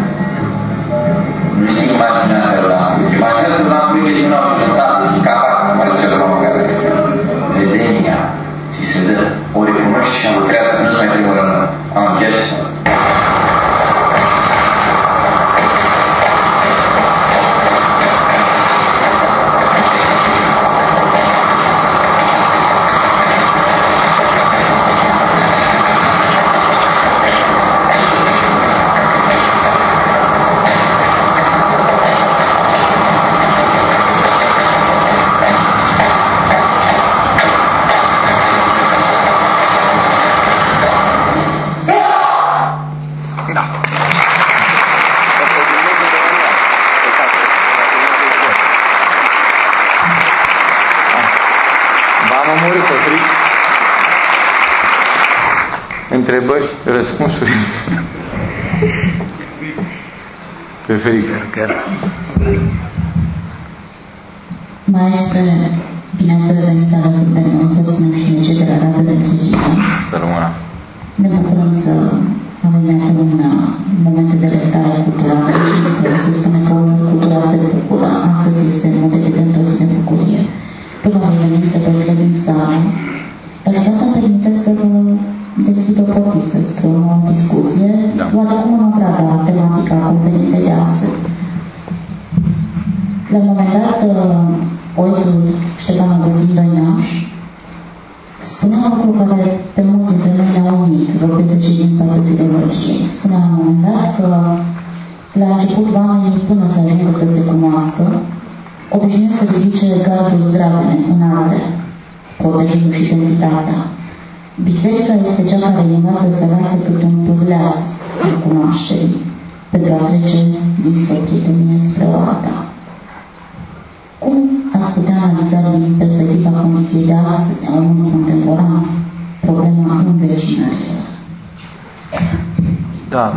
Nu știu imaginația la Dan Fric. Imaginația la Dan Fric este una orientată, și capac, cum are cea de la măgare. Vedenia ți se dă, o recunoști și o lucrează, nu-ți mai trebuie rămână. Am încheiat. Întrebări, răspunsuri. Preferic. Maestre, bine ați revenit alături de noi, vă spunem și noi cei de la Radio de Întregime. Să rămână. Ne bucurăm să avem iată un moment de reflectare culturală și să spune că cultura se bucură. Astăzi este în mod evident o zi de bucurie. Până la venit întrebările din sală, aș vrea să-mi permiteți să vă deschid o portiță spre o nouă discuție, oarecum în ograda tematică a conferinței de astăzi. La un moment dat, poetul Ștefan Augustin Doinaș spunea un lucru care pe mulți dintre noi ne-a uimit, vorbesc de cei din statul filologiei. Spunea la un moment dat că la început oamenii, până să ajungă să se cunoască, obișnuiesc să ridice gardul zdravene înalte, protejându-și identitatea. Biserica este cea care îi învață să lase cât un pârleaz al cunoașterii, pentru a trece din sfăpritenie spre o alta. Cum ați putea analiza din perspectiva condiției de astăzi a omului contemporan problema învecinărilor? Da.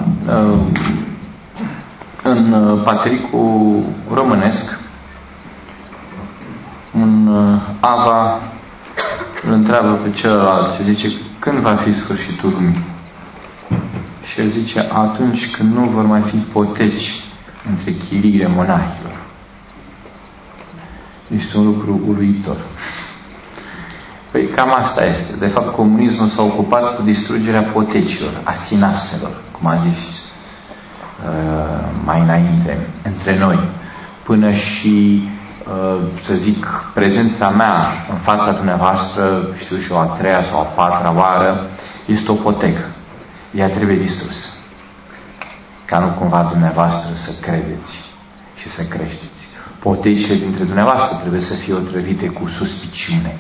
În patricul românesc, un ava îl întreabă pe celălalt și zice, când va fi sfârșitul lumii? Și el zice, atunci când nu vor mai fi poteci între chiriile monahilor. Este un lucru uluitor. Păi cam asta este. De fapt, comunismul s-a ocupat cu distrugerea potecilor, a sinapselor, cum a zis mai înainte, între noi. Până și să zic, prezența mea în fața dumneavoastră, știu și o a treia sau a patra oară, este o potecă. Ea trebuie distrusă. Ca nu cumva dumneavoastră să credeți și să creșteți. Potecile dintre dumneavoastră trebuie să fie otrăvite cu suspiciune.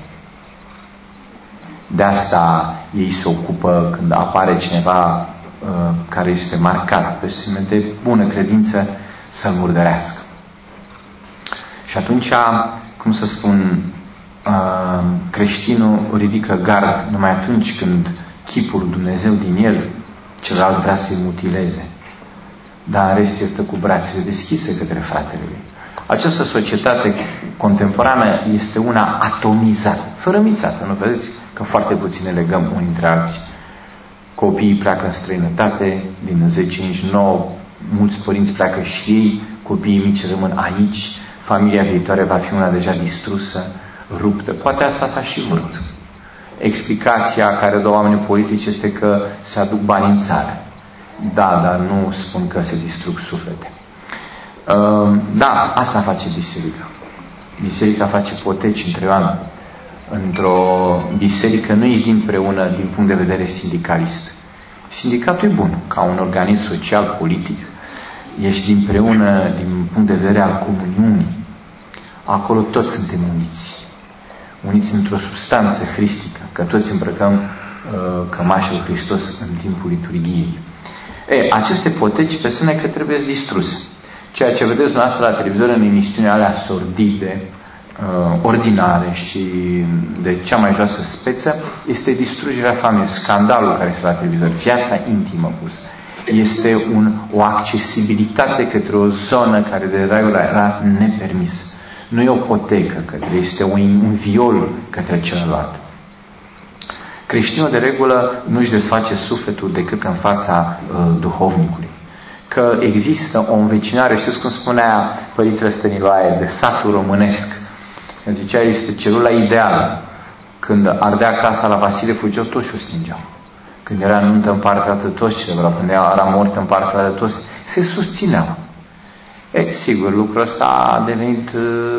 De asta ei se ocupă când apare cineva care este marcat pe semne de bună credință să-l murdărească. Și atunci, cum să spun, creștinul ridică gard numai atunci când chipul lui Dumnezeu din el, celălalt vrea să-i mutileze. Dar în rest este cu brațele deschise către fratele lui. Această societate contemporană este una atomizată, fărămițată, nu vedeți? Că foarte puțin ne legăm unii dintre alții. Copiii pleacă în străinătate, din 10 inci 9, mulți părinți pleacă și ei, copiii mici rămân aici, familia viitoare va fi una deja distrusă, ruptă. Poate asta s-a și vrut. Explicația care dă oamenii politici este că se aduc bani în țară. Da, dar nu spun că se distrug suflete. Da, asta face biserica. Biserica face poteci între oameni. Într-o biserică nu ești împreună din punct de vedere sindicalist. Sindicatul e bun, ca un organism social, politic. Ești împreună din punct de vedere al comuniunii. Acolo toți suntem uniți într-o substanță hristică, că toți îmbrăcăm cămașul lui Hristos în timpul liturghiei. Aceste poteci presupune că trebuie distruse. Ceea ce vedeți dumneavoastră la televizor în emisiunile alea sordide, ordinare și de cea mai joasă speță, este distrugerea familiei, scandalul care este la televizor, viața intimă pusă. Este o accesibilitate către o zonă care de dragul era nepermisă. Nu e o potecă, este un viol către celălalt. Creștinul de regulă nu își desface sufletul decât în fața duhovnicului. Că există o învecinare, știți cum spunea Părintele Stăniloae, de satul românesc. Zicea, este celula ideală. Când ardea casa la Vasile Fugeu, toți o stingeau. Când era nuntă în partea altă, toți celebrau. Când era mort în partea altă, toți se susțineau. Sigur, lucrul ăsta a devenit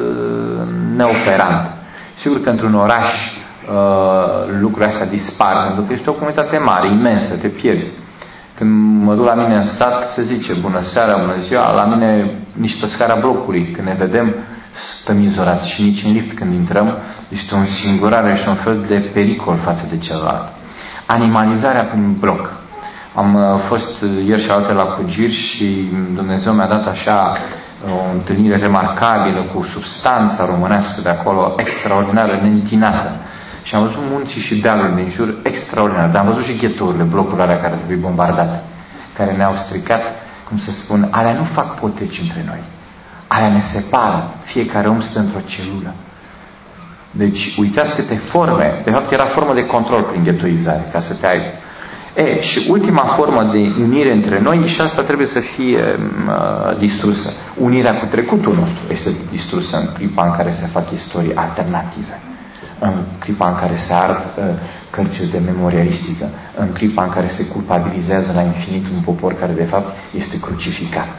neoperant. Sigur că într-un oraș lucrurile astea dispar, pentru că este o comunitate mare, imensă, te pierzi. Când mă duc la mine în sat, se zice bună seara, bună ziua, la mine nici pe scara blocului. Când ne vedem, stăm izolați și nici în lift când intrăm, este o însingurare și un fel de pericol față de celălalt. Animalizarea prin bloc. Am fost ieri și alte la Cugiri și Dumnezeu mi-a dat așa o întâlnire remarcabilă cu substanța românească de acolo, extraordinară, neîntinată. Și am văzut munții și dealurile din jur extraordinar, dar am văzut și ghetourile, blocurile alea care trebuie bombardate, care ne-au stricat, cum să spun, alea nu fac poteci între noi. Alea ne separă, fiecare om stă într-o celulă. Deci, uitați câte forme, de fapt era formă de control prin ghetoizare, ca să te ai. Și ultima formă de unire între noi, și asta trebuie să fie distrusă. Unirea cu trecutul nostru este distrusă în clipa în care se fac istorii alternative. În clipa în care se ard cărțile de memorialistică, în clipa în care se culpabilizează la infinit un popor care de fapt este crucificat.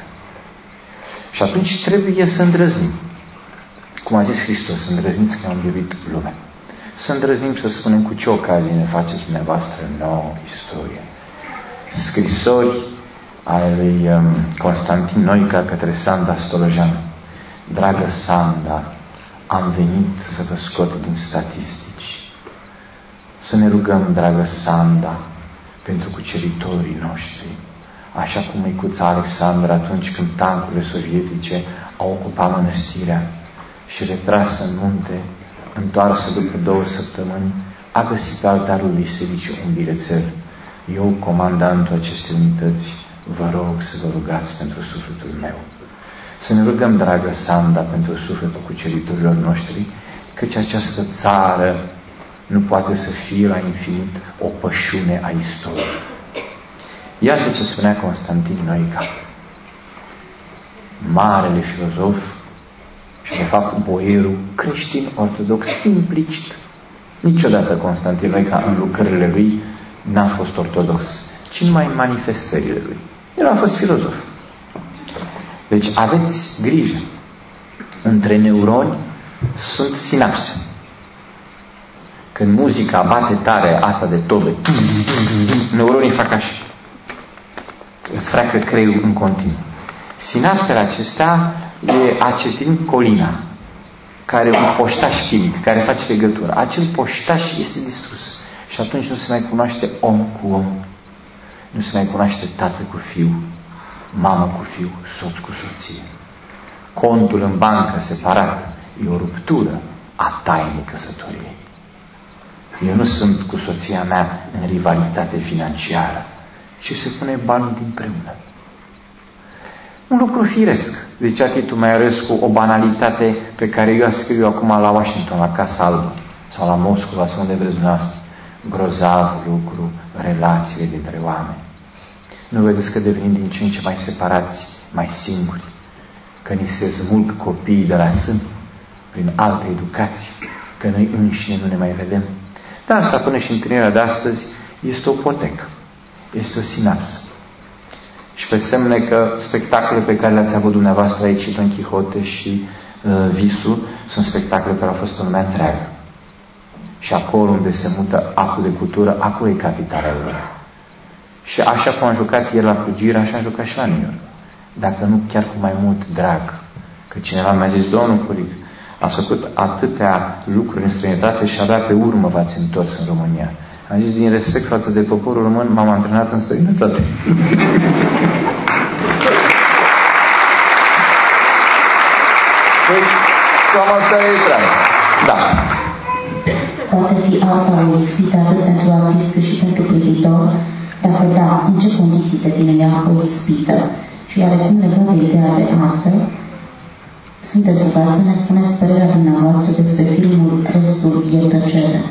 Și atunci trebuie să îndrăznim. Cum a zis Hristos, îndrăzniți că am iubit lumea. Să îndrăznim să spunem cu ce ocazie ne faceți dumneavoastră nouă istorie. Scrisori ale lui Constantin Noica către Sanda Stolojan. Dragă Sanda, am venit să vă scot din statistici. Să ne rugăm, dragă Sanda, pentru cuceritorii noștri. Așa cum măicuța Alexandra atunci când tancurile sovietice au ocupat mănăstirea și retrasă în munte, întoarsă după 2 săptămâni, a găsit pe altarul bisericii un bilețel. Eu, comandantul acestei unități, vă rog să vă rugați pentru sufletul meu. Să ne rugăm, dragă Sanda, pentru sufletul cuceritorilor noștri, căci această țară nu poate să fie la infinit o pășune a istoriei. Iată ce spunea Constantin Noica, marele filozof și de fapt boierul creștin ortodox implicit. Niciodată Constantin Noica în lucrările lui n-a fost ortodox, ci numai în manifestările lui. El a fost filozof. Deci aveți grijă. Între neuroni sunt sinapse. Când muzica bate tare asta de tobe, neuronii fac așa. Îți freacă creierul în continuu. Sinapsele acestea e acetilcolina, care e un poștaș chimic, care face legătură. Acel poștaș este distrus. Și atunci nu se mai cunoaște om cu om. Nu se mai cunoaște tată cu fiu, mamă cu fiu, soț cu soție. Contul în bancă separat e o ruptură a tainei căsătoriei. Eu nu sunt cu soția mea în rivalitate financiară, ci se pune banii dinpreună. Un lucru firesc, zicea Titu Maiarescu, o banalitate pe care eu scriu acum la Washington, la Casa Albă, sau la Moscova, sau unde vreți dumneavoastră. Grozav lucru, relațiile dintre oameni. Nu vedeți că devenim din ce în ce mai separați, mai singuri, că ni se smulg copiii de la sân prin alte educații, că noi înșine nu ne mai vedem. Dar asta până și întâlnirea de astăzi este o potecă, este o sinapsă. Și pe semne că spectacolele pe care le-ați avut dumneavoastră aici, Don Quixote și Visul sunt spectacole care au fost în lumea întreagă. Și acolo unde se mută actul de cultură, acolo e capitala lor. Și așa cum am jucat ieri la Cugira, așa am jucat și la New York. Dacă nu chiar cu mai mult drag. Că cineva mi-a zis, domnul Curic, ați făcut atâtea lucruri în străinătate și abia pe urmă v-ați întors în România. Am zis, din respect față de poporul român, m-am antrenat în străinătate. Păi, cam asta e treaba. Da. Poate fi arta o ispită atât pentru artist cât și pentru privitor? Dacă da, în ce condiții devine ea o ispită? Și oarecum legat de ideea de artă, sunteți rugați să ne spuneți părerea dumneavoastră despre filmul Restul e tăcere.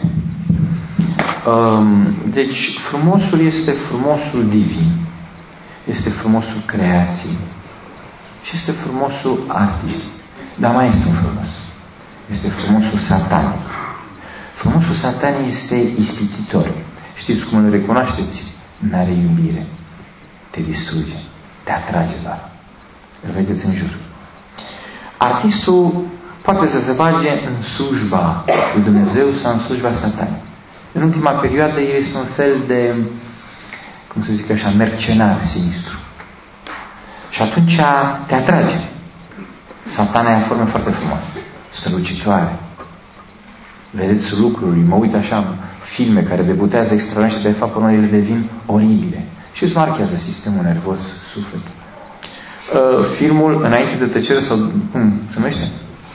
Deci, frumosul este frumosul divin. Este frumosul creației. Și este frumosul artistic. Dar mai este un frumos. Este frumosul satanic. Frumosul satanic este ispititor. Știți cum îl recunoașteți? N-are iubire. Te distruge. Te atrage doar. Îl vedeți în jur. Artistul poate să se bage în slujba lui Dumnezeu sau în slujba satanică. În ultima perioadă el este un fel de, cum să zic așa, mercenar sinistru. Și atunci te atrage. Satana e în formă foarte frumoasă, strălucitoare. Vedeți lucruri, mă uit așa, filme care debutează extraordinar și de fapt unele devin oribile. Și îți marchează sistemul nervos, sufletul. Filmul Înainte de tăcere sau cum se numește?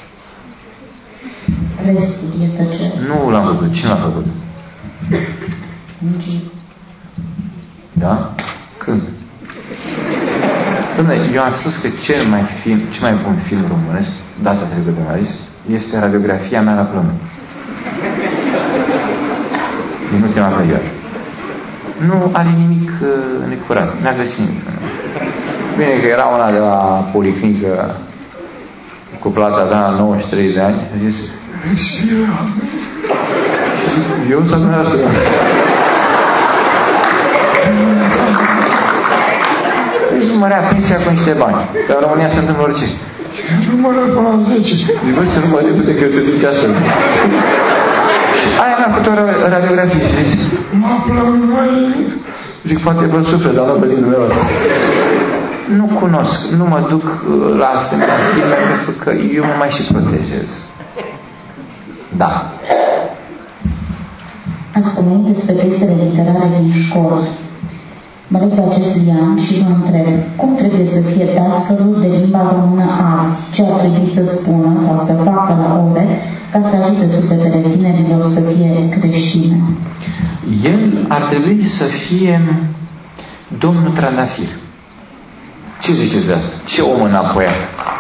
Restul e tăcere. Nu l-am văzut. Cine l-a făcut? Nici. Da? Când? Dom'le, eu am spus că cel mai bun film românesc, data trecută mi-a zis, este Radiografia mea la plămâni. Din ultima perioadă. Nu are nimic necurat. N-a găsit nimic. Bine că era una de la policlinică cu plata ta la 93 de ani. A zis, eu sau dumneavoastră? Deci nu mărea pensia cu niște bani. Că în România se întâmplă orice. Nu mărea până la 10. Zic, voi să nu mă repede că se duce astăzi. Și aia mi-a făcut o radiografie. Și zic, mă plămâni mai nimic. Zic, poate vă suflet, dar nu vă zic dumneavoastră. Nu cunosc, nu mă duc la asemenea filme pentru că eu mă mai și protejez. Da. Ați pomenit despre textele literare din școli. Mă leg pe acest lian și vă întreb, cum trebuie să fie dascălul de limba română azi? Ce ar trebui să spună sau să facă la ore ca să ajute sufletele tinerilor să fie creștine? El ar trebui să fie domnul Trandafir. Ce ziceți de asta? Ce om înapoiat?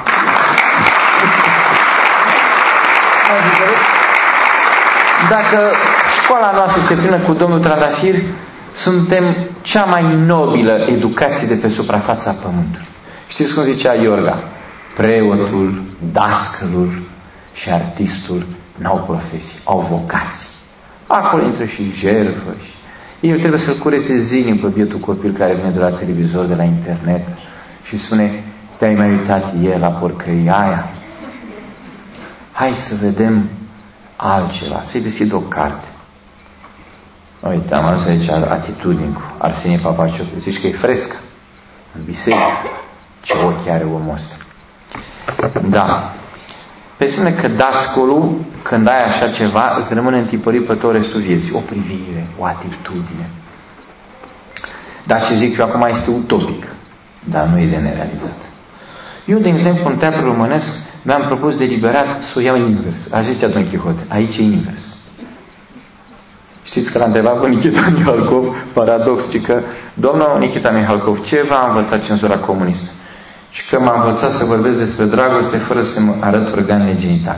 Dacă școala noastră se plină cu domnul Trandafir, suntem cea mai nobilă educație de pe suprafața pământului. Știți cum zicea Iorga? Preotul, dascălul și artistul n-au profesii, au vocații. Acolo intră și jertfă. El trebuie să-l curețe zilnic pe bietul copil care vine de la televizor, de la internet și spune, te-ai mai uitat ieri la porcăria aia? Hai să vedem altceva, să-i deschid o carte. Uite, am adus aici Atitudini cu Arsenie Papaciocu. Zici că e frescă în biserică. Ce ochi are omul ăsta. Da. Presupune că dascolul, când ai așa ceva, îți rămâne întipărit pe tot restul vieții. O privire, o atitudine. Dar ce zic eu acum este utopic, dar nu e de nerealizat. Eu, de exemplu, în teatru românesc mi-am propus deliberat să o iau invers. A zicea Don Quixote, aici e invers. Știți că l-a întrebat pe Nikita Mihalkov, paradox, ci că domnul Nikita Mihalkov, ce v-a învățat cenzura comunistă? Și că m-a învățat să vorbesc despre dragoste fără să mă arăt organele genitale.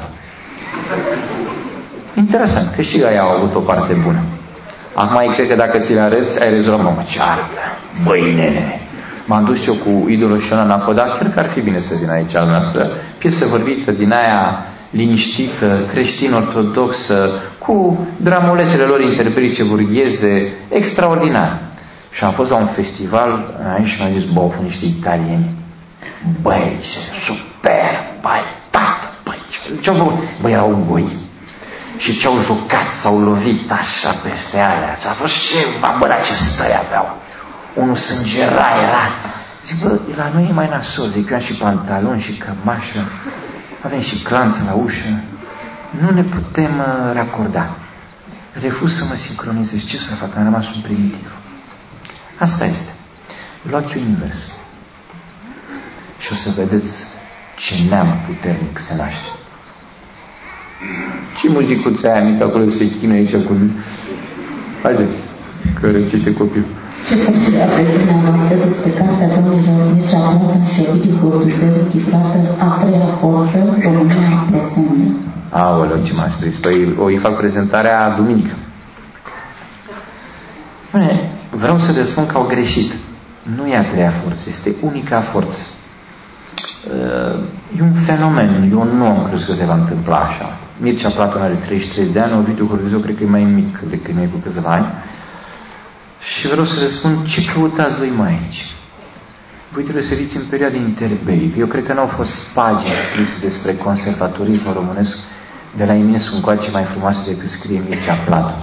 Interesant, că și ei au avut o parte bună. Acum cred că dacă ți le arăți, ai rezolvat, mă, ce arată, băi nene. M-am dus eu cu idolul Șona Napă, dar cred că ar fi bine să vin aici al noastră. Piesă vorbită din aia liniștită, creștin-ortodoxă, cu dramulețele lor interbrice burgheze, extraordinar. Și am fost la un festival aici și mi-a zis, bă, au fost niște italieni. Băi, super, băi, tată, băi, Ce-au făcut? Băi, erau goi. Și ce-au jucat, s-au lovit așa peste alea. S-a fost ceva, bă, la ce stări aveau. Unul sângera era. Zic, bă, la noi e mai nasol. Zic, eu am și pantaloni și cămașă. Avem și clanță la ușă. Nu ne putem racorda. Refuz să mă sincronizez. Ce să fac? Am rămas un primitiv. Asta este. Luați un invers. Și o să vedeți ce neam puternic se naște. Ce muzicuța aia mică acolo se chinuie aici cu... Haideți, că răcește copilul. Ce părere aveți dumneavoastră despre cartea domnilor Mircea Platon și Ovidiu Horduzeu intitulată A treia forță, România profundă? Aoleu, ce m-a scris? Păi îi fac prezentarea duminică. Bine, vreau să răspund că au greșit. Nu e a treia forță, este unica forță. E un fenomen. Eu nu am crezut că se va întâmpla așa. Mircea Platon are 33 de ani, Ovidiu Horduzeu cred că e mai mic decât noi cu câțiva ani. Și vreau să răspund, ce căutați voi mai aici? Voi trebuie să fiți în perioada interbelică. Eu cred că n-au fost pagini scrise despre conservatorismul românesc de la Eminescu încoace mai frumoase decât scrie Mircea Platon.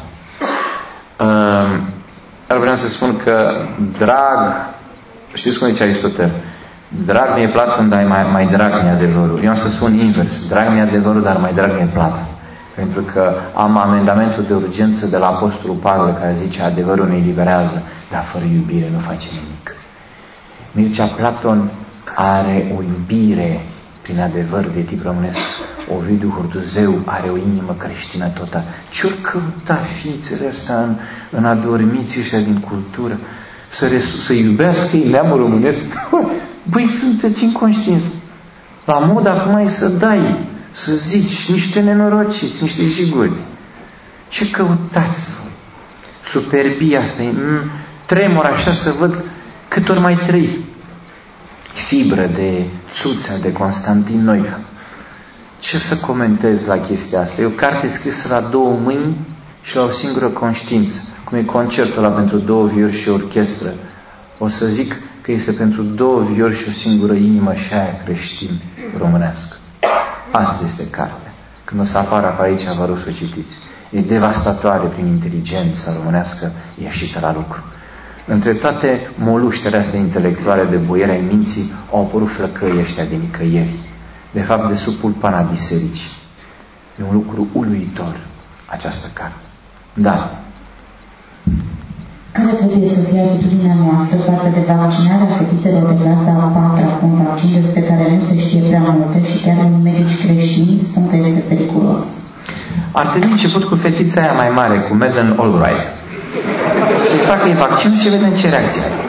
Ar vreau să spun că știți cum zice Aristotel? Drag mi-e Platon, dar mai drag mi-e adevărul. Eu am să spun invers. Drag mi-e adevărul, dar mai drag mi-e Platon. Pentru că am amendamentul de urgență de la Apostolul Pavel care zice adevărul ne eliberează, dar fără iubire nu face nimic. Mircea Platon are o iubire prin adevăr de tip românesc. Ovidiu Horduzeu are o inimă creștină totală. Ce-or căuta ființele astea în adormiții ăștia din cultură? Să iubească neamul românesc? Băi, sunteți inconștienți. La mod acum e să dai, să zici niște nenorociți, niște jiguri. Ce căutați voi? Superbia asta, tremur așa să văd cât ori mai trăi. Fibră de Țuță, de Constantin Noica. Ce să comentez la chestia asta? E o carte scrisă la două mâini și la o singură conștiință. Cum e concertul ăla pentru două viori și orchestră. O să zic că este pentru două viori și o singură inimă și aia creștin românească. Asta este cartea. Când o să apară aici, vă rog să o citiți. E devastatoare prin inteligența românească ieșită la lucru. Între toate moluștele astea intelectuale de boieri ai minții au apărut flăcăii ăștia de nicăieri. De fapt, de sub pulpana bisericii. E un lucru uluitor, această carte. Da. Care trebuie să fie atitudinea noastră față de vaccinarea fetițelor de clasa a patra cu un vaccin despre care nu se știe prea multe și chiar unii medici creștini spun că este periculos? Ar trebui început cu fetița aia mai mare, cu Madeleine Albright. Să-i facă vaccinul și vedem ce reacție are.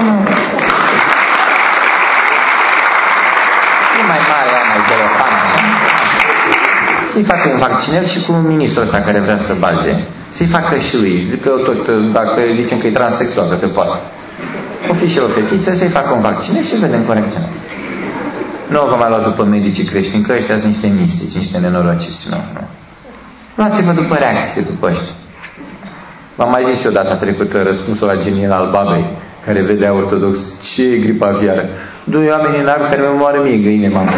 E mai mare, mai telefonă. Să-i facă un vaccinel și cu ministrul ăsta care vrea să baze. Să-i facă și lui, că tot, dacă zicem că e transexual, că se poate. O fi și o fetiță, să-i facă un vaccin și vedem cum reacționează. Nu vă mai luați după medicii creștini, că ăștia sunt niște mistici, niște nenorociți. Nu. Luați-vă după reacție, după ăștia. V-am mai zis și o dată trecută răspunsul la Geniel al Babei, care vedea ortodox, ce e gripa aviară? Doi oameni în apă care mă moară mie găine, mamă.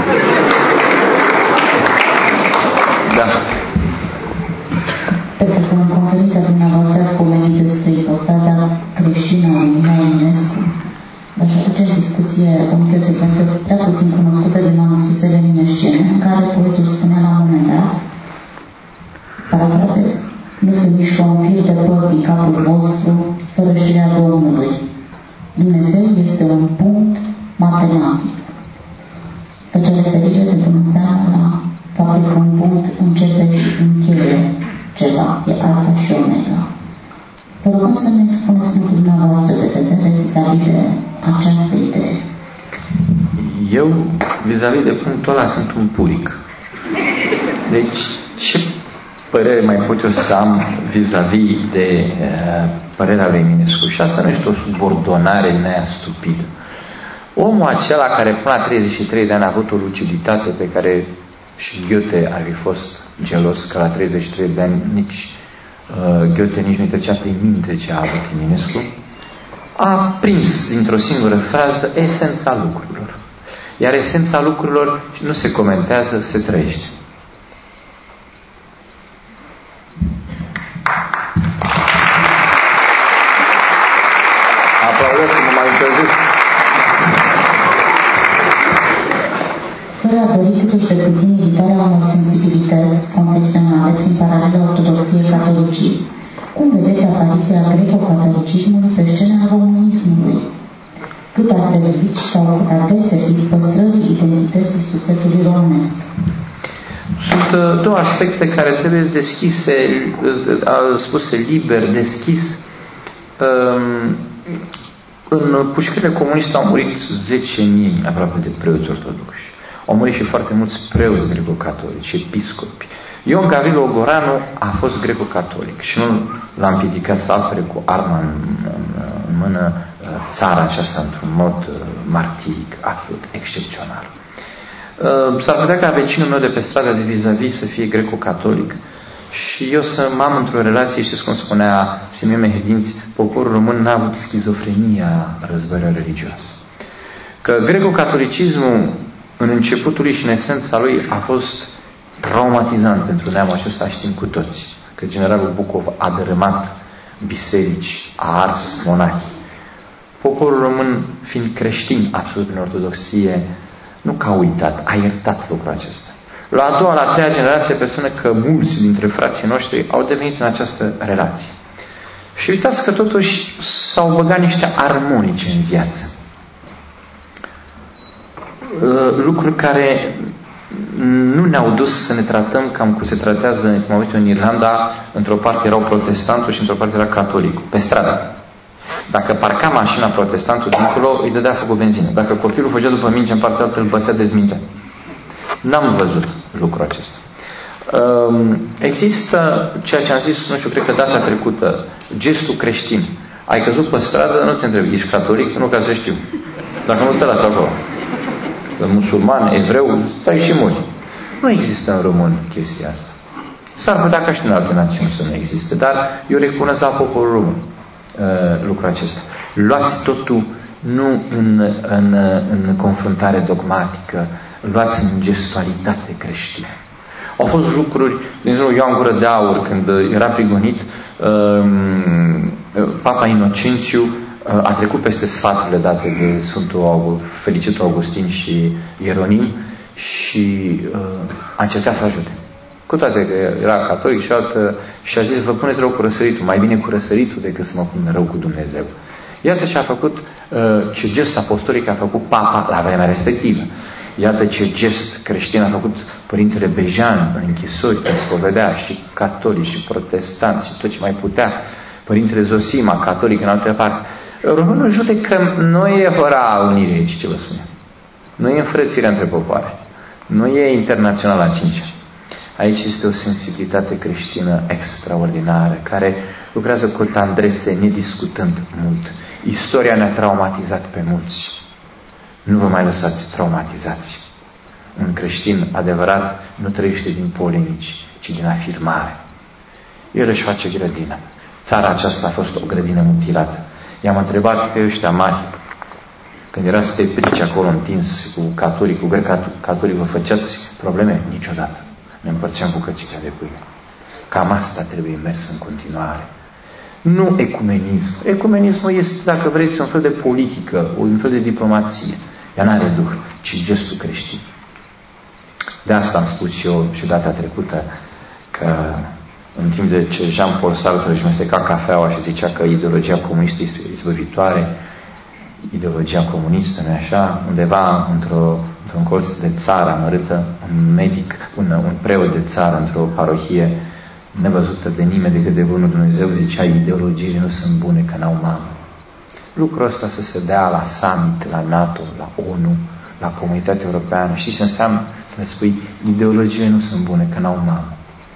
Da. Pentru că în conferința dumneavoastră ați pomenit despre ipostaza creștină a lui Mihai Eminescu, v-aș aduce în discuție o mică secvență prea puțin cunoscută din manuscrisele Eminescene, în care poetul spunea la un moment dat, parafrazez, nu se mișcă un fir de păr din capul vostru fără știrea Domnului. Dumnezeu este un punct matematic. Făcea referire de bună seamă la faptul că un punct începe și încheie ceva, e alfa și omega. Vă rugăm să ne expuneți punctul dumneavoastră de vedere vis-a-vis de această idee. Eu, vis-a-vis de punctul ăla, sunt un puric. Deci, ce părere mai pot eu să am vis-a-vis de părerea lui Eminescu? Și asta nu este o subordonare nea stupidă. Omul acela care până la 33 de ani a avut o luciditate pe care și Goethe ar fi fost gelos că la 33 de ani nici Goethe nici nu-i trecea prin minte ce a avut Eminescu, a prins dintr-o singură frază esența lucrurilor. Iar esența lucrurilor nu se comentează, se trăiește. apariția greco-catolicismului pe scena comunismului, cât a servit sau cât a deservit păstrării identității sufletului românesc. Sunt două aspecte care trebuie deschise, spuse liber, deschis. În pușcările comuniste au murit 10.000 aproape de preoți ortodoxi. Au murit și foarte mulți preoți greco-catolici, episcopi. Ion Gavrilo Ogoranu a fost greco-catolic și nu l-a împiedicat să apere cu arma în mână țara aceasta într-un mod martiric, absolut excepțional. S-ar putea ca vecinul meu de pe strada de vis-a-vis să fie greco-catolic și eu să am într-o relație, știți cum spunea Simeon Mehedinți, poporul român n-a avut schizofrenia războiului religios. Că greco-catolicismul în începutul lui și în esența lui a fost traumatizant pentru neamul acesta, știm cu toți. Că generalul Bucov a dărâmat biserici, a ars monahi. Poporul român, fiind creștin absolut prin ortodoxie, nu că a uitat, a iertat lucrul acesta. La a doua, la a treia generație persoane că mulți dintre frații noștri au devenit în această relație. Și uitați că totuși s-au băgat niște armonice în viață. Lucruri care nu ne-au dus să ne tratăm cam cum se tratează, cum am văzut în Irlanda, într-o parte erau protestantul și într-o parte era catolicul, pe stradă. Dacă parca mașina protestantul dincolo, îi dădea foc cu benzină. Dacă copilul făcea după minge în partea altă, îl bătea dezmintea. N-am văzut lucrul acesta. Există ceea ce am zis, nu știu, cred că data trecută, gestul creștin. Ai căzut pe stradă, nu te întrebi, ești catolic? Nu ca să știu. Dacă nu te lasă acolo. Musulman, evreu, stai și muri. Nu există în român chestia asta. S-ar putea ca și în alte națiuni să nu existe, dar eu recunosc la poporul român lucrul acesta. Luați totul nu în confruntare dogmatică, luați în gestualitate creștină. Au fost lucruri, de exemplu, Ioan Gură de Aur, când era prigonit, Papa Inocențiu a trecut peste sfaturile date de Sfântul Fericitul Augustin și Ieronim și a încercat să ajute. Cu toate că era catolic și a zis, vă puneți rău cu răsăritul, mai bine cu răsăritul decât să mă pun rău cu Dumnezeu. Iată ce a făcut, ce gest apostolic a făcut Papa la vremea respectivă. Iată ce gest creștin a făcut Părintele Bejan în închisori, când spovedea și catolici și protestanți și tot ce mai putea. Părintele Zosima, catolic în altă parte. Românul judecă, nu e fără unire aici, ce vă spun. Nu e înfrățirea între popoare. Nu e internațional la 5. Aici este o sensibilitate creștină extraordinară, care lucrează cu tandrețe, nediscutând mult. Istoria ne-a traumatizat pe mulți. Nu vă mai lăsați traumatizați. Un creștin adevărat nu trăiește din polemici, ci din afirmare. El își face grădină. Țara aceasta a fost o grădină mutilată. I-am întrebat pe ăștia mari, când erați teprici acolo întins cu catolic, cu grec-catolic, vă făceați probleme? Niciodată. Ne împărțeam bucățica de pâine. Cam asta trebuie mers în continuare. Nu ecumenism. Ecumenismul este, dacă vreți, un fel de politică, un fel de diplomație. Ea n-are duh, ci gestul creștin. De asta am spus eu și data trecută că în timp de ce Jean-Paul Sartre își mesteca cafeaua și zicea că ideologia comunistă este izbăvitoare, ideologia comunistă, nu-i așa? Undeva într-un colț de țară amărâtă, un medic, un preot de țară într-o parohie nevăzută de nimeni decât de bunul Dumnezeu, zicea, ideologiile nu sunt bune că n-au mamă. Lucrul ăsta să se dea la summit, la NATO, la ONU, la Comunitatea Europeană. Știți ce înseamnă? Să le spui, ideologiile nu sunt bune că n-au mamă.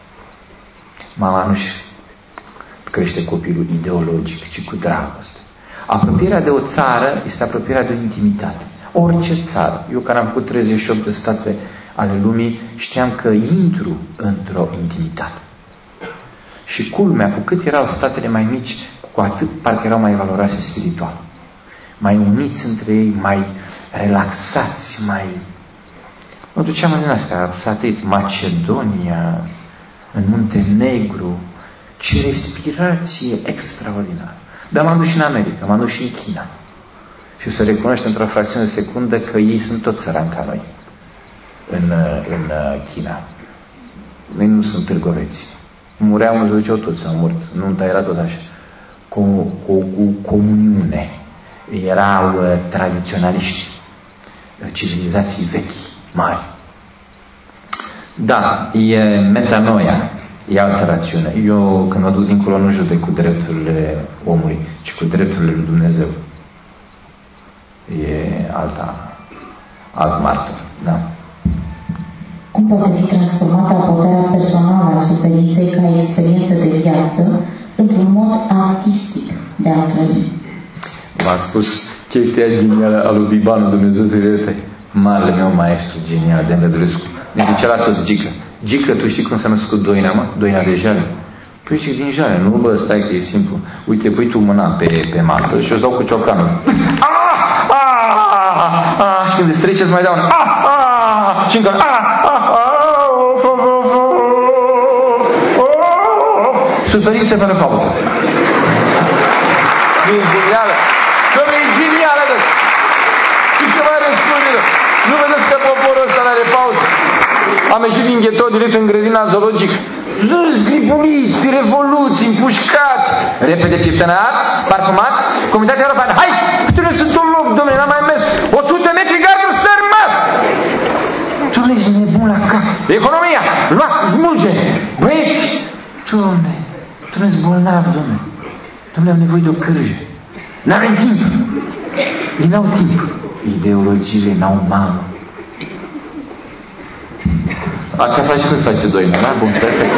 Mama nu-și crește copilul ideologic, ci cu dragoste. Apropierea de o țară este apropierea de o intimitate. Orice țară. Eu care am făcut 38 de state ale lumii, știam că intru într-o intimitate. Și culmea, cu cât erau statele mai mici, cu atât parcă erau mai valoroase spiritual. Mai uniți între ei, mai relaxați, mai... Mă duceam în astea, satelit, Macedonia, în Muntenegru, ce respirație extraordinară. Dar m-am dus și în America, m-am dus și în China. Și să recunoaște într-o fracțiune de secundă că ei sunt tot țărani ca noi în China. Noi nu sunt târgoveți. Mureau, nu ziceau toți, au murit. Nunta era tot așa. cu comuniune. Erau tradiționaliști, civilizații vechi, mari. Da, e metanoia, e altă rațiune. Eu când mă duc dincolo nu judec cu drepturile omului, ci cu drepturile lui Dumnezeu. E alt martor, da. Cum poate fi transformată abordarea personală a suferinței ca experiență de viață într-un mod artistic de a trăi? V-am spus chestia genială a lui Bibanu, Dumnezeu să ierte, marele meu maestru genial, de Rădulescu. Ne zicea la toți Gică. Gică, tu știi cum s-a născut Doina, mă? Doina de jale. Păi zic, din jale, nu bă, stai că e simplu. Uite, pui tu mâna pe masă și o dau cu ciocanul. Și când îți trece, îți mai dau un și încă suferință fără pauză. E genială. Dom'le, e genială, dă. Și se mai răspunde. Nu vedeți că poporul ăsta n-are pauză? Am ieșit din ghetou direct în grădina zoologică. Râzi, libuliți, revoluții, împușcați, repede pieptănați, parfumați, Comunitatea Europeană. Hai! Câte sunt un loc, dom'le, n-am mai mers. 100 metri garduri sări, mă! Dom'le, ești nebun la cap. Economia! Luați, smulge! Băieți! Dom'le, bolnav, dom'le. Dom'le, am nevoie de o cârjă. N-avem timp. Ei n-au timp. Ideologiile n-au mamă. Asta faci când face Doina, da? Bun, perfect.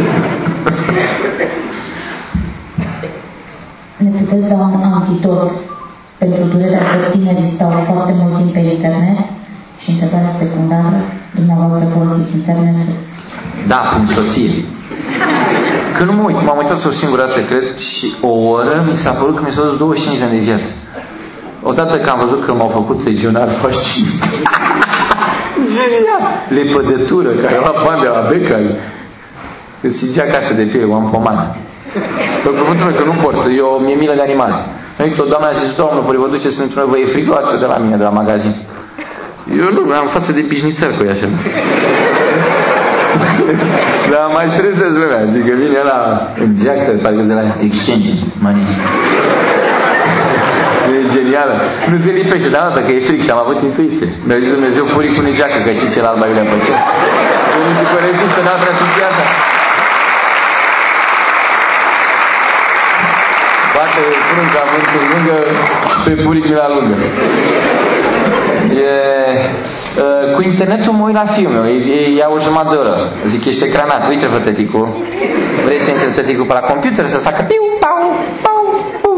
Ne puteți da un antidot pentru durerea că tinerii stau foarte mult timp pe internet? Și întrebarea secundară, dumneavoastră folosiți internetul? Da, prin soție. Că nu mă uit, m-am uitat o singură dată, cred, și o oră mi s-a părut că mi s-a dus 25 de ani de viață. Odată că am văzut că m-au făcut legionar fascist. Genial! Lepădătură, care am luat bani de la Becari. Îți sigea casă de piele, o am pomană. Pe cuvântul meu că nu port, mi-e milă de animale. O doamnă a zis, doamnă, păi vă duceți pentru noi, vă e frig, luați-o de la mine, de la magazin. Eu nu, am față de bișnițăr cu ea așa. Dar mai stresez lumea, zic că vine ăla în geactă, parcă de la exchange, money. E genială. Nu se lipește, dar asta că e fric și am avut intuiție. Mi-a zis Dumnezeu, furii cu negeacă, că știi ce la Alba Iulia Păsăr. Eu nu știu că rezistă, n-a vrea să fie asta. Bate frunza vântul lungă și pe puric mi la lungă. Cu internetul mă uit la filme, ia o jumătate de oră. Zic, ești ecranat, uite-vă, tăticul. Vrei să intri tăticul pe la computer să facă piu, pau, pau, pau.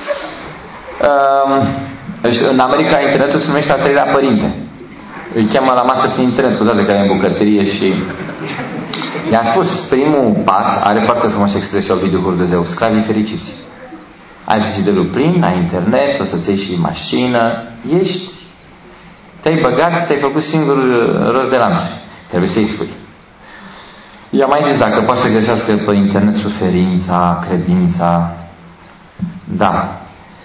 În America internetul se numește al treilea părinte. Îi cheamă la masă prin internet, cu toate că are în bucătărie și... I-am spus, primul pas are foarte frumos expresia video cu Dumnezeu, sclavii fericiți. Ai frigiderul plin, ai internet, o să-ți iei și mașină, ești... Te-ai băgat, ți-ai făcut singur rost de lanțuri. Trebuie să-i spui. I-am mai zis, dacă poate să găsească pe internet suferința, credința. Da.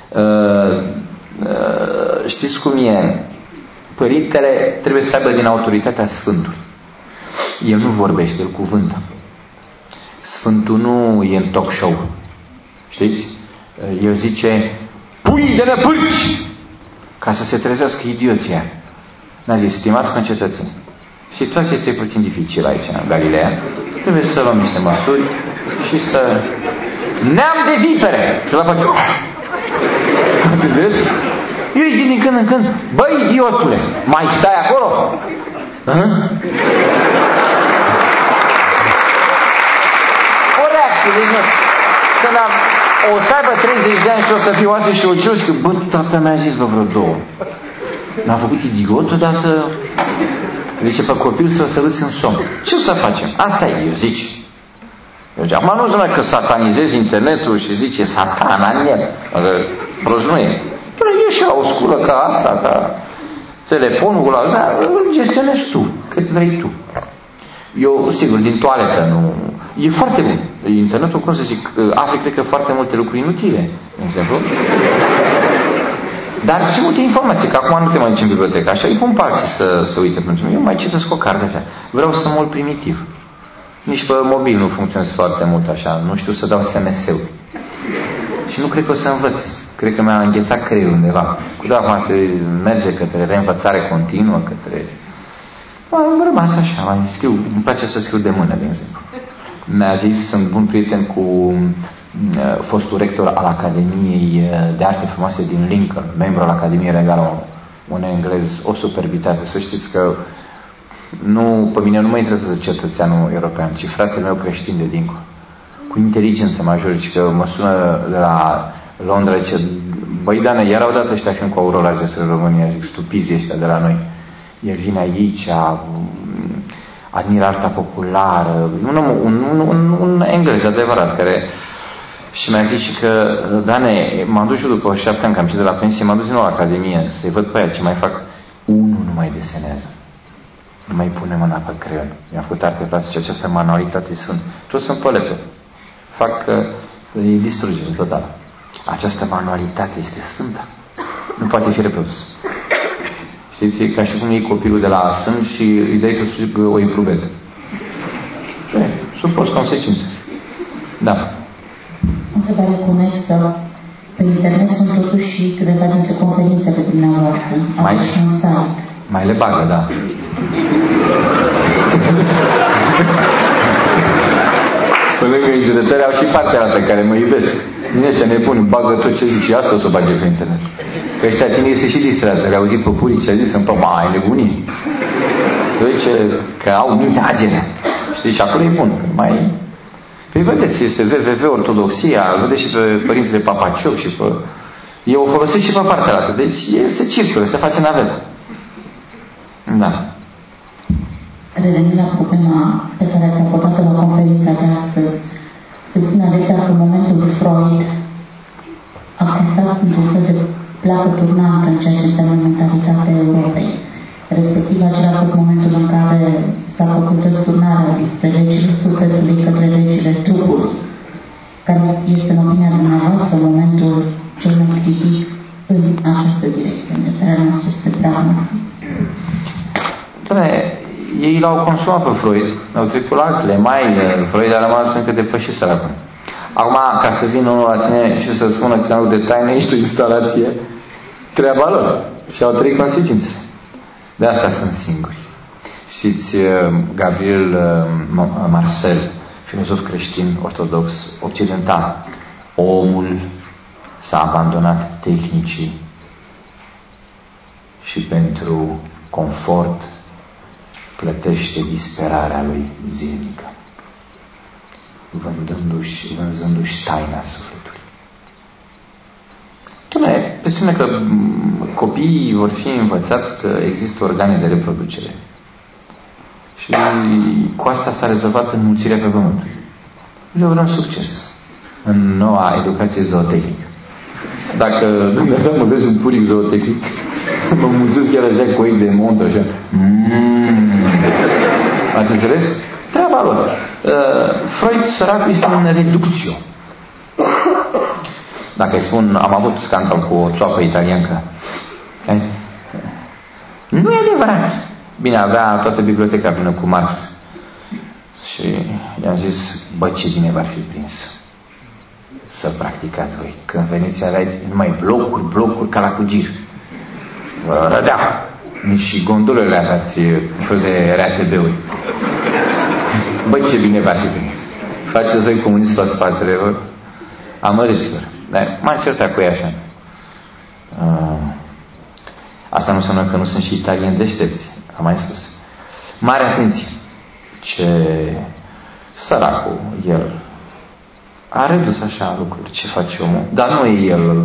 Știți cum e? Părintele trebuie să aibă din autoritatea Sfântului. El nu vorbește, el cuvântă. Sfântul nu e în talk show. Știți? El zice, pui de năpârci! Ca să se trezească idioția. N-a zis, stimați concetățeni, situația este puțin dificilă aici, în Galileea. Trebuie să luăm niște măsuri și să... Neam de vipere! Și la face... Înțelegeți? Eu îi zic din când în când, băi, idiotule, mai stai acolo? O reacție, deci nu. Când o să aibă 30 de ani și o să fiu oase și ocios, că bă, tata mi-a zis vreo două. M-a făcut idiot odată. Zice, pe copil să-l săruți în somn. Ce o să facem? Asta e, eu zici. Acum nu zic că satanizezi internetul și zice satana în el. Prost nu e. E și o sculă ca asta, ca telefonul ăla, dar îl gestionezi tu, cât vrei tu. Eu, sigur, din toaletă nu... E foarte bun. Internetul, cum să zic, afli, cred că, foarte multe lucruri inutile, de exemplu. Dar și multe informații, că acum nu te mai duci în bibliotecă, așa îi pun pe alții să uite pentru mine. Eu mai citesc o carte așa. Vreau să mult primitiv. Nici pe mobil nu funcționez foarte mult așa. Nu știu să dau SMS-uri. Și și nu cred că o să învăț. Cred că mi-a înghețat creierul undeva. Cu doar acum se merge către reînvățare continuă, către... Am rămas așa, mai scriu, îmi place să scriu de mână, de exemplu. Mi-a zis, sunt bun prieten cu fostul rector al Academiei de Arte Frumoase din Lincoln, membru al Academiei Regală, un englez, o superbitate. Să știți că pe mine nu mă interesează cetățeanul european, ci fratele meu creștin de dincolo. Cu inteligență majoră, că mă sună de la Londra, zice, băi, Dane, iar au dat ăștia film cu Aurora despre România, zic, stupizi ăștia de la noi. El vine aici, admiră arta populară, un englez adevărat, care... Și mi-a zis și că, Dane, m-am dus și eu după 7 ani, că am ieșit de la pensie, m-am dus din nou la Academie, să-i văd pe aia ce mai fac. Unul nu mai desenează. Nu mai pune mâna pe creion. Mi-am făcut arte plastice, această manualitate sunt. Toți sunt pe laptop. Fac că îi distruge în total. Această manualitate este sfântă. Nu poate fi reprodus. Știți, ca și cum iei copilul de la sân și îi dai să sucigă o imprubetă. Suporți consecințe. Da. O întrebare conexă. Pe internet sunt totuși câteva dintre conferințele dumneavoastră. Aveți și un site. Mai le bagă, da. Pe lângă injurătări au și partea altă care mă iubesc. Din ăștia nebuni, bagă tot ce zic și asta o să o bage pe internet. Că ăștia tineri se și distrează. Le-au auzit pe purii ce a zis, îmi ai nebunii. Zice că au mintea agenă. Știi? Și acolo e bun. Mai... Păi vedeți, este www.ortodoxia, îl vedeți și pe Părintele Papacioc și pe... Eu o folosesc și pe partea altă. Deci se circulă, se face navetă. Da. Revenind la problema pe care ați abordat-o la conferința de astăzi, se spune adesea că în momentul Freud a constat într-un fel de placă turnantă în ceea ce înseamnă mentalitatea Europei. Respectiv, acela a fost momentul în care s-a făcut răsturnarea dinspre legile sufletului către legile trupului. Care este, în opinia dumneavoastră, momentul cel mai critic în această direcție, în dreptarea noastră spre pragmatism? Doamne, ei l-au consumat pe Freud, au trecut la altele, Freud a rămas încă depășit săracul. Acum, ca să vină unul la tine și să spună că nu de taină, ești o instalație, treaba lor. Și au trăit consecințe. De asta sunt singuri. Știți, Gabriel Marcel, filozof creștin, ortodox, occidental, omul s-a abandonat tehnicii și pentru confort plătește disperarea lui zilnică, vânzându-și taina sufletului. Dom'le, presupune că copiii vor fi învățați că există organe de reproducere. Și cu asta s-a rezolvat înmulțirea pe pământ. Eu vreau succes în noua educație zootehnică. Dacă Dumnezeu mă vezi un puric zootehnic, mă mulțesc chiar așa cu ei de montă, așa. Ați înțeles? Treaba lor. Freud, săracul, este un reductio. Dacă îi spun, am avut scandal cu o țoapă italiancă. Nu e adevărat. Bine, avea toată biblioteca plină cu Marx. Și i-am zis, bă, ce bine v-ar fi prins să practicați voi. Când veniți, aveți numai blocuri ca la cugir. Vă rădea. Nici și gondolele aveați un fel de RATB-uri. Bă, ce bine v-ar fi prins. Faceți voi comuniți la spatele vă. Amăriți-vă. Dar m-am certat cu ea așa. Asta nu înseamnă că nu sunt și italieni deștepți. Am mai spus. Mare atenție. Ce săracul, el a redus așa lucruri. Ce face omul? Dar nu e el.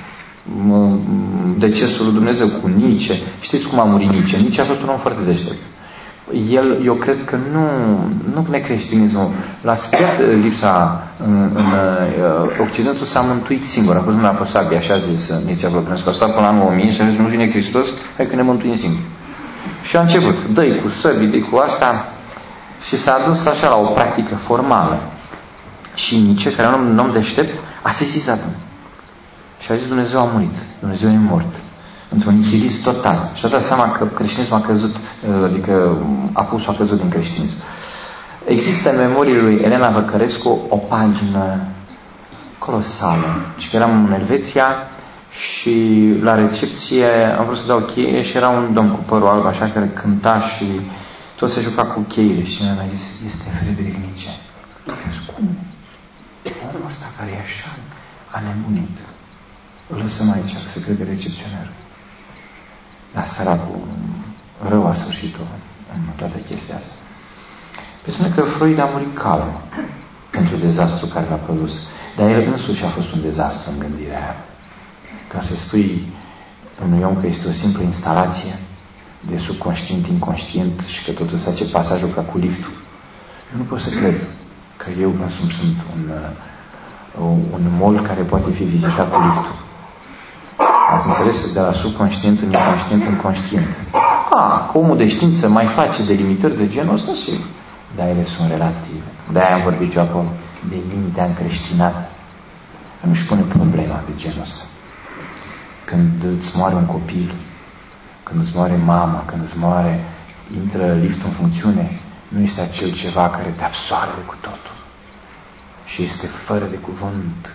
Decesul lui Dumnezeu cu Nietzsche. Știți cum a murit Nietzsche? Nietzsche a fost un om foarte deștept. El, eu cred că nu necreștinismul l-a speriat lipsa în Occidentul s-a mântuit singur. A pus mâna pe sabie, așa zis Nietzsche, pentru că a stat până la anul 1000 și a zis, nu vine Hristos, hai că ne mântuim singuri. Și a început, dă-i cu săbii, dă-i cu asta și s-a dus așa la o practică formală. Și Nietzsche, care era un om deștept, a sesizat. Și a zis, Dumnezeu a murit, Dumnezeu e mort. Într-un nihilism total. Și a dat seama că creștinismul a căzut, adică apusul a căzut din creștinism. Există în memoriile lui Elena Văcărescu o pagină acolo sală. Și eram în Elveția și la recepție am vrut să dau cheie și era un domn cu părul alb așa care cânta și tot se juca cu cheile și mi-a zis, este Frederic Nietzsche. Cum? Omul ăsta care e așa a nebunit. Îl lăsăm aici, să crede recepționer. Dar săracul, rău a sfârșit-o în toată chestia asta. Pe spune că Freud a murit calm pentru dezastru care l-a produs. Dar el însuși a fost un dezastru în gândirea aia. Ca să spui unui om că este o simplă instalație de subconștient, inconștient și că totul se face pasajul ca cu liftul. Eu nu pot să cred că eu însumi sunt un mol care poate fi vizitat cu liftul. Ați înțeles? De la subconștient în inconștient în conștient. Că omul de știință mai face delimitări de genul ăsta, sigur. Dar ele sunt relative. De-aia am vorbit eu acolo de mintea încreștinată. Nu-și pune problema de genul ăsta. Când îți moare un copil, când îți moare mama, când îți moare, intră liftul în funcțiune, nu este acel ceva care te absoarbe cu totul. Și este fără de cuvânt.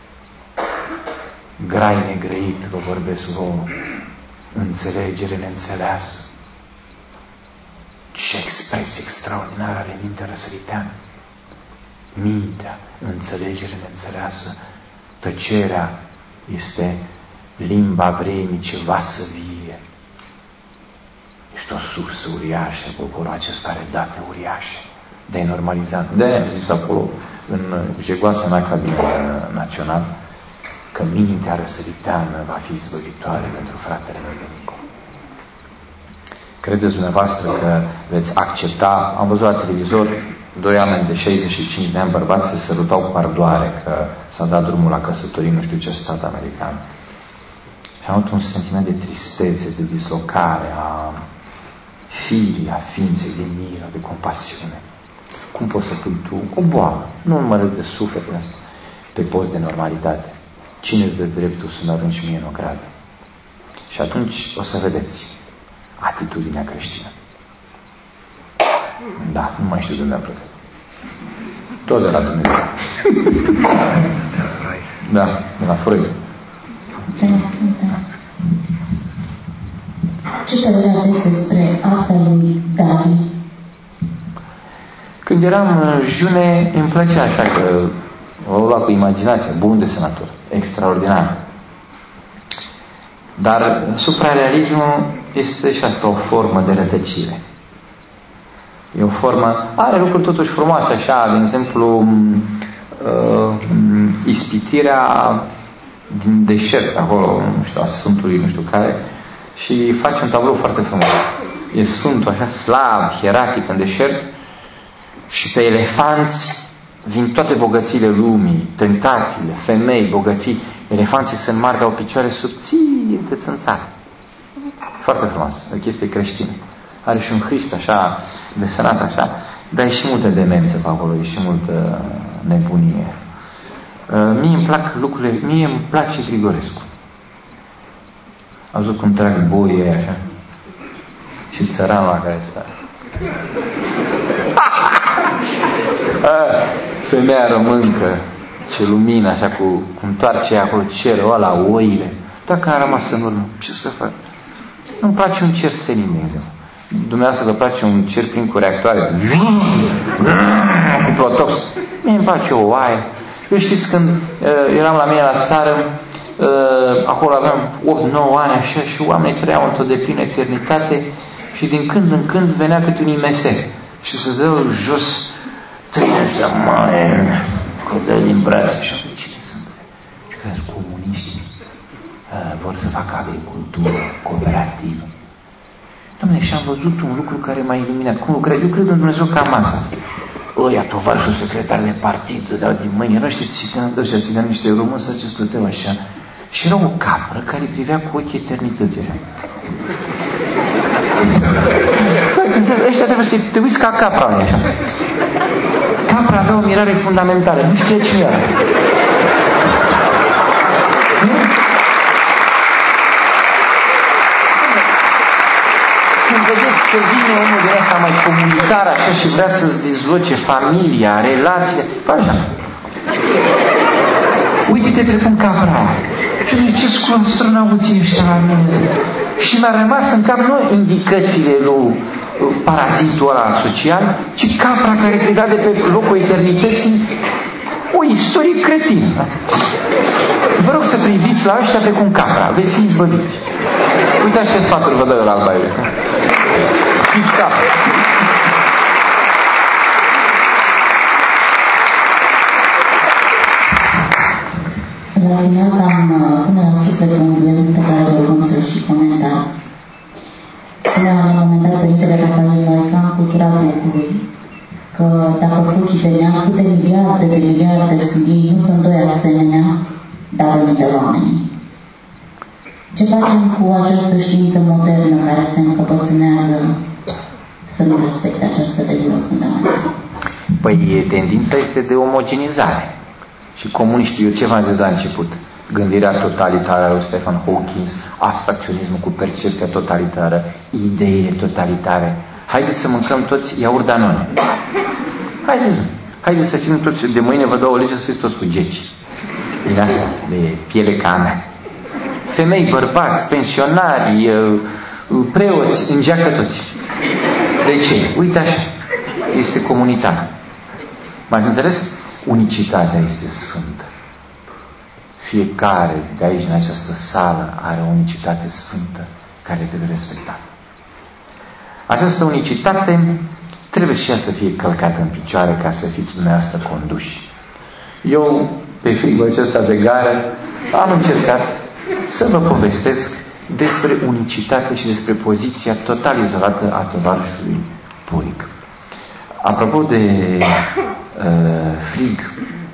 Grai negrăit, vă vorbesc vouă, înțelegere neînțeleasă. Ce expresie extraordinară are mintea răsăriteană. Mintea, înțelegere neînțeleasă, tăcerea este limba vremii vasă vie. Este o sursă uriașă, poporul acesta are date uriașe. De normalizat. De-aia am zis acolo, în jegoasa mea cabinet național, că mintea răsăriteană va fi izbăvitoare pentru fratele meu de Nicu. Credeți dumneavoastră că veți accepta? Am văzut la televizor doi oameni de 65 de ani, bărbați, se sărutau cu ardoare că s-a dat drumul la căsătorii, nu știu ce stat american. Și am avut un sentiment de tristețe, de dislocare a firii, a ființei, de milă, de compasiune. Cum poți să pui tu o boală, nu un mărât de suflet pe post de normalitate? Cine îți dă dreptul să-mi arunci mie în ogradă? Și atunci o să vedeți atitudinea creștină. Da, nu mai știu de unde am plecat. Tot de la Dumnezeu. Da, de la Freud. Ce părere aveți despre arta lui Dali? Când eram june, îmi plăcea așa că o lua cu imaginație, bun desenator, extraordinar. Dar suprarealismul este și asta o formă de rătăcire. E o formă, are lucruri totuși frumoase, așa, de exemplu, ispitirea din deșert, acolo, nu știu, a Sfântului, nu știu care, și face un tablou foarte frumos. E Sfântul, așa, slav, hieratic în deșert, și pe elefanți vin toate bogățiile lumii, tentațiile, femei, bogății. Elefanții se înmargă, au picioare subțiri de țânțari. Foarte frumos, o chestie creștină. Are și un Hrist așa, desenat așa, dar e și multă demență pe acolo, e și multă nebunie. Mie îmi plac lucrurile, mie îmi place Grigorescu. Am văzut cum trag boii așa și țăranul la care stă. Femeia româncă, ce lumină, așa, cum întoarce acolo cerul ăla, oile. Dacă am rămas în urmă, ce să fac? Nu-mi place un cer senin, de exemplu. Dumneavoastră vă place un cer plin cu reactoare, cu protops. Mie îmi place o oaie. Eu știți, când eram la mine la țară, acolo aveam 8-9 ani așa și oamenii trăiau într-o deplină eternitate și din când în când venea câte un IMS și se dău jos trei ăștia mari, cu dă din brațe și așa, cine sunt? Și că sunt comuniști, vor să facă agricultură cooperativă. Doamne, și am văzut un lucru care m-a iluminat. Cum lucrează? Eu cred în Dumnezeu cam asta. Ăia, tovarășul secretar de partid, dădeau din mâini, erau ăștia niște români să ce stăteau așa. Și era o capră care privea cu ochii eternității așa. Ăștia trebuie să te uiți ca capra așa. Capra avea o mirare fundamentală. Nu știu ce era. Când vedeți că vine omul din ăsta mai comunitar așa și vrea să-ți dezloce familia, relațiile, păi așa. Uite precum capra aia. Și zic, ce consternauții ăștia la mine. Și mi-a rămas în cap nu indicațiile lui parazitul ăla social, ci capra care preda de pe locul eternității o istorie cretină. Vă rog să priviți la ăștia precum capra, veți fi izbăviți. Uitați ce sfaturi vă dă la Alba Iulia. Fiți capra. La final cam până la sufletul un gând pe care vă rugăm să-l și comentați. Spunea la un moment dat Părintele Rafael Noica în Cultura Duhului că dacă fugi de neam, câte miliarde sunt ei, nu sunt doi asemenea, dar unite oamenii. Ce facem cu această știință modernă care se încăpățânează să nu respecte această regulă fundamentală? Păi tendința este de omogenizare. Și comuniștii, eu ce v-am zis la început? Gândirea totalitară a lui Stephen Hawking, abstracționismul cu percepția totalitară, ideile totalitare. Haideți să mâncăm toți iaurt Danone. Haideți să fim toți, de mâine vă dau o lege să fiți toți cu geci. Din asta, de piele ca a mea. Femei, bărbați, pensionari, preoți, îngeacă toți. De ce? Uite așa, este comunitar. M-ați înțeles? Unicitatea este sfântă. Fiecare de aici, în această sală, are o unicitate sfântă care trebuie respectată. Această unicitate trebuie și ea să fie călcată în picioare ca să fiți dumneavoastră conduși. Eu, pe frigul acesta de gară, am încercat să vă povestesc despre unicitate și despre poziția total izolată a tovarășului Puric. Apropo de frig,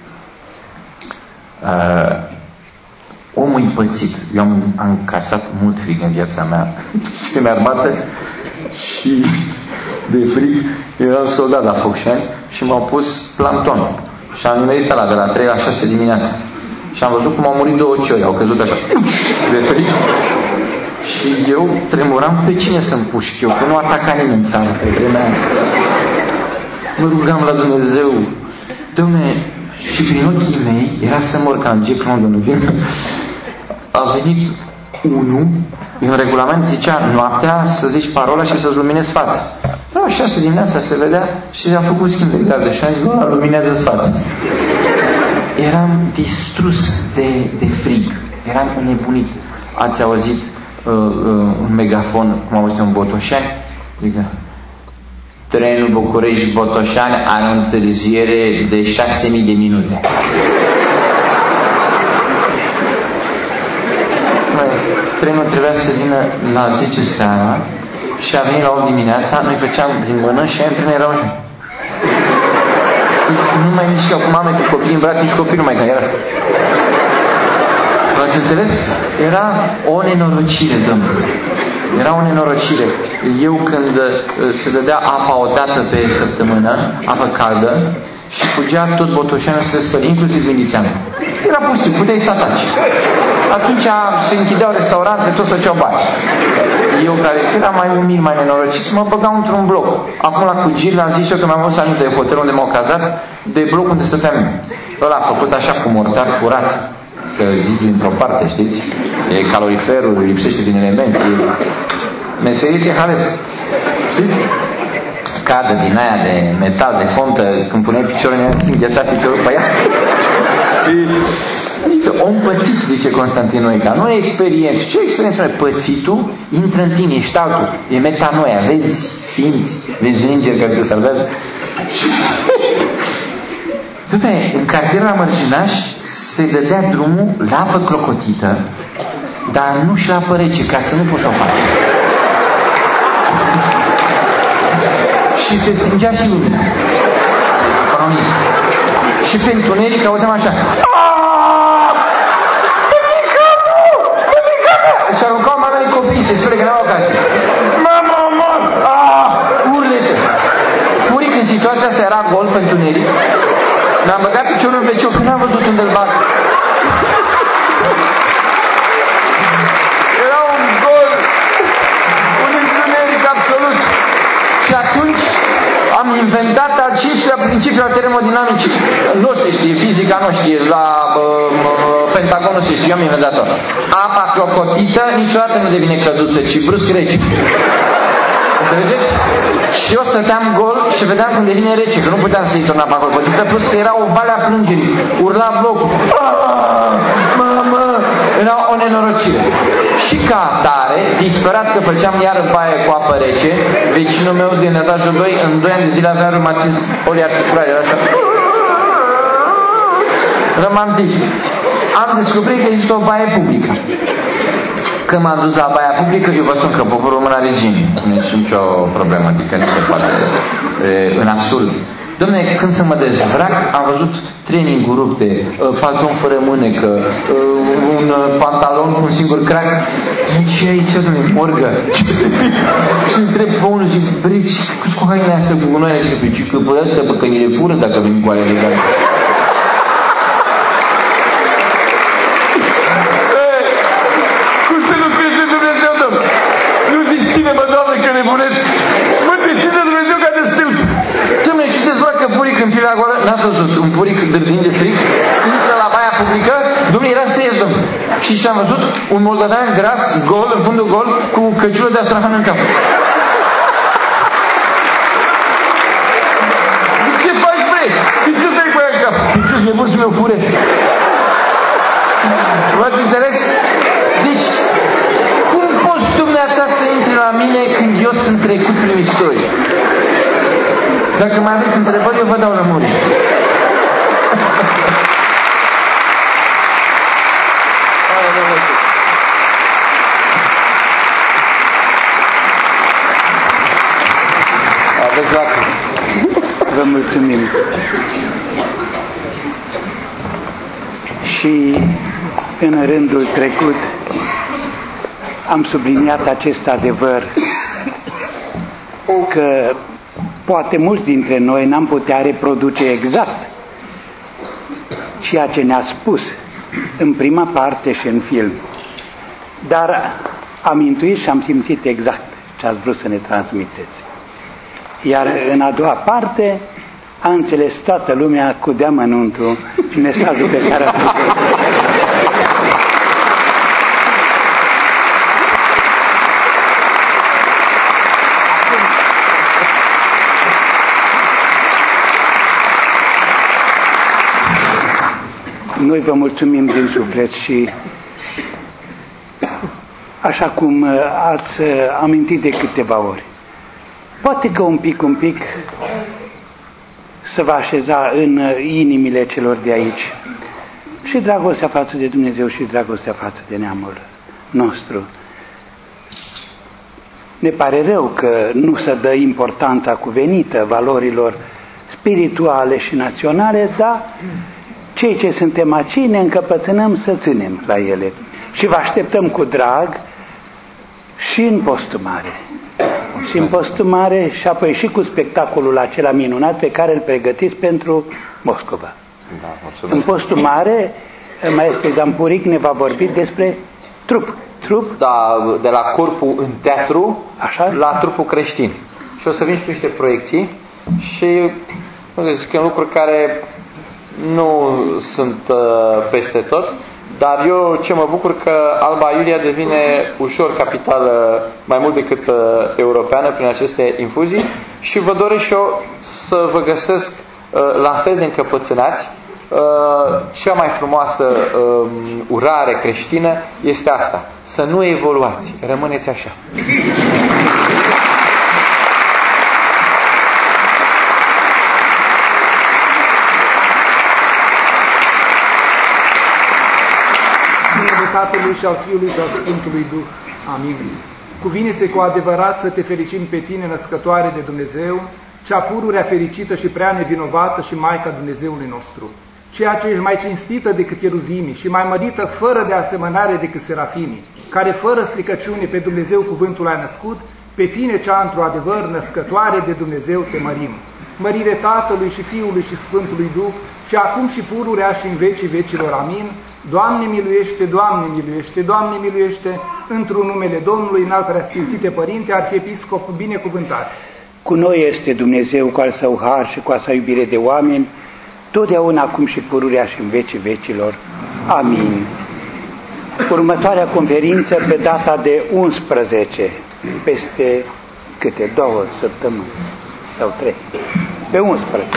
omul pățit. Eu am casat mult frig în viața mea și în armată și de frig eram soldat la Focșani și m-au pus plancton și am nimerit ăla de la 3 la 6 dimineața și am văzut cum au murit 2 ciori, au căzut așa de frig și eu tremuram pe cine să-mi pușc eu, că nu ataca nimeni în țară pe vremea aia. Mă rugam la Dumnezeu, Doamne, și prin ochii mei era să mor ca în Jack London. A venit unul, în regulament zicea noaptea să zici parola și să-ți luminezi fața. La 6 dimineața se vedea și a făcut schimb de garde și a zis, ăla luminează-ți fața. Eram distrus de frig, eram înnebunit. Ați auzit un megafon, cum a auzit un Botoșani? Adică, trenul București-Botoșani are o întârziere de 6.000 de minute. Trenul trebuia să vină la 10 seara și a venit la 8 dimineața, noi făceam din mână și aia în tren erau așa. Nu mai mișcau cu mame, cu copii în brațe, nici copii nu mai ca era. V-ați înțeles? Era o nenorocire, domnule. Era o nenorocire. Eu când se dădea apa o dată pe săptămână, apă caldă, și fugea tot Botoșanul să se spăle, inclusiv Milițeanul. Era pustiu, puteai să ataci. Atunci se închideau restaurante, toți făceau bani. Eu, care eram mai umil, mai nenorocit, mă băgam într-un bloc. Acum la Cugir, am zis eu că mi-am văzut aminte de hotelul unde m-au cazat, de bloc unde stăteam. Ăla a făcut așa cu mortar furat, că zic dintr-o parte, știți? E caloriferul, lipsește din elemente. Meserie de hales. Știți? Cadă din aia de metal, de fontă, când puneai piciorul în ea, ți îngheța piciorul pe ea. Adică om pățit, zice Constantin Noica. Nu e experiență. Ce experiență? Pățitul intră în tine, ești altul. E metanoia. Vezi sfinți, vezi îngeri care te salvează. După-aia, în cartierul la Mărginaș se dădea drumul la apă clocotită, dar nu și la apă rece, ca să nu poți să o faci. Și se stingea și lumina. Și pe întuneric auzeam așa. Și aruncau mamele copiii, se spune că n-au acasă. Mama, mama! Urlete! Puric în situația asta era gol pe întuneric. Mi-am băgat piciorul pe cioc, n-am văzut unde îl bag. Era un gol, un întuneric absolut. Și atunci am inventat al 5-lea principiu al termodinamicii. Nu se știe, fizica nu știe, pe acolo nu se știu, eu am inventat-o. Apa clocotită niciodată nu devine călduță, ci brusc rece. Înțelegeți? Și eu stăteam gol și vedeam cum devine rece, că nu puteam să-i torna apa clocotită, plus că era o vale a plângerii. Urla blocul. Mamă! Era o nenorocire. Și ca atare, disperat că făceam iar în baie cu apă rece, vecinul meu din etajul 2, în 2 ani de zile avea reumatism poliarticular, era așa. Romantic. Am descoperit că există o baie publică. Când m-am dus la baia publică, eu vă spun că poporul român are geni. Nu e nicio problemă, adică nu se poate în absurd. Dom'le, când să mă dezbrac, am văzut training-uri rupte, palton fără mânecă, un pantalon cu un singur crac. Ce e aici, dom'le, morgă? Și întreb pe unul, zic, bre, și cu hainele astea cu gunoaie, și că părătă, că ni le fură dacă venim cu alea legale. Cum să nu crezi Dumnezeu, dom'le? Nu zici, ține-mă, Doamne, că nebunesc. Mă, te ține Dumnezeu ca de stâlp. Dom'le, și te zbracă puric în pielea goală? N-ați văzut un puric dârdind de fric? Intră la baia publică? Dom'le, era să ies, dom'le. Și am văzut un moldovean gras, gol, în fundul gol, cu căciulă de astrahan în cap. Ce faci, bre? De ce stai cu aia în cap? De ce-s nebun să mi-o fure? V-ați înțeles? Deci, cum poți dumneata să intri la mine când eu sunt trecut prin istorie? Dacă mai aveți întrebări, eu vă dau lămuriri. Aveți lacrimi. Vă mulțumim. Și în rândul trecut am subliniat acest adevăr că poate mulți dintre noi n-am putea reproduce exact ceea ce ne-a spus în prima parte și în film. Dar am intuit și am simțit exact ce ați vrut să ne transmiteți. Iar în a doua parte a înțeles toată lumea cu deamănuntul mesajul pe care a făcut. Noi vă mulțumim din suflet și așa cum ați amintit de câteva ori, poate că un pic să vă așeza în inimile celor de aici și dragostea față de Dumnezeu și dragostea față de neamul nostru. Ne pare rău că nu se dă importanța cuvenită valorilor spirituale și naționale, dar cei ce suntem aici ne încăpățânăm să ținem la ele și vă așteptăm cu drag și în postul mare. Și în postul mare și apoi și cu spectacolul acela minunat pe care îl pregătiți pentru Moscova. Da, în postul mare, maestrul Dampuric ne va vorbi despre trup. Da, de la corpul în teatru. Așa? La trupul creștin. Și o să vin și cu niște proiecții și zic, lucruri care nu sunt peste tot, dar eu ce mă bucur că Alba Iulia devine ușor capitală mai mult decât europeană prin aceste infuzii și vă doresc și eu să vă găsesc la fel de încăpățânați. Cea mai frumoasă urare creștină este asta, să nu evoluați, rămâneți așa. Tatălui și al Fiului și al Sfântului Duh. Amin. Cuvine-se cu adevărat să te fericim pe tine, născătoare de Dumnezeu, cea pururea fericită și prea nevinovată și Maica Dumnezeului nostru, ceea ce ești mai cinstită decât cheruvimii și mai mărită fără de asemănare decât serafimii, care fără stricăciune pe Dumnezeu cuvântul ai născut, pe tine cea într-o adevăr născătoare de Dumnezeu te mărim. Mărire Tatălui și Fiului și Sfântului Duh, și acum și pururea și în vecii vecilor. Amin. Doamne miluiește, Doamne miluiește, Doamne miluiește, într-un numele Domnului, în al preasfințite Părinte, Arhiepiscop, binecuvântați. Cu noi este Dumnezeu cu al său har și cu a sa iubire de oameni, totdeauna acum și pururea și în vecii vecilor. Amin. următoarea conferință pe data de 11, peste câte 2 săptămâni sau 3, pe 11.